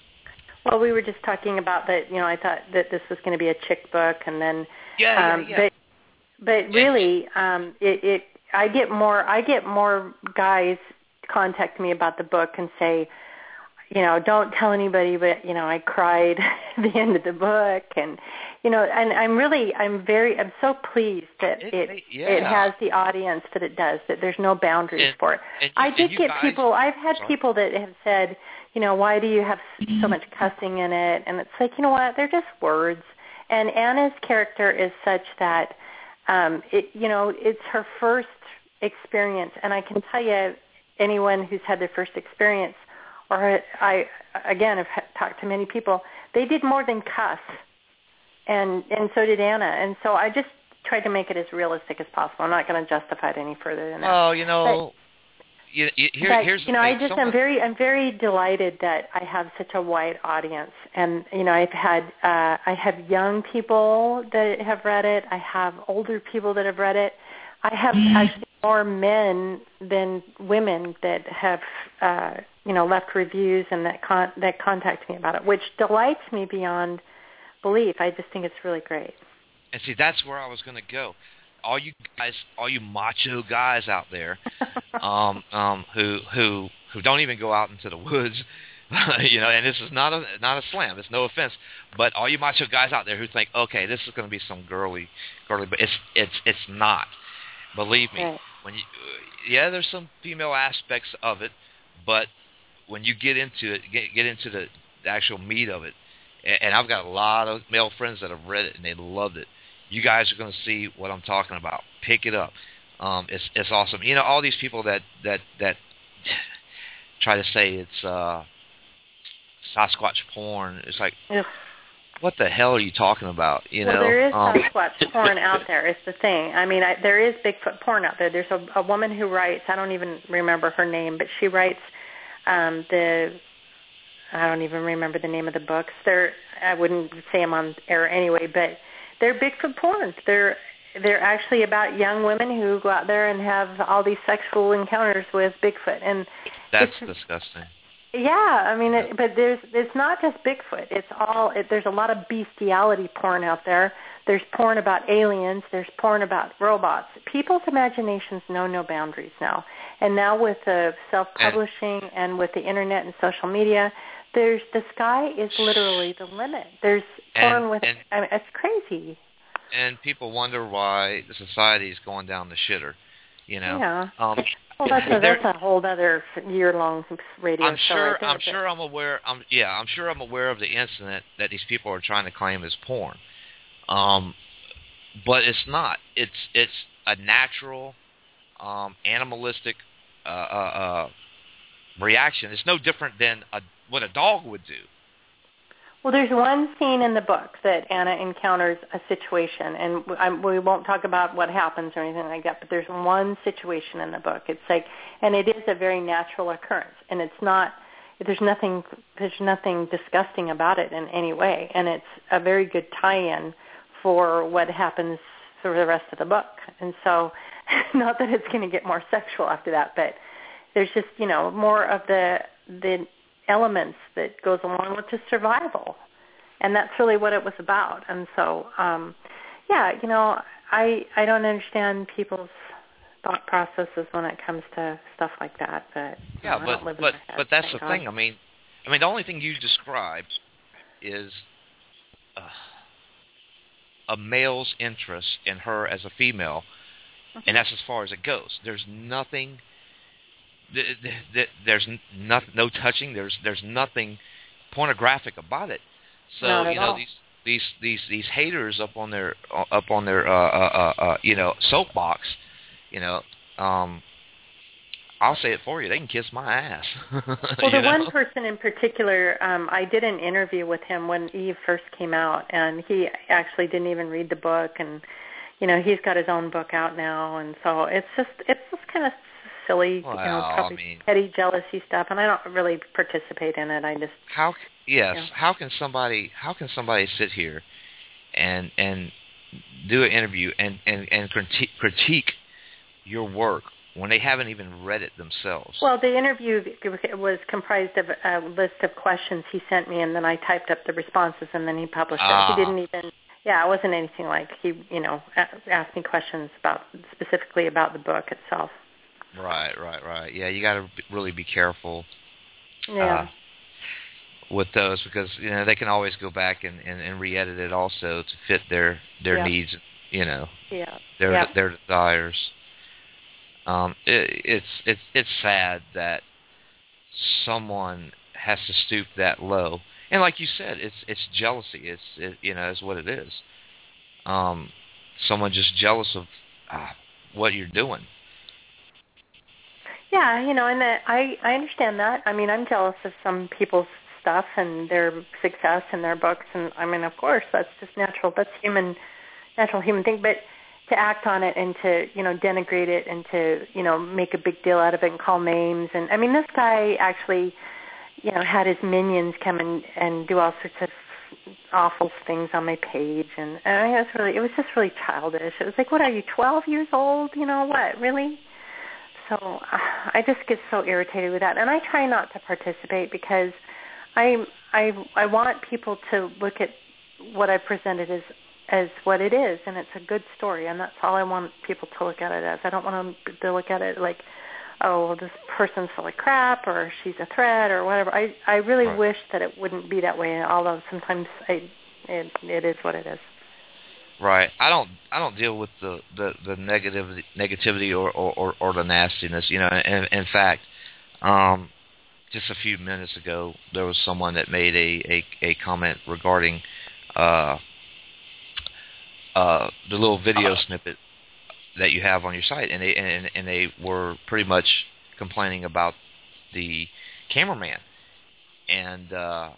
Well, we were just talking about that. You know, I thought that this was going to be a chick book, and then yeah, um, yeah, yeah. but but really, um, it, it I get more I get more guys contact me about the book and say, you know, don't tell anybody, but, you know, I cried at the end of the book. And, you know, and I'm really, I'm very, I'm so pleased that it it, yeah. it has the audience that it does, that there's no boundaries and, for it. And, I and did get guys, people, I've had sorry. people that have said, you know, why do you have so much cussing in it? And it's like, you know what, they're just words. And Anna's character is such that, um, it, you know, it's her first experience. And I can tell you, anyone who's had their first experience, or I, again, have talked to many people, they did more than cuss, and and so did Anna. And so I just tried to make it as realistic as possible. I'm not going to justify it any further than that. Oh, you know, but, you, you, here, but, here's the you know, thing. I just Someone... am very, I'm very delighted that I have such a wide audience. And you know, I've had, uh, I have young people that have read it. I have older people that have read it. I have actually more men than women that have, uh, you know, left reviews and that con- that contact me about it, which delights me beyond belief. I just think it's really great. And see, that's where I was going to go. All you guys, all you macho guys out there, um, um, who who who don't even go out into the woods, you know, and this is not a not a slam. It's no offense, but all you macho guys out there who think, okay, this is going to be some girly, girly, but it's it's it's not. Believe me, right. when you, yeah, there's some female aspects of it, but when you get into it, get, get into the, the actual meat of it, and, and I've got a lot of male friends that have read it and they loved it. You guys are going to see what I'm talking about. Pick it up. Um, it's it's awesome. You know, all these people that that that try to say it's uh, Sasquatch porn. It's like. Ugh. What the hell are you talking about? You well, know, there is um, Sasquatch porn out there. Is the thing. I mean, I, there is Bigfoot porn out there. There's a, a woman who writes. I don't even remember her name, but she writes um, the. I don't even remember the name of the books. They're. I wouldn't say them on air anyway, but they're Bigfoot porn. They're they're actually about young women who go out there and have all these sexual encounters with Bigfoot. And that's disgusting. Yeah, I mean, it, but there's it's not just Bigfoot. It's all it, there's a lot of bestiality porn out there. There's porn about aliens. There's porn about robots. People's imaginations know no boundaries now. And now with the self-publishing and, and with the internet and social media, there's the sky is literally the limit. There's porn and, with and, I mean, it's crazy. And people wonder why the society is going down the shitter. You know. Yeah. Um, well, that's a, that's a whole other year-long radio I'm show. sure. Right there, I'm sure. I'm aware. I'm yeah. I'm sure. I'm aware of the incident that these people are trying to claim is porn. Um, but it's not. It's it's a natural, um, animalistic uh, uh, uh, reaction. It's no different than a, what a dog would do. Well, there's one scene in the book that Anna encounters a situation, and I, we won't talk about what happens or anything like that, but there's one situation in the book. It's like, and it is a very natural occurrence, and it's not, there's nothing, there's nothing disgusting about it in any way, and it's a very good tie-in for what happens for the rest of the book. And so, not that it's going to get more sexual after that, but there's just, you know, more of the the elements that goes along with just survival, and that's really what it was about. And so, um, yeah, you know, I I don't understand people's thought processes when it comes to stuff like that. But yeah, know, but but but but that's the God. thing. I mean, I mean, the only thing you described is uh, a male's interest in her as a female, mm-hmm. and that's as far as it goes. There's nothing. There's no, no touching. There's there's nothing pornographic about it. So Not at you know all. these these these these haters up on their up on their uh, uh, uh, you know soapbox. You know, um, I'll say it for you. They can kiss my ass. Well, the know? one person in particular, um, I did an interview with him when Eve first came out, and he actually didn't even read the book, and you know he's got his own book out now, and so it's just it's just kind of silly, well, you know, probably I mean, petty jealousy stuff, and I don't really participate in it. I just how yes, you know. how can somebody how can somebody sit here and and do an interview and and and critique, critique your work when they haven't even read it themselves? Well, the interview was comprised of a list of questions he sent me, and then I typed up the responses, and then he published ah. it. He didn't even. Yeah, it wasn't anything like he, you know, asked me questions about specifically about the book itself. Right, right, right. Yeah, you got to really be careful yeah. uh, with those because you know they can always go back and, and, and re-edit it also to fit their their yeah. needs, you know, yeah. their yeah. their desires. Um, it, it's it's it's sad that someone has to stoop that low, and like you said, it's it's jealousy. It's it, you know, is what it is. Um, someone just jealous of uh, what you're doing. Yeah, you know, and that I I understand that. I mean, I'm jealous of some people's stuff and their success and their books, and I mean, of course, that's just natural. That's human, natural human thing. But to act on it and to you know denigrate it and to you know make a big deal out of it and call names, and I mean, this guy actually, you know, had his minions come and and do all sorts of awful things on my page, and, and I mean, it was really, it was just really childish. It was like, what are you, twelve years old? You know what, really? So uh, I just get so irritated with that, and I try not to participate because I I I want people to look at what I presented as as what it is, and it's a good story, and that's all I want people to look at it as. I don't want them to look at it like, oh, well, this person's full of crap, or she's a threat, or whatever. I I really right. wish that it wouldn't be that way, although sometimes I, it it is what it is. Right. I don't. I don't deal with the the, the negative negativity or, or, or the nastiness. You know. In, in fact, um, just a few minutes ago, there was someone that made a, a, a comment regarding uh, uh, the little video snippet that you have on your site, and they and, and they were pretty much complaining about the cameraman, and. Uh,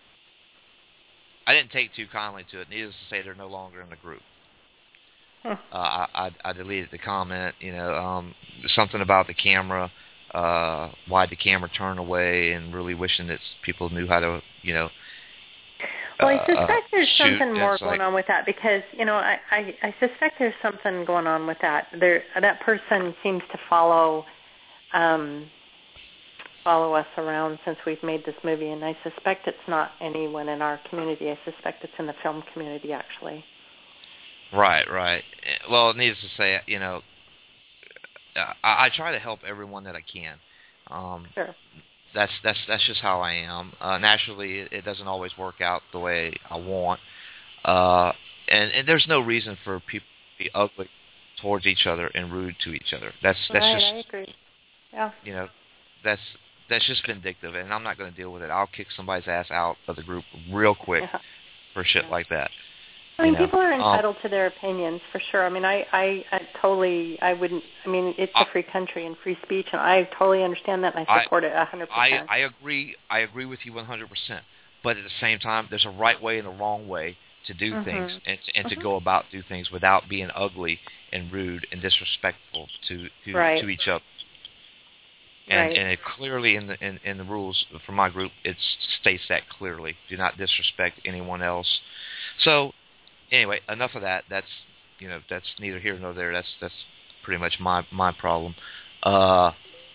I didn't take too kindly to it. Needless to say, they're no longer in the group. Huh. Uh, I, I, I deleted the comment. You know, um, something about the camera. Uh, why'd the camera turn away? And really wishing that people knew how to, you know. Well, I uh, suspect there's shoot. something more It's going like, on with that because, you know, I, I, I suspect there's something going on with that. There, that person seems to follow um, follow us around since we've made this movie, and I suspect it's not anyone in our community. I suspect it's in the film community, actually. Right, right. Well, needless to say, you know, I, I try to help everyone that I can. Um, sure. That's that's that's just how I am. Uh, naturally, it, it doesn't always work out the way I want, uh, and and there's no reason for people to be ugly towards each other and rude to each other. That's that's right, just I agree. Yeah. You know, that's that's just vindictive, and I'm not going to deal with it. I'll kick somebody's ass out of the group real quick yeah. for shit yeah. like that. I mean, you know? people are entitled um, to their opinions, for sure. I mean, I, I, I totally, I wouldn't, I mean, it's a free country and free speech, and I totally understand that, and I support I, it one hundred percent. I, I agree, I agree with you one hundred percent. But at the same time, there's a right way and a wrong way to do mm-hmm. things, and, and mm-hmm. to go about do things without being ugly and rude and disrespectful to to, right. to each other. And, right. and it clearly in the in, in the rules for my group, it states that clearly. Do not disrespect anyone else. So, anyway, enough of that. That's you know that's neither here nor there. That's that's pretty much my my problem. Uh,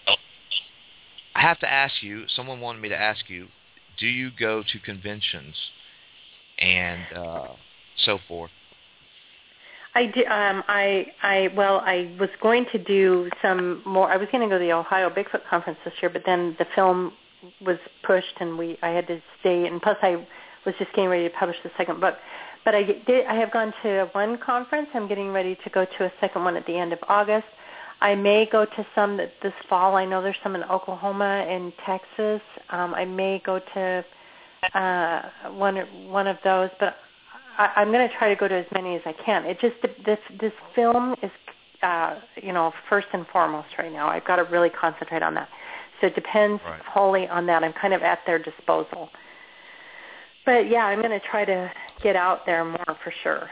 I have to ask you. Someone wanted me to ask you. Do you go to conventions and uh, so forth? I do. Um, I, I, well, I was going to do some more. I was going to go to the Ohio Bigfoot Conference this year, but then the film was pushed, and we, I had to stay. And plus, I was just getting ready to publish the second book. But I did. I have gone to one conference. I'm getting ready to go to a second one at the end of August. I may go to some that this fall. I know there's some in Oklahoma and Texas. Um, I may go to uh, one one of those, but I, I'm going to try to go to as many as I can. It just this this film is, uh, you know, first and foremost right now. I've got to really concentrate on that. So it depends right. wholly on that. I'm kind of at their disposal. But yeah, I'm going to try to get out there more for sure.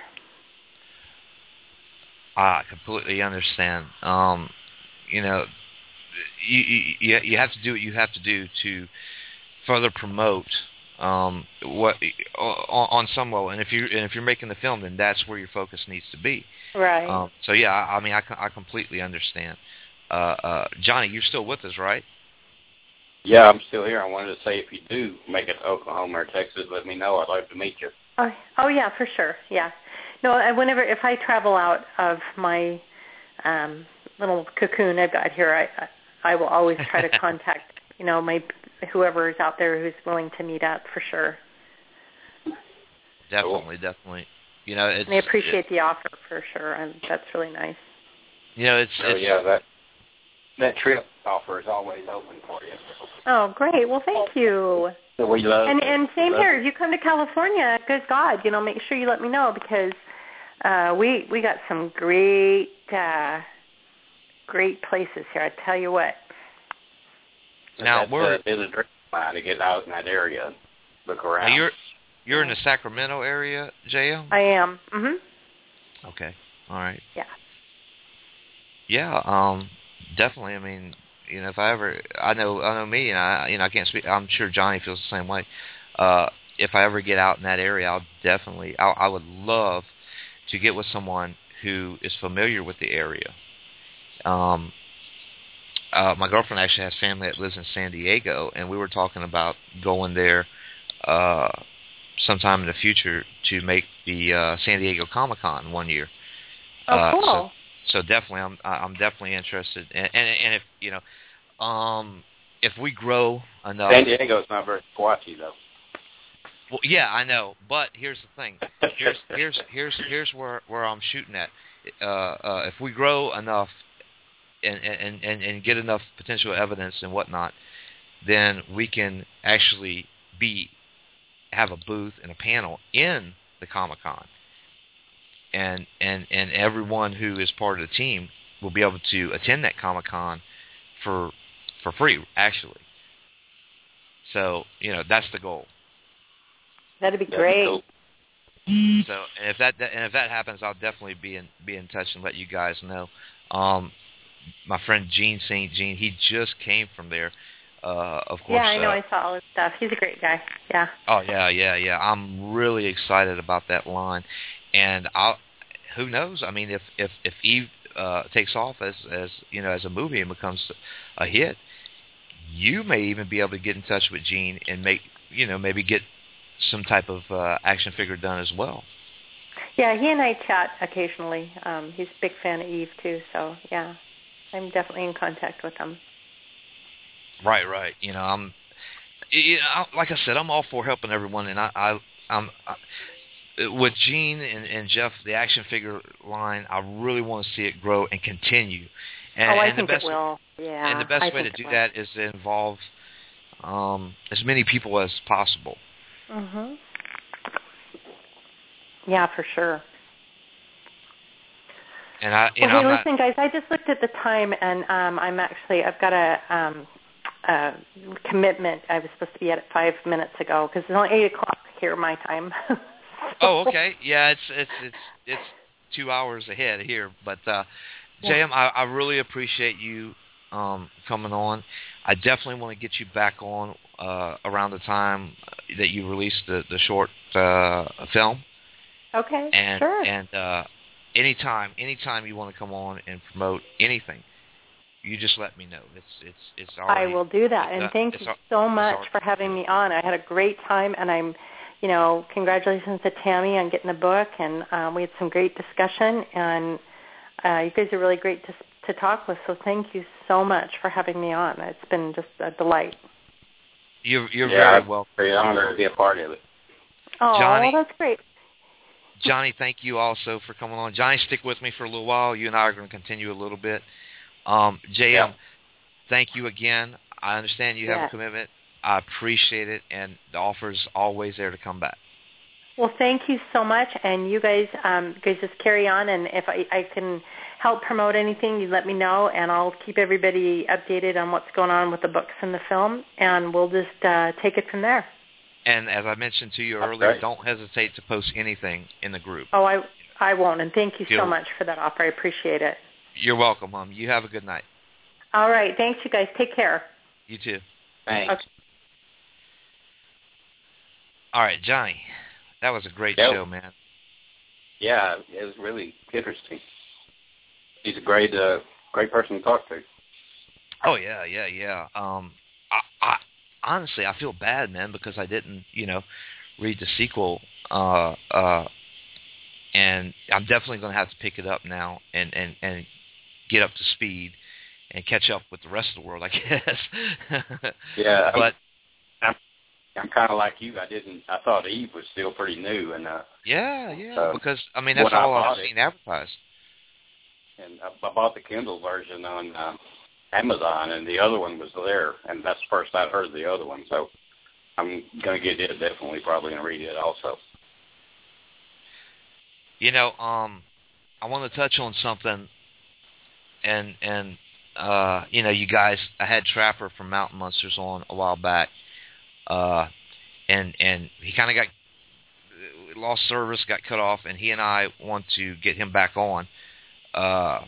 I completely understand. Um, you know, you, you you have to do what you have to do to further promote um, what on, on some level. And if you and if you're making the film, then that's where your focus needs to be. Right. Um, so yeah, I, I mean, I, I completely understand. Uh, uh, Johnny, you're still with us, right? Yeah, I'm still here. I wanted to say if you do make it to Oklahoma or Texas, let me know. I'd like to meet you. Oh, oh yeah, for sure. Yeah. No, I, whenever if I travel out of my um, little cocoon I've got here, I, I I will always try to contact you know my whoever is out there who's willing to meet up for sure. Definitely, cool. definitely. You know, it's, and I appreciate it, the offer for sure, and that's really nice. You know, it's, oh, it's yeah that that trip offer is always open for you. Oh, great! Well, thank you. So we love and it. and same love here. it. If you come to California, good God, you know, make sure you let me know because uh, we we got some great uh, great places here. I tell you what. Now That's, we're uh, there's a dream line to get out in that area, look around. Now you're you're in the Sacramento area, J L? I am. Mhm. Okay. All right. Yeah. Yeah. Um. Definitely. I mean, you know, if I ever, I know, I know me, and I, you know, I can't speak. I'm sure Johnny feels the same way. Uh, if I ever get out in that area, I'll definitely, I, I would love to get with someone who is familiar with the area. Um. Uh, my girlfriend actually has family that lives in San Diego, and we were talking about going there uh, sometime in the future to make the uh, San Diego Comic-Con one year. Oh, uh, cool. So, so definitely, I'm I'm definitely interested, and, and and if you know, um, if we grow enough. San Diego's not very squatchy though. Well, yeah, I know, but here's the thing. Here's here's here's here's where where I'm shooting at. Uh, uh, if we grow enough. And, and, and, and get enough potential evidence and whatnot, then we can actually be have a booth and a panel in the Comic-Con. And, and and everyone who is part of the team will be able to attend that Comic-Con for for free, actually. So, you know, that's the goal. That'd be That'd great. be cool. So, and if that and if that happens, I'll definitely be in be in touch and let you guys know. Um, my friend Gene Saint Jean, he just came from there Uh, of course. Yeah, I know. Uh, I saw all his stuff. He's a great guy. Yeah. Oh yeah, yeah, yeah. I'm really excited about that line, and I, who knows? I mean, if if if Eve uh, takes off as as you know as a movie and becomes a hit, you may even be able to get in touch with Gene and make you know maybe get some type of uh, action figure done as well. Yeah, he and I chat occasionally. Um, he's a big fan of Eve too, so yeah, I'm definitely in contact with him. Right, right. You know, I'm, you know, like I said, I'm all for helping everyone, and I, I I'm I, with Gene and, and Jeff, the action figure line. I really want to see it grow and continue. And, oh, I and think the best, it will. Yeah, and the best I way to think do it will. that is to involve um, as many people as possible. Mhm. Yeah, for sure. And I, you well, know, hey, I'm listen, not, guys, I just looked at the time, and um, I'm actually, I've got a, um, a commitment. I was supposed to be at it five minutes ago because it's only eight o'clock here, my time. so, oh, okay. Yeah, it's it's it's it's two hours ahead here. But uh, Yeah. J M, I, I really appreciate you um, coming on. I definitely want to get you back on uh, around the time that you released the the short uh, film. Okay, And sure. and uh, anytime anytime you want to come on and promote anything, you just let me know. It's it's it's already. I will do that, and uh, thank you so much already, for having me on. I had a great time, and I'm, you know, congratulations to Tammy on getting the book, and um, we had some great discussion, and uh, you guys are really great to to talk with. So thank you so much for having me on. It's been just a delight. You're you're yeah, very welcome. Very honored to be a part of it. Oh, Johnny, that's great. Johnny, thank you also for coming on. Johnny, stick with me for a little while. You and I are going to continue a little bit. Um, J M, yeah. thank you again. I understand you have Yeah. a commitment. I appreciate it, and the offer's always there to come back. Well, thank you so much, and you guys, um, you guys just carry on, and if I, I can help promote anything, you let me know, and I'll keep everybody updated on what's going on with the books and the film, and we'll just uh, take it from there. And as I mentioned to you That's earlier, great. don't hesitate to post anything in the group. Oh, I I won't, and thank you so You're- much for that offer. I appreciate it. You're welcome, Mom. You have a good night. All right, thanks, you guys. Take care. You too. Thanks. Okay. All right, Johnny, that was a great Yep. show, man. Yeah, it was really interesting. He's a great, uh, great person to talk to. Oh yeah, yeah, yeah. Um, I, I honestly I feel bad, man, because I didn't, you know, read the sequel. Uh, uh, and I'm definitely going to have to pick it up now and, and, and get up to speed and catch up with the rest of the world, I guess. Yeah, but I'm, I'm kind of like you. I didn't. I thought Eve was still pretty new, and uh, yeah, yeah, So, because I mean that's when I all I've bought it- seen advertised. and I, I bought the Kindle version on um, Amazon, and the other one was there, and that's the first I'd heard of the other one. So I'm gonna get it definitely, probably, and read it also. You know, um, I want to touch on something, and and uh, you know, you guys, I had Trapper from Mountain Monsters on a while back, uh, and and he kind of got lost service, got cut off, and he and I want to get him back on, uh,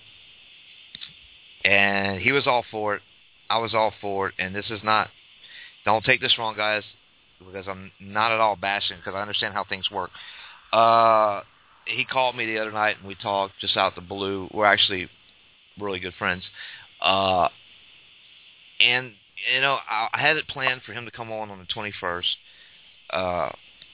and he was all for it. I was all for it, and this is not. Don't take this wrong, guys, because I'm not at all bashing, because I understand how things work. Uh, he called me the other night, and we talked just out the blue. We're actually really good friends. Uh, and, you know, I, I had it planned for him to come on on the twenty-first. Uh,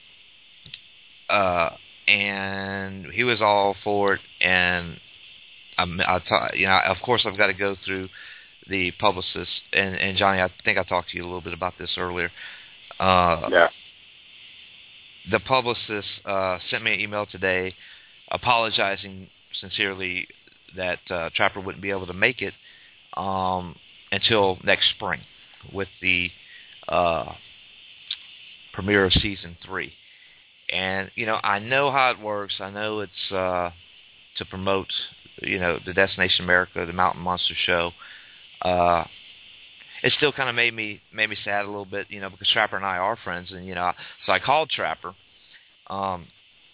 uh, and he was all for it, and I, I ta- you know, of course I've got to go through the publicist, and, and Johnny, I think I talked to you a little bit about this earlier. Uh, Yeah. The publicist uh, sent me an email today apologizing sincerely that uh, Trapper wouldn't be able to make it um, until next spring with the uh, premiere of season three. And, you know, I know how it works. I know it's uh, to promote, you know, the Destination America, the Mountain Monster show. Uh, it still kind of made me made me sad a little bit, you know, because Trapper and I are friends, and you know, so I called Trapper, um,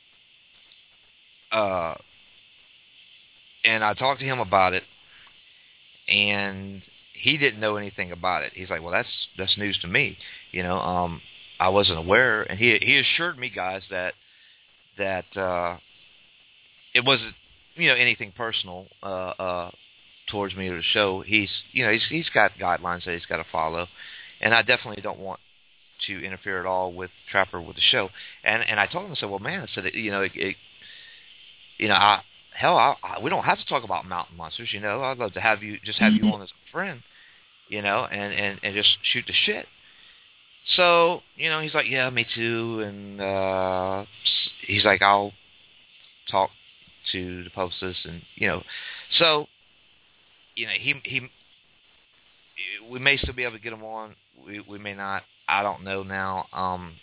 uh, and I talked to him about it, and he didn't know anything about it. He's like, well, that's that's news to me. You know, um, I wasn't aware, and he he assured me, guys, that that uh, it wasn't, you know, anything personal uh, uh, towards me or the show. He's, you know, he's he's got guidelines that he's got to follow, and I definitely don't want to interfere at all with Trapper with the show. And and I told him, I said, well, man, I said, you know, it, it, you know, I. Hell, I, I, we don't have to talk about mountain monsters, you know. I'd love to have you, just have you on as a friend, you know, and, and, and just shoot the shit. So, you know, he's like, yeah, me too, and uh, he's like, I'll talk to the publicist, and, you know. So, you know, he, he, we may still be able to get him on. We, we may not. I don't know now. Um,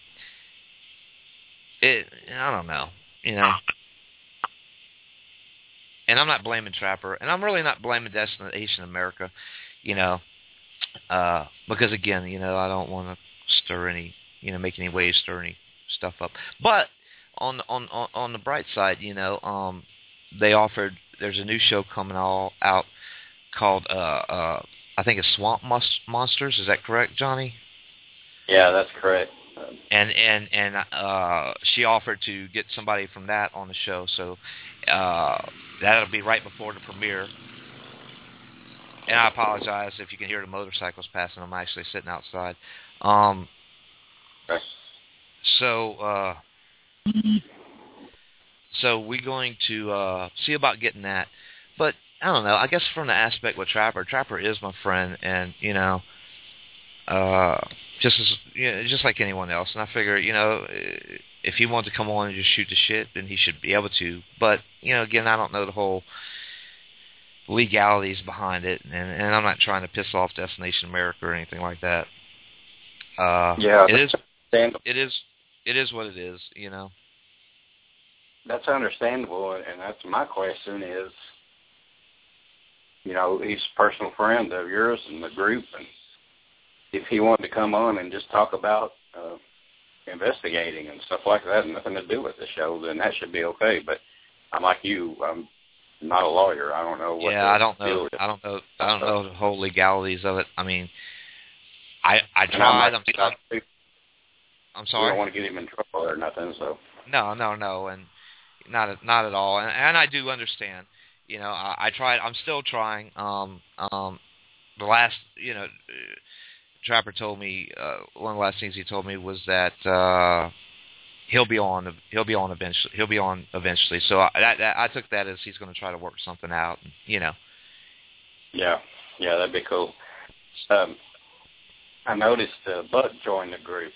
it, I don't know, you know. And I'm not blaming Trapper, and I'm really not blaming Destination America, you know, uh, because, again, you know, I don't want to stir any, you know, make any waves, stir any stuff up. But on on on, on the bright side, you know, um, they offered, there's a new show coming all out called, uh, uh, I think it's Swamp Mus- Monsters. Is that correct, Johnny? Yeah, that's correct. And and and uh, she offered to get somebody from that on the show, so uh, that'll be right before the premiere. And I apologize if you can hear the motorcycles passing. I'm actually sitting outside. Um, okay. So uh, so we're going to uh, see about getting that. But I don't know. I guess from the aspect with Trapper, Trapper is my friend, and you know. Uh, just as you know, just like anyone else, and I figure, you know, if he wants to come on and just shoot the shit, then he should be able to. But you know, again, I don't know the whole legalities behind it, and, and I'm not trying to piss off Destination America or anything like that. Uh, yeah, it is, it is, it is what it is, you know. That's understandable, and that's my question is, you know, he's a personal friend of yours and the group, and if he wanted to come on and just talk about uh, investigating and stuff like that, and nothing to do with the show, then that should be okay. But I'm like you, I'm not a lawyer. I don't know what. Yeah, I don't know. I don't know. I don't know the whole legalities of it. I mean, I I tried. I'm, I'm, I'm sorry. We don't want to get him in trouble or nothing. So. No, no, no, and not not at all. And, and I do understand. You know, I, I tried. I'm still trying. Um, um, the last, you know. Trapper told me uh, one of the last things he told me was that uh, he'll be on. He'll be on eventually. He'll be on eventually. So I, that, that, I took that as he's going to try to work something out. You know. Yeah, yeah, that'd be cool. Um, I noticed uh, Buck joined the group.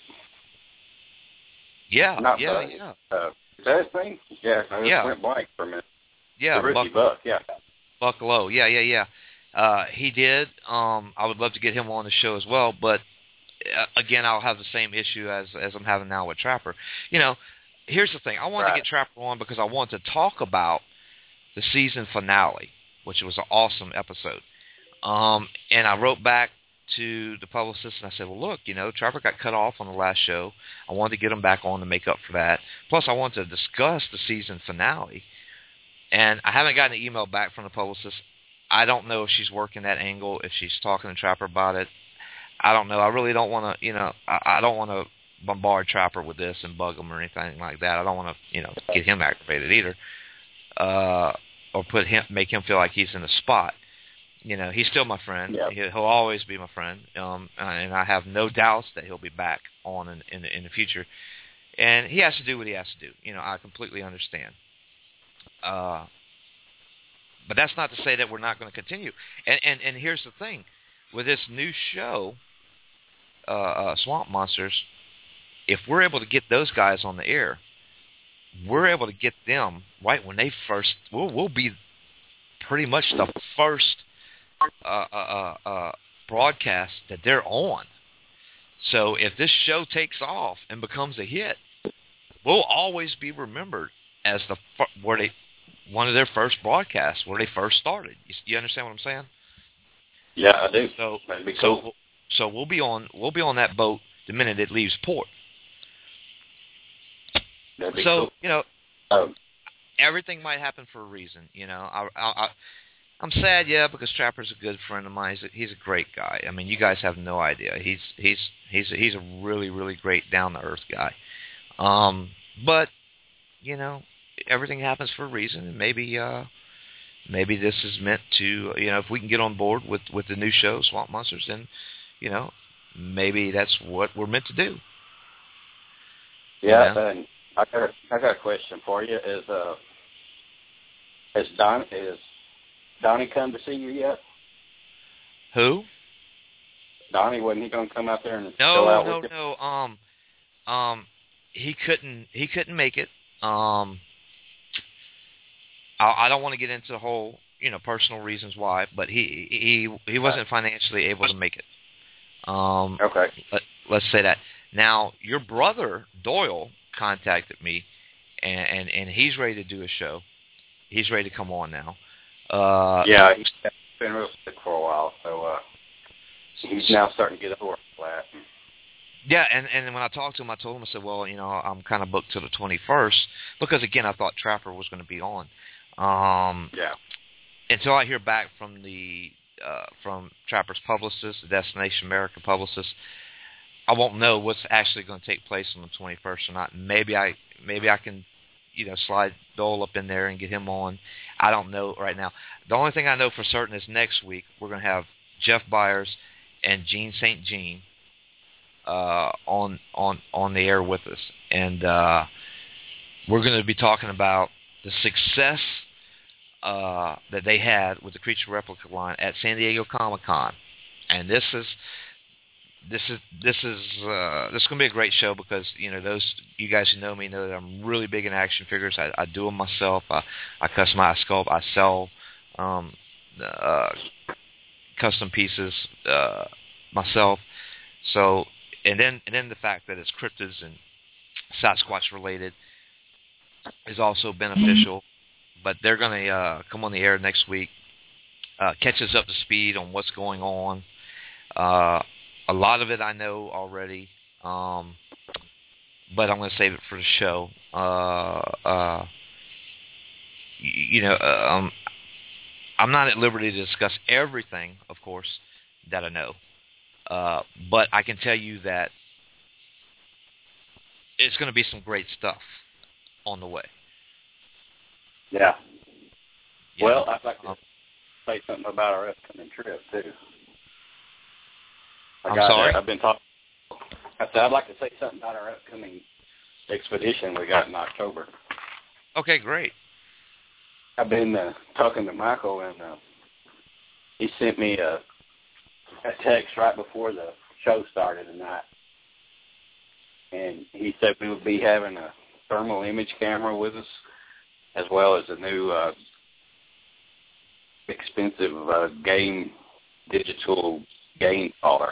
Yeah, Not yeah, Buck. yeah. Uh, is that his thing? Yeah, I just yeah. went blank for a minute. Yeah, the Ricky Buck, Buck. Yeah. Buck Lowe. Yeah, yeah, yeah. Uh, he did. Um, I would love to get him on the show as well, but uh, again, I'll have the same issue as as I'm having now with Trapper. You know, here's the thing: I wanted right. to get Trapper on because I wanted to talk about the season finale, which was an awesome episode. Um, and I wrote back to the publicist and I said, "Well, look, you know, Trapper got cut off on the last show. I wanted to get him back on to make up for that. Plus, I wanted to discuss the season finale." And I haven't gotten an email back from the publicist. I don't know if she's working that angle, if she's talking to Trapper about it. I don't know. I really don't want to, you know, I, I don't want to bombard Trapper with this and bug him or anything like that. I don't want to, you know, get him aggravated either, uh, or put him, make him feel like he's in the spot. You know, he's still my friend. Yeah. He, he'll always be my friend, um, and I have no doubts that he'll be back on in, in, in the future. And he has to do what he has to do. You know, I completely understand. Uh, But that's not to say that we're not going to continue. And, and and here's the thing. With this new show, uh, uh, Swamp Monsters, if we're able to get those guys on the air, we're able to get them right when they first, we'll, we'll be pretty much the first uh, uh, uh, broadcast that they're on. So if this show takes off and becomes a hit, we'll always be remembered as the where they, one of their first broadcasts where they first started. You, you understand what I'm saying? Yeah, I do. So, That'd be so, cool. so we'll be on we'll be on that boat the minute it leaves port. That'd be so cool. you know, Um, everything might happen for a reason. You know, I, I, I, I'm sad, yeah, because Trapper's a good friend of mine. He's a, he's a great guy. I mean, you guys have no idea. He's he's he's a, he's a really really great down to earth guy. Um, but you know, everything happens for a reason, and maybe uh, maybe this is meant to, you know, if we can get on board with with the new show Swamp Monsters, then you know, maybe that's what we're meant to do. Yeah, you know? and I got a, I got a question for you. Is uh is Don is Donnie come to see you yet? Who? Donnie, wasn't he going to come out there and no, chill out no, with you? No, no. Um, um, he couldn't. He couldn't make it. Um, I, I don't want to get into the whole, you know, personal reasons why, but he he he wasn't financially able to make it. Um, okay. Let, let's say that. Now, your brother Doyle contacted me, and, and and he's ready to do a show. He's ready to come on now. Uh, yeah, he's been real sick for a while, so uh, he's now starting to get over flat. Yeah, and, and when I talked to him, I told him, I said, well, you know, I'm kind of booked till the twenty-first, because, again, I thought Trapper was going to be on. Um, yeah. Until I hear back from the uh, from Trapper's publicist, the Destination America publicist, I won't know what's actually going to take place on the twenty-first or not. Maybe I maybe I can, you know, slide Dole up in there and get him on. I don't know right now. The only thing I know for certain is next week we're going to have Jeff Byers and Gene Saint Jean uh, on on on the air with us, and uh, we're going to be talking about the success uh, that they had with the Creature Replica line at San Diego Comic-Con, and this is. This is this is uh, this is gonna be a great show because, you know, those you guys who know me know that I'm really big in action figures. I, I do them myself. I, I customize, sculpt. I sell um, uh, custom pieces uh, myself. So and then and then the fact that it's cryptids and Sasquatch related is also beneficial. But they're gonna uh, come on the air next week, uh, catch us up to speed on what's going on. Uh, A lot of it I know already, um, but I'm going to save it for the show. Uh, uh, you know, um, I'm not at liberty to discuss everything, of course, that I know. Uh, but I can tell you that it's going to be some great stuff on the way. Yeah. You well, know, I'd like to um, say something about our upcoming trip, too. I I'm got, sorry? Uh, I've been talking. I said I'd like to say something about our upcoming expedition we got in October. Okay, great. I've been uh, talking to Michael, and uh, he sent me a, a text right before the show started tonight. And he said we would be having a thermal image camera with us, as well as a new uh, expensive uh, game, digital game caller.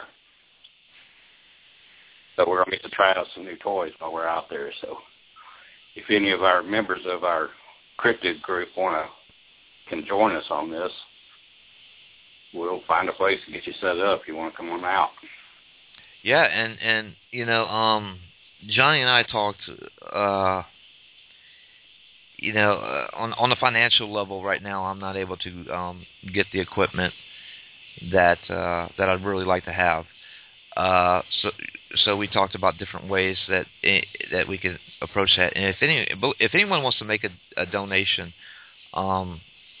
So we're going to get to try out some new toys while we're out there. So if any of our members of our cryptid group want to can join us on this, we'll find a place to get you set up if you want to come on out. Yeah, and, and you know, um, Johnny and I talked, uh, you know, uh, on on the financial level right now, I'm not able to um, get the equipment that uh, that I'd really like to have. Uh, so so we talked about different ways that that we could approach that. And if any if anyone wants to make a, a donation, um,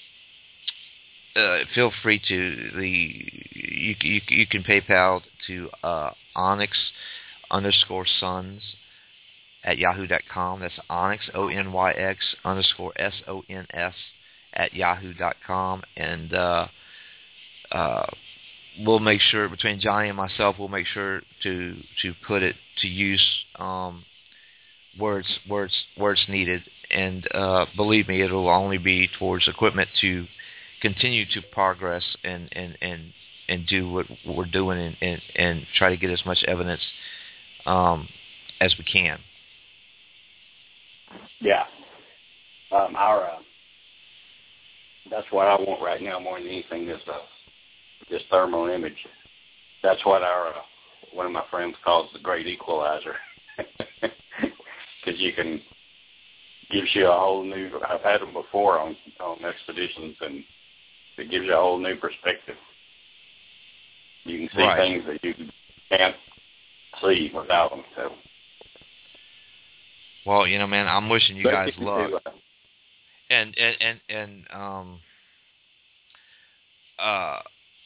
uh, feel free to the you you, you can PayPal to uh, Onyx underscore Sons at yahoo dot com. That's Onyx O N Y X underscore S O N S at yahoo dot com, and uh, uh, we'll make sure, between Johnny and myself, we'll make sure to to put it to use um, where it's where it's where it's needed. And uh, believe me, it'll only be towards equipment to continue to progress and and, and, and do what we're doing and, and, and try to get as much evidence um, as we can. Yeah. Um, our uh, that's what I want right now more than anything is uh, this thermal image. That's what our uh, one of my friends calls the great equalizer, because you can gives you a whole new. I've had them before on on expeditions, and it gives you a whole new perspective. You can see right. things that you can't see without them. So. Well, you know, man, I'm wishing you but guys you luck. do, uh, And and and and um uh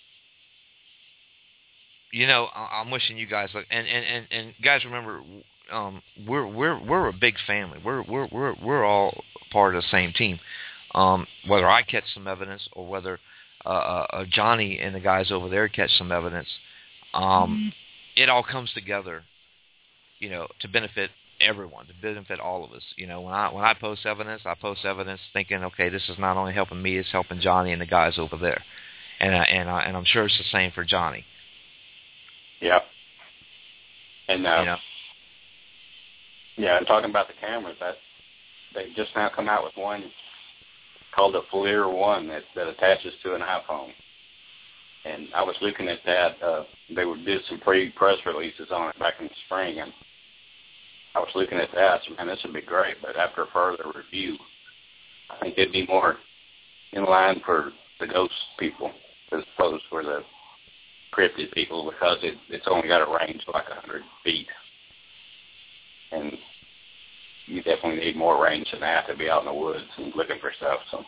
you know, I- I'm wishing you guys luck. And and and, and guys, remember, um we're we're we're a big family. We're we're we're we're all part of the same team. Um, whether I catch some evidence or whether uh, uh, Johnny and the guys over there catch some evidence, um, mm-hmm. it all comes together, you know, to benefit everyone, to benefit all of us. You know, when I when I post evidence, I post evidence thinking, okay, this is not only helping me, it's helping Johnny and the guys over there, and I, and I, and I'm sure it's the same for Johnny. Yeah. And uh, you know? yeah, and talking about the cameras, that they just now come out with one called the FLIR One that, that attaches to an iPhone. And I was looking at that. Uh, they would do some pre-press releases on it back in the spring, and I was looking at that. So, man, this would be great. But after further review, I think it'd be more in line for the ghost people as opposed for the cryptid people, because it, it's only got a range of like one hundred feet. And you definitely need more range than that to be out in the woods and looking for stuff. So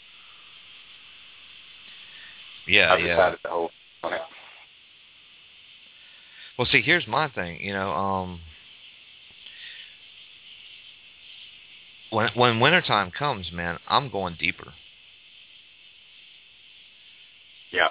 yeah, I decided yeah. to hold on it. Well, see, here's my thing. You know, um, when when wintertime comes, man, I'm going deeper. Yeah.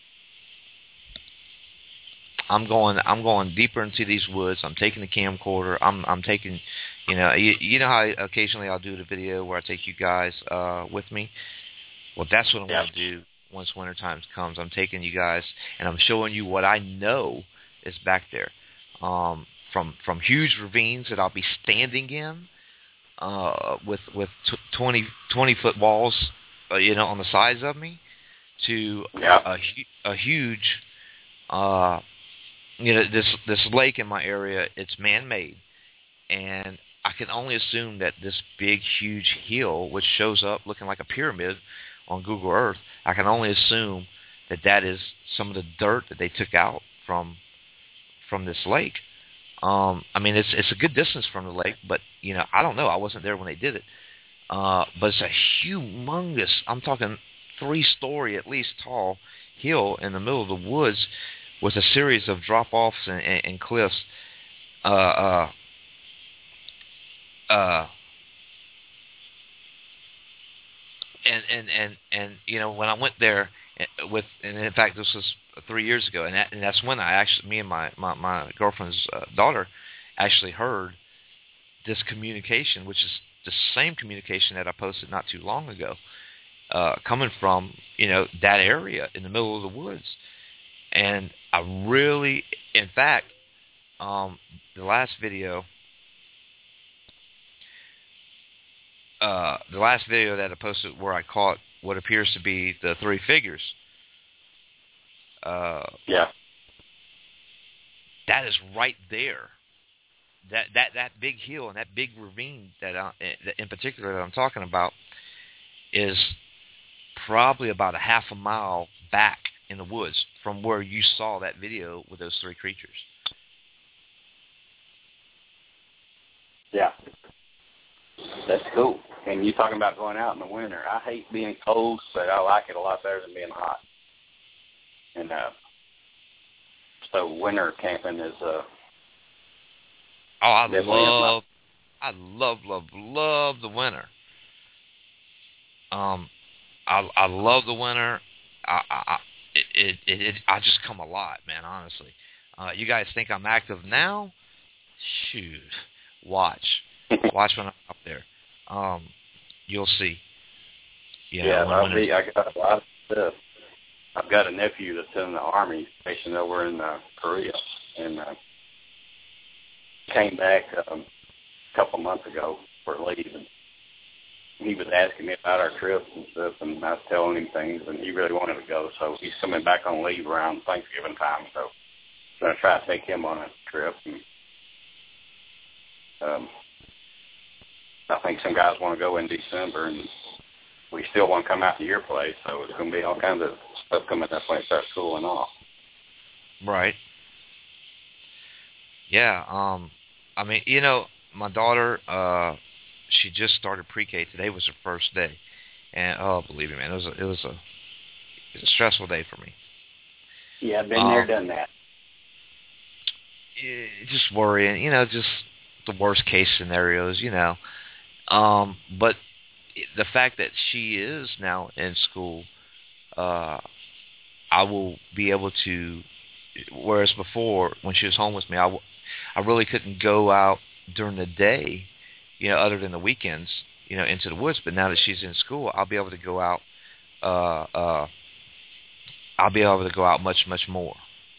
I'm going. I'm going deeper into these woods. I'm taking the camcorder. I'm. I'm taking. You know. You, you know how I, occasionally I'll do the video where I take you guys uh, with me. Well, that's what I'm yeah. going to do once wintertime comes. I'm taking you guys and I'm showing you what I know is back there. Um, from from huge ravines that I'll be standing in, uh, with with t- twenty, twenty foot walls, uh, you know, on the sides of me, to yeah. a, a, a huge. Uh, You know, this this lake in my area, it's man-made, and I can only assume that this big, huge hill, which shows up looking like a pyramid on Google Earth, I can only assume that that is some of the dirt that they took out from from this lake. Um, I mean, it's it's a good distance from the lake, but you know, I don't know. I wasn't there when they did it. Uh, but it's a humongous, I'm talking three-story at least tall hill in the middle of the woods, with a series of drop-offs and, and, and cliffs. Uh, uh, uh, and, and, and, and, you know, when I went there with, and in fact, this was three years ago, and, that, and that's when I actually, me and my, my, my girlfriend's uh, daughter actually heard this communication, which is the same communication that I posted not too long ago, uh, coming from, you know, that area in the middle of the woods. And I really, in fact, um, the last video, uh, the last video that I posted where I caught what appears to be the three figures. Uh, yeah. That is right there. That that that big hill and that big ravine that, I, in particular that I'm talking about is probably about a half a mile back in the woods from where you saw that video with those three creatures. Yeah. That's cool. And you talking about going out in the winter. I hate being cold, but I like it a lot better than being hot. And uh, so winter camping is uh oh, I love, I love, love, love the winter. Um, I I love the winter. I, I It, it, it, it, I just come alive, man, honestly. Uh, you guys think I'm active now? Shoot. Watch. Watch when I'm up there. Um, you'll see. You know, yeah, when, I'll when be, I got a lot of stuff. I've got a nephew that's in the Army stationed over in uh, Korea, and uh, came back um, a couple months ago for leave, and he was asking me about our trips and stuff, and I was telling him things, and he really wanted to go. So he's coming back on leave around Thanksgiving time. So I'm going to try to take him on a trip. And, um, I think some guys want to go in December, and we still want to come out to your place, so it's going to be all kinds of stuff coming up when it starts cooling off. Right. Yeah. Um. I mean, you know, my daughter, uh, she just started pre-K. Today was her first day, and oh, believe me, man, it was a, it was a, it was a stressful day for me. Yeah, I've been um, there, done that. Just worrying, you know, just the worst case scenarios, you know. Um, but the fact that she is now in school, uh, I will be able to, whereas before, when she was home with me, I, w- I really couldn't go out during the day, you know, other than the weekends, you know, into the woods. But now that she's in school, I'll be able to go out, uh, uh, I'll be able to go out much, much more.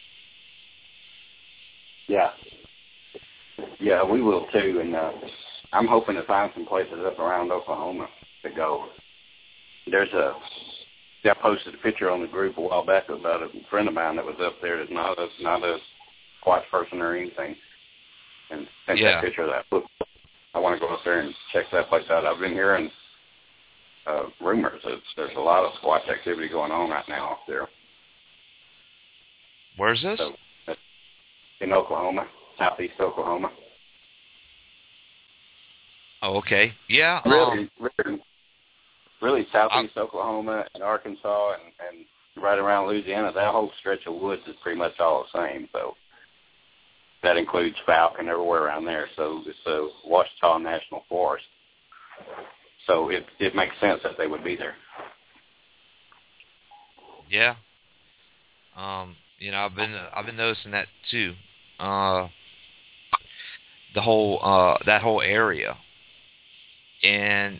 Yeah. Yeah, we will too, and uh, I'm hoping to find some places up around Oklahoma to go. There's a, I posted a picture on the group a while back about a friend of mine that was up there that's not a, not a squash person or anything, and sent Yeah. that picture of that. Look, I want to go up there and check that place out. I've been hearing uh, rumors that there's a lot of squash activity going on right now up there. Where's this? So, in Oklahoma, southeast Oklahoma. Oh, okay. Yeah. Really, um, really, really southeast I'm, Oklahoma and Arkansas and, and right around Louisiana, that whole stretch of woods is pretty much all the same. So that includes Falk and everywhere around there. So it's a Ouachita National Forest. So it it makes sense that they would be there. Yeah. Um, you know, I've been I've been noticing that too. Uh, the whole uh, that whole area, and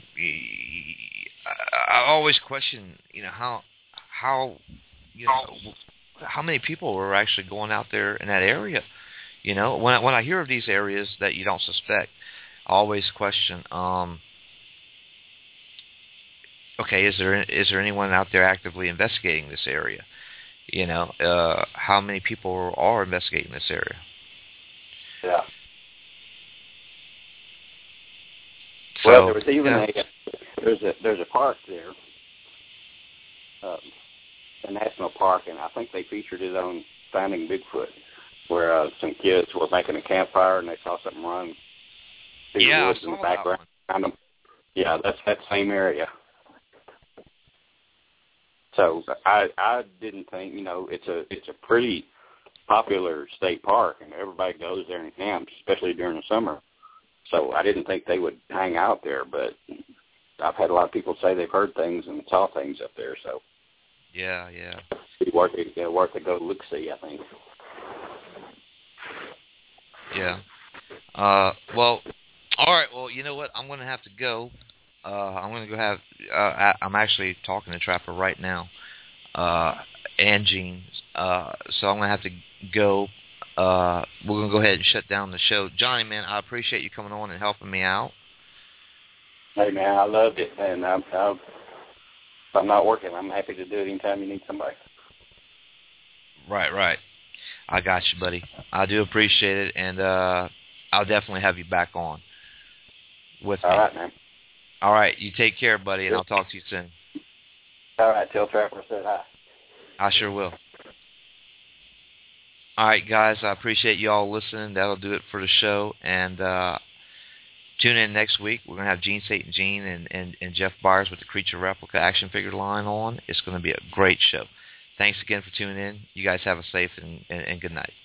I, I always question, you know, how how you know how many people are actually going out there in that area. You know, when I, when I hear of these areas that you don't suspect, I always question. Um, okay, is there is there anyone out there actively investigating this area? You know, uh, how many people are investigating this area? Yeah. So, well, there was even yeah. a there's a there's a park there, um, a national park, and I think they featured it on Finding Bigfoot, where uh, some kids were making a campfire and they saw something run through Yeah, the woods I in the saw that background. one. Found them. Yeah, that's that same area. So I I didn't think, you know, it's a it's a pretty popular state park and everybody goes there and camps, especially during the summer. So I didn't think they would hang out there, but I've had a lot of people say they've heard things and saw things up there. So Yeah, yeah. it's worth it, uh, worth to go look see, I think. Yeah. Uh, well, all right. Well, you know what? I'm going to have to go. Uh, I'm going to go have. Uh, I, I'm actually talking to Trapper right now, uh, and Gene. Uh, so I'm going to have to go. Uh, we're going to go ahead and shut down the show. Johnny, man, I appreciate you coming on and helping me out. Hey, man, I loved it, and I'm, I'm, if I'm not working, I'm happy to do it anytime you need somebody. Right, right. I got you, buddy. I do appreciate it, and uh, I'll definitely have you back on with me. All right, man. All right, you take care, buddy, and I'll talk to you soon. All right, tell Trapper I said hi. I sure will. All right, guys, I appreciate you all listening. That'll do it for the show, and uh, tune in next week. We're going to have Gene Satan Gene and, and, and Jeff Byers with the Creature Replica action figure line on. It's going to be a great show. Thanks again for tuning in. You guys have a safe and, and, and good night.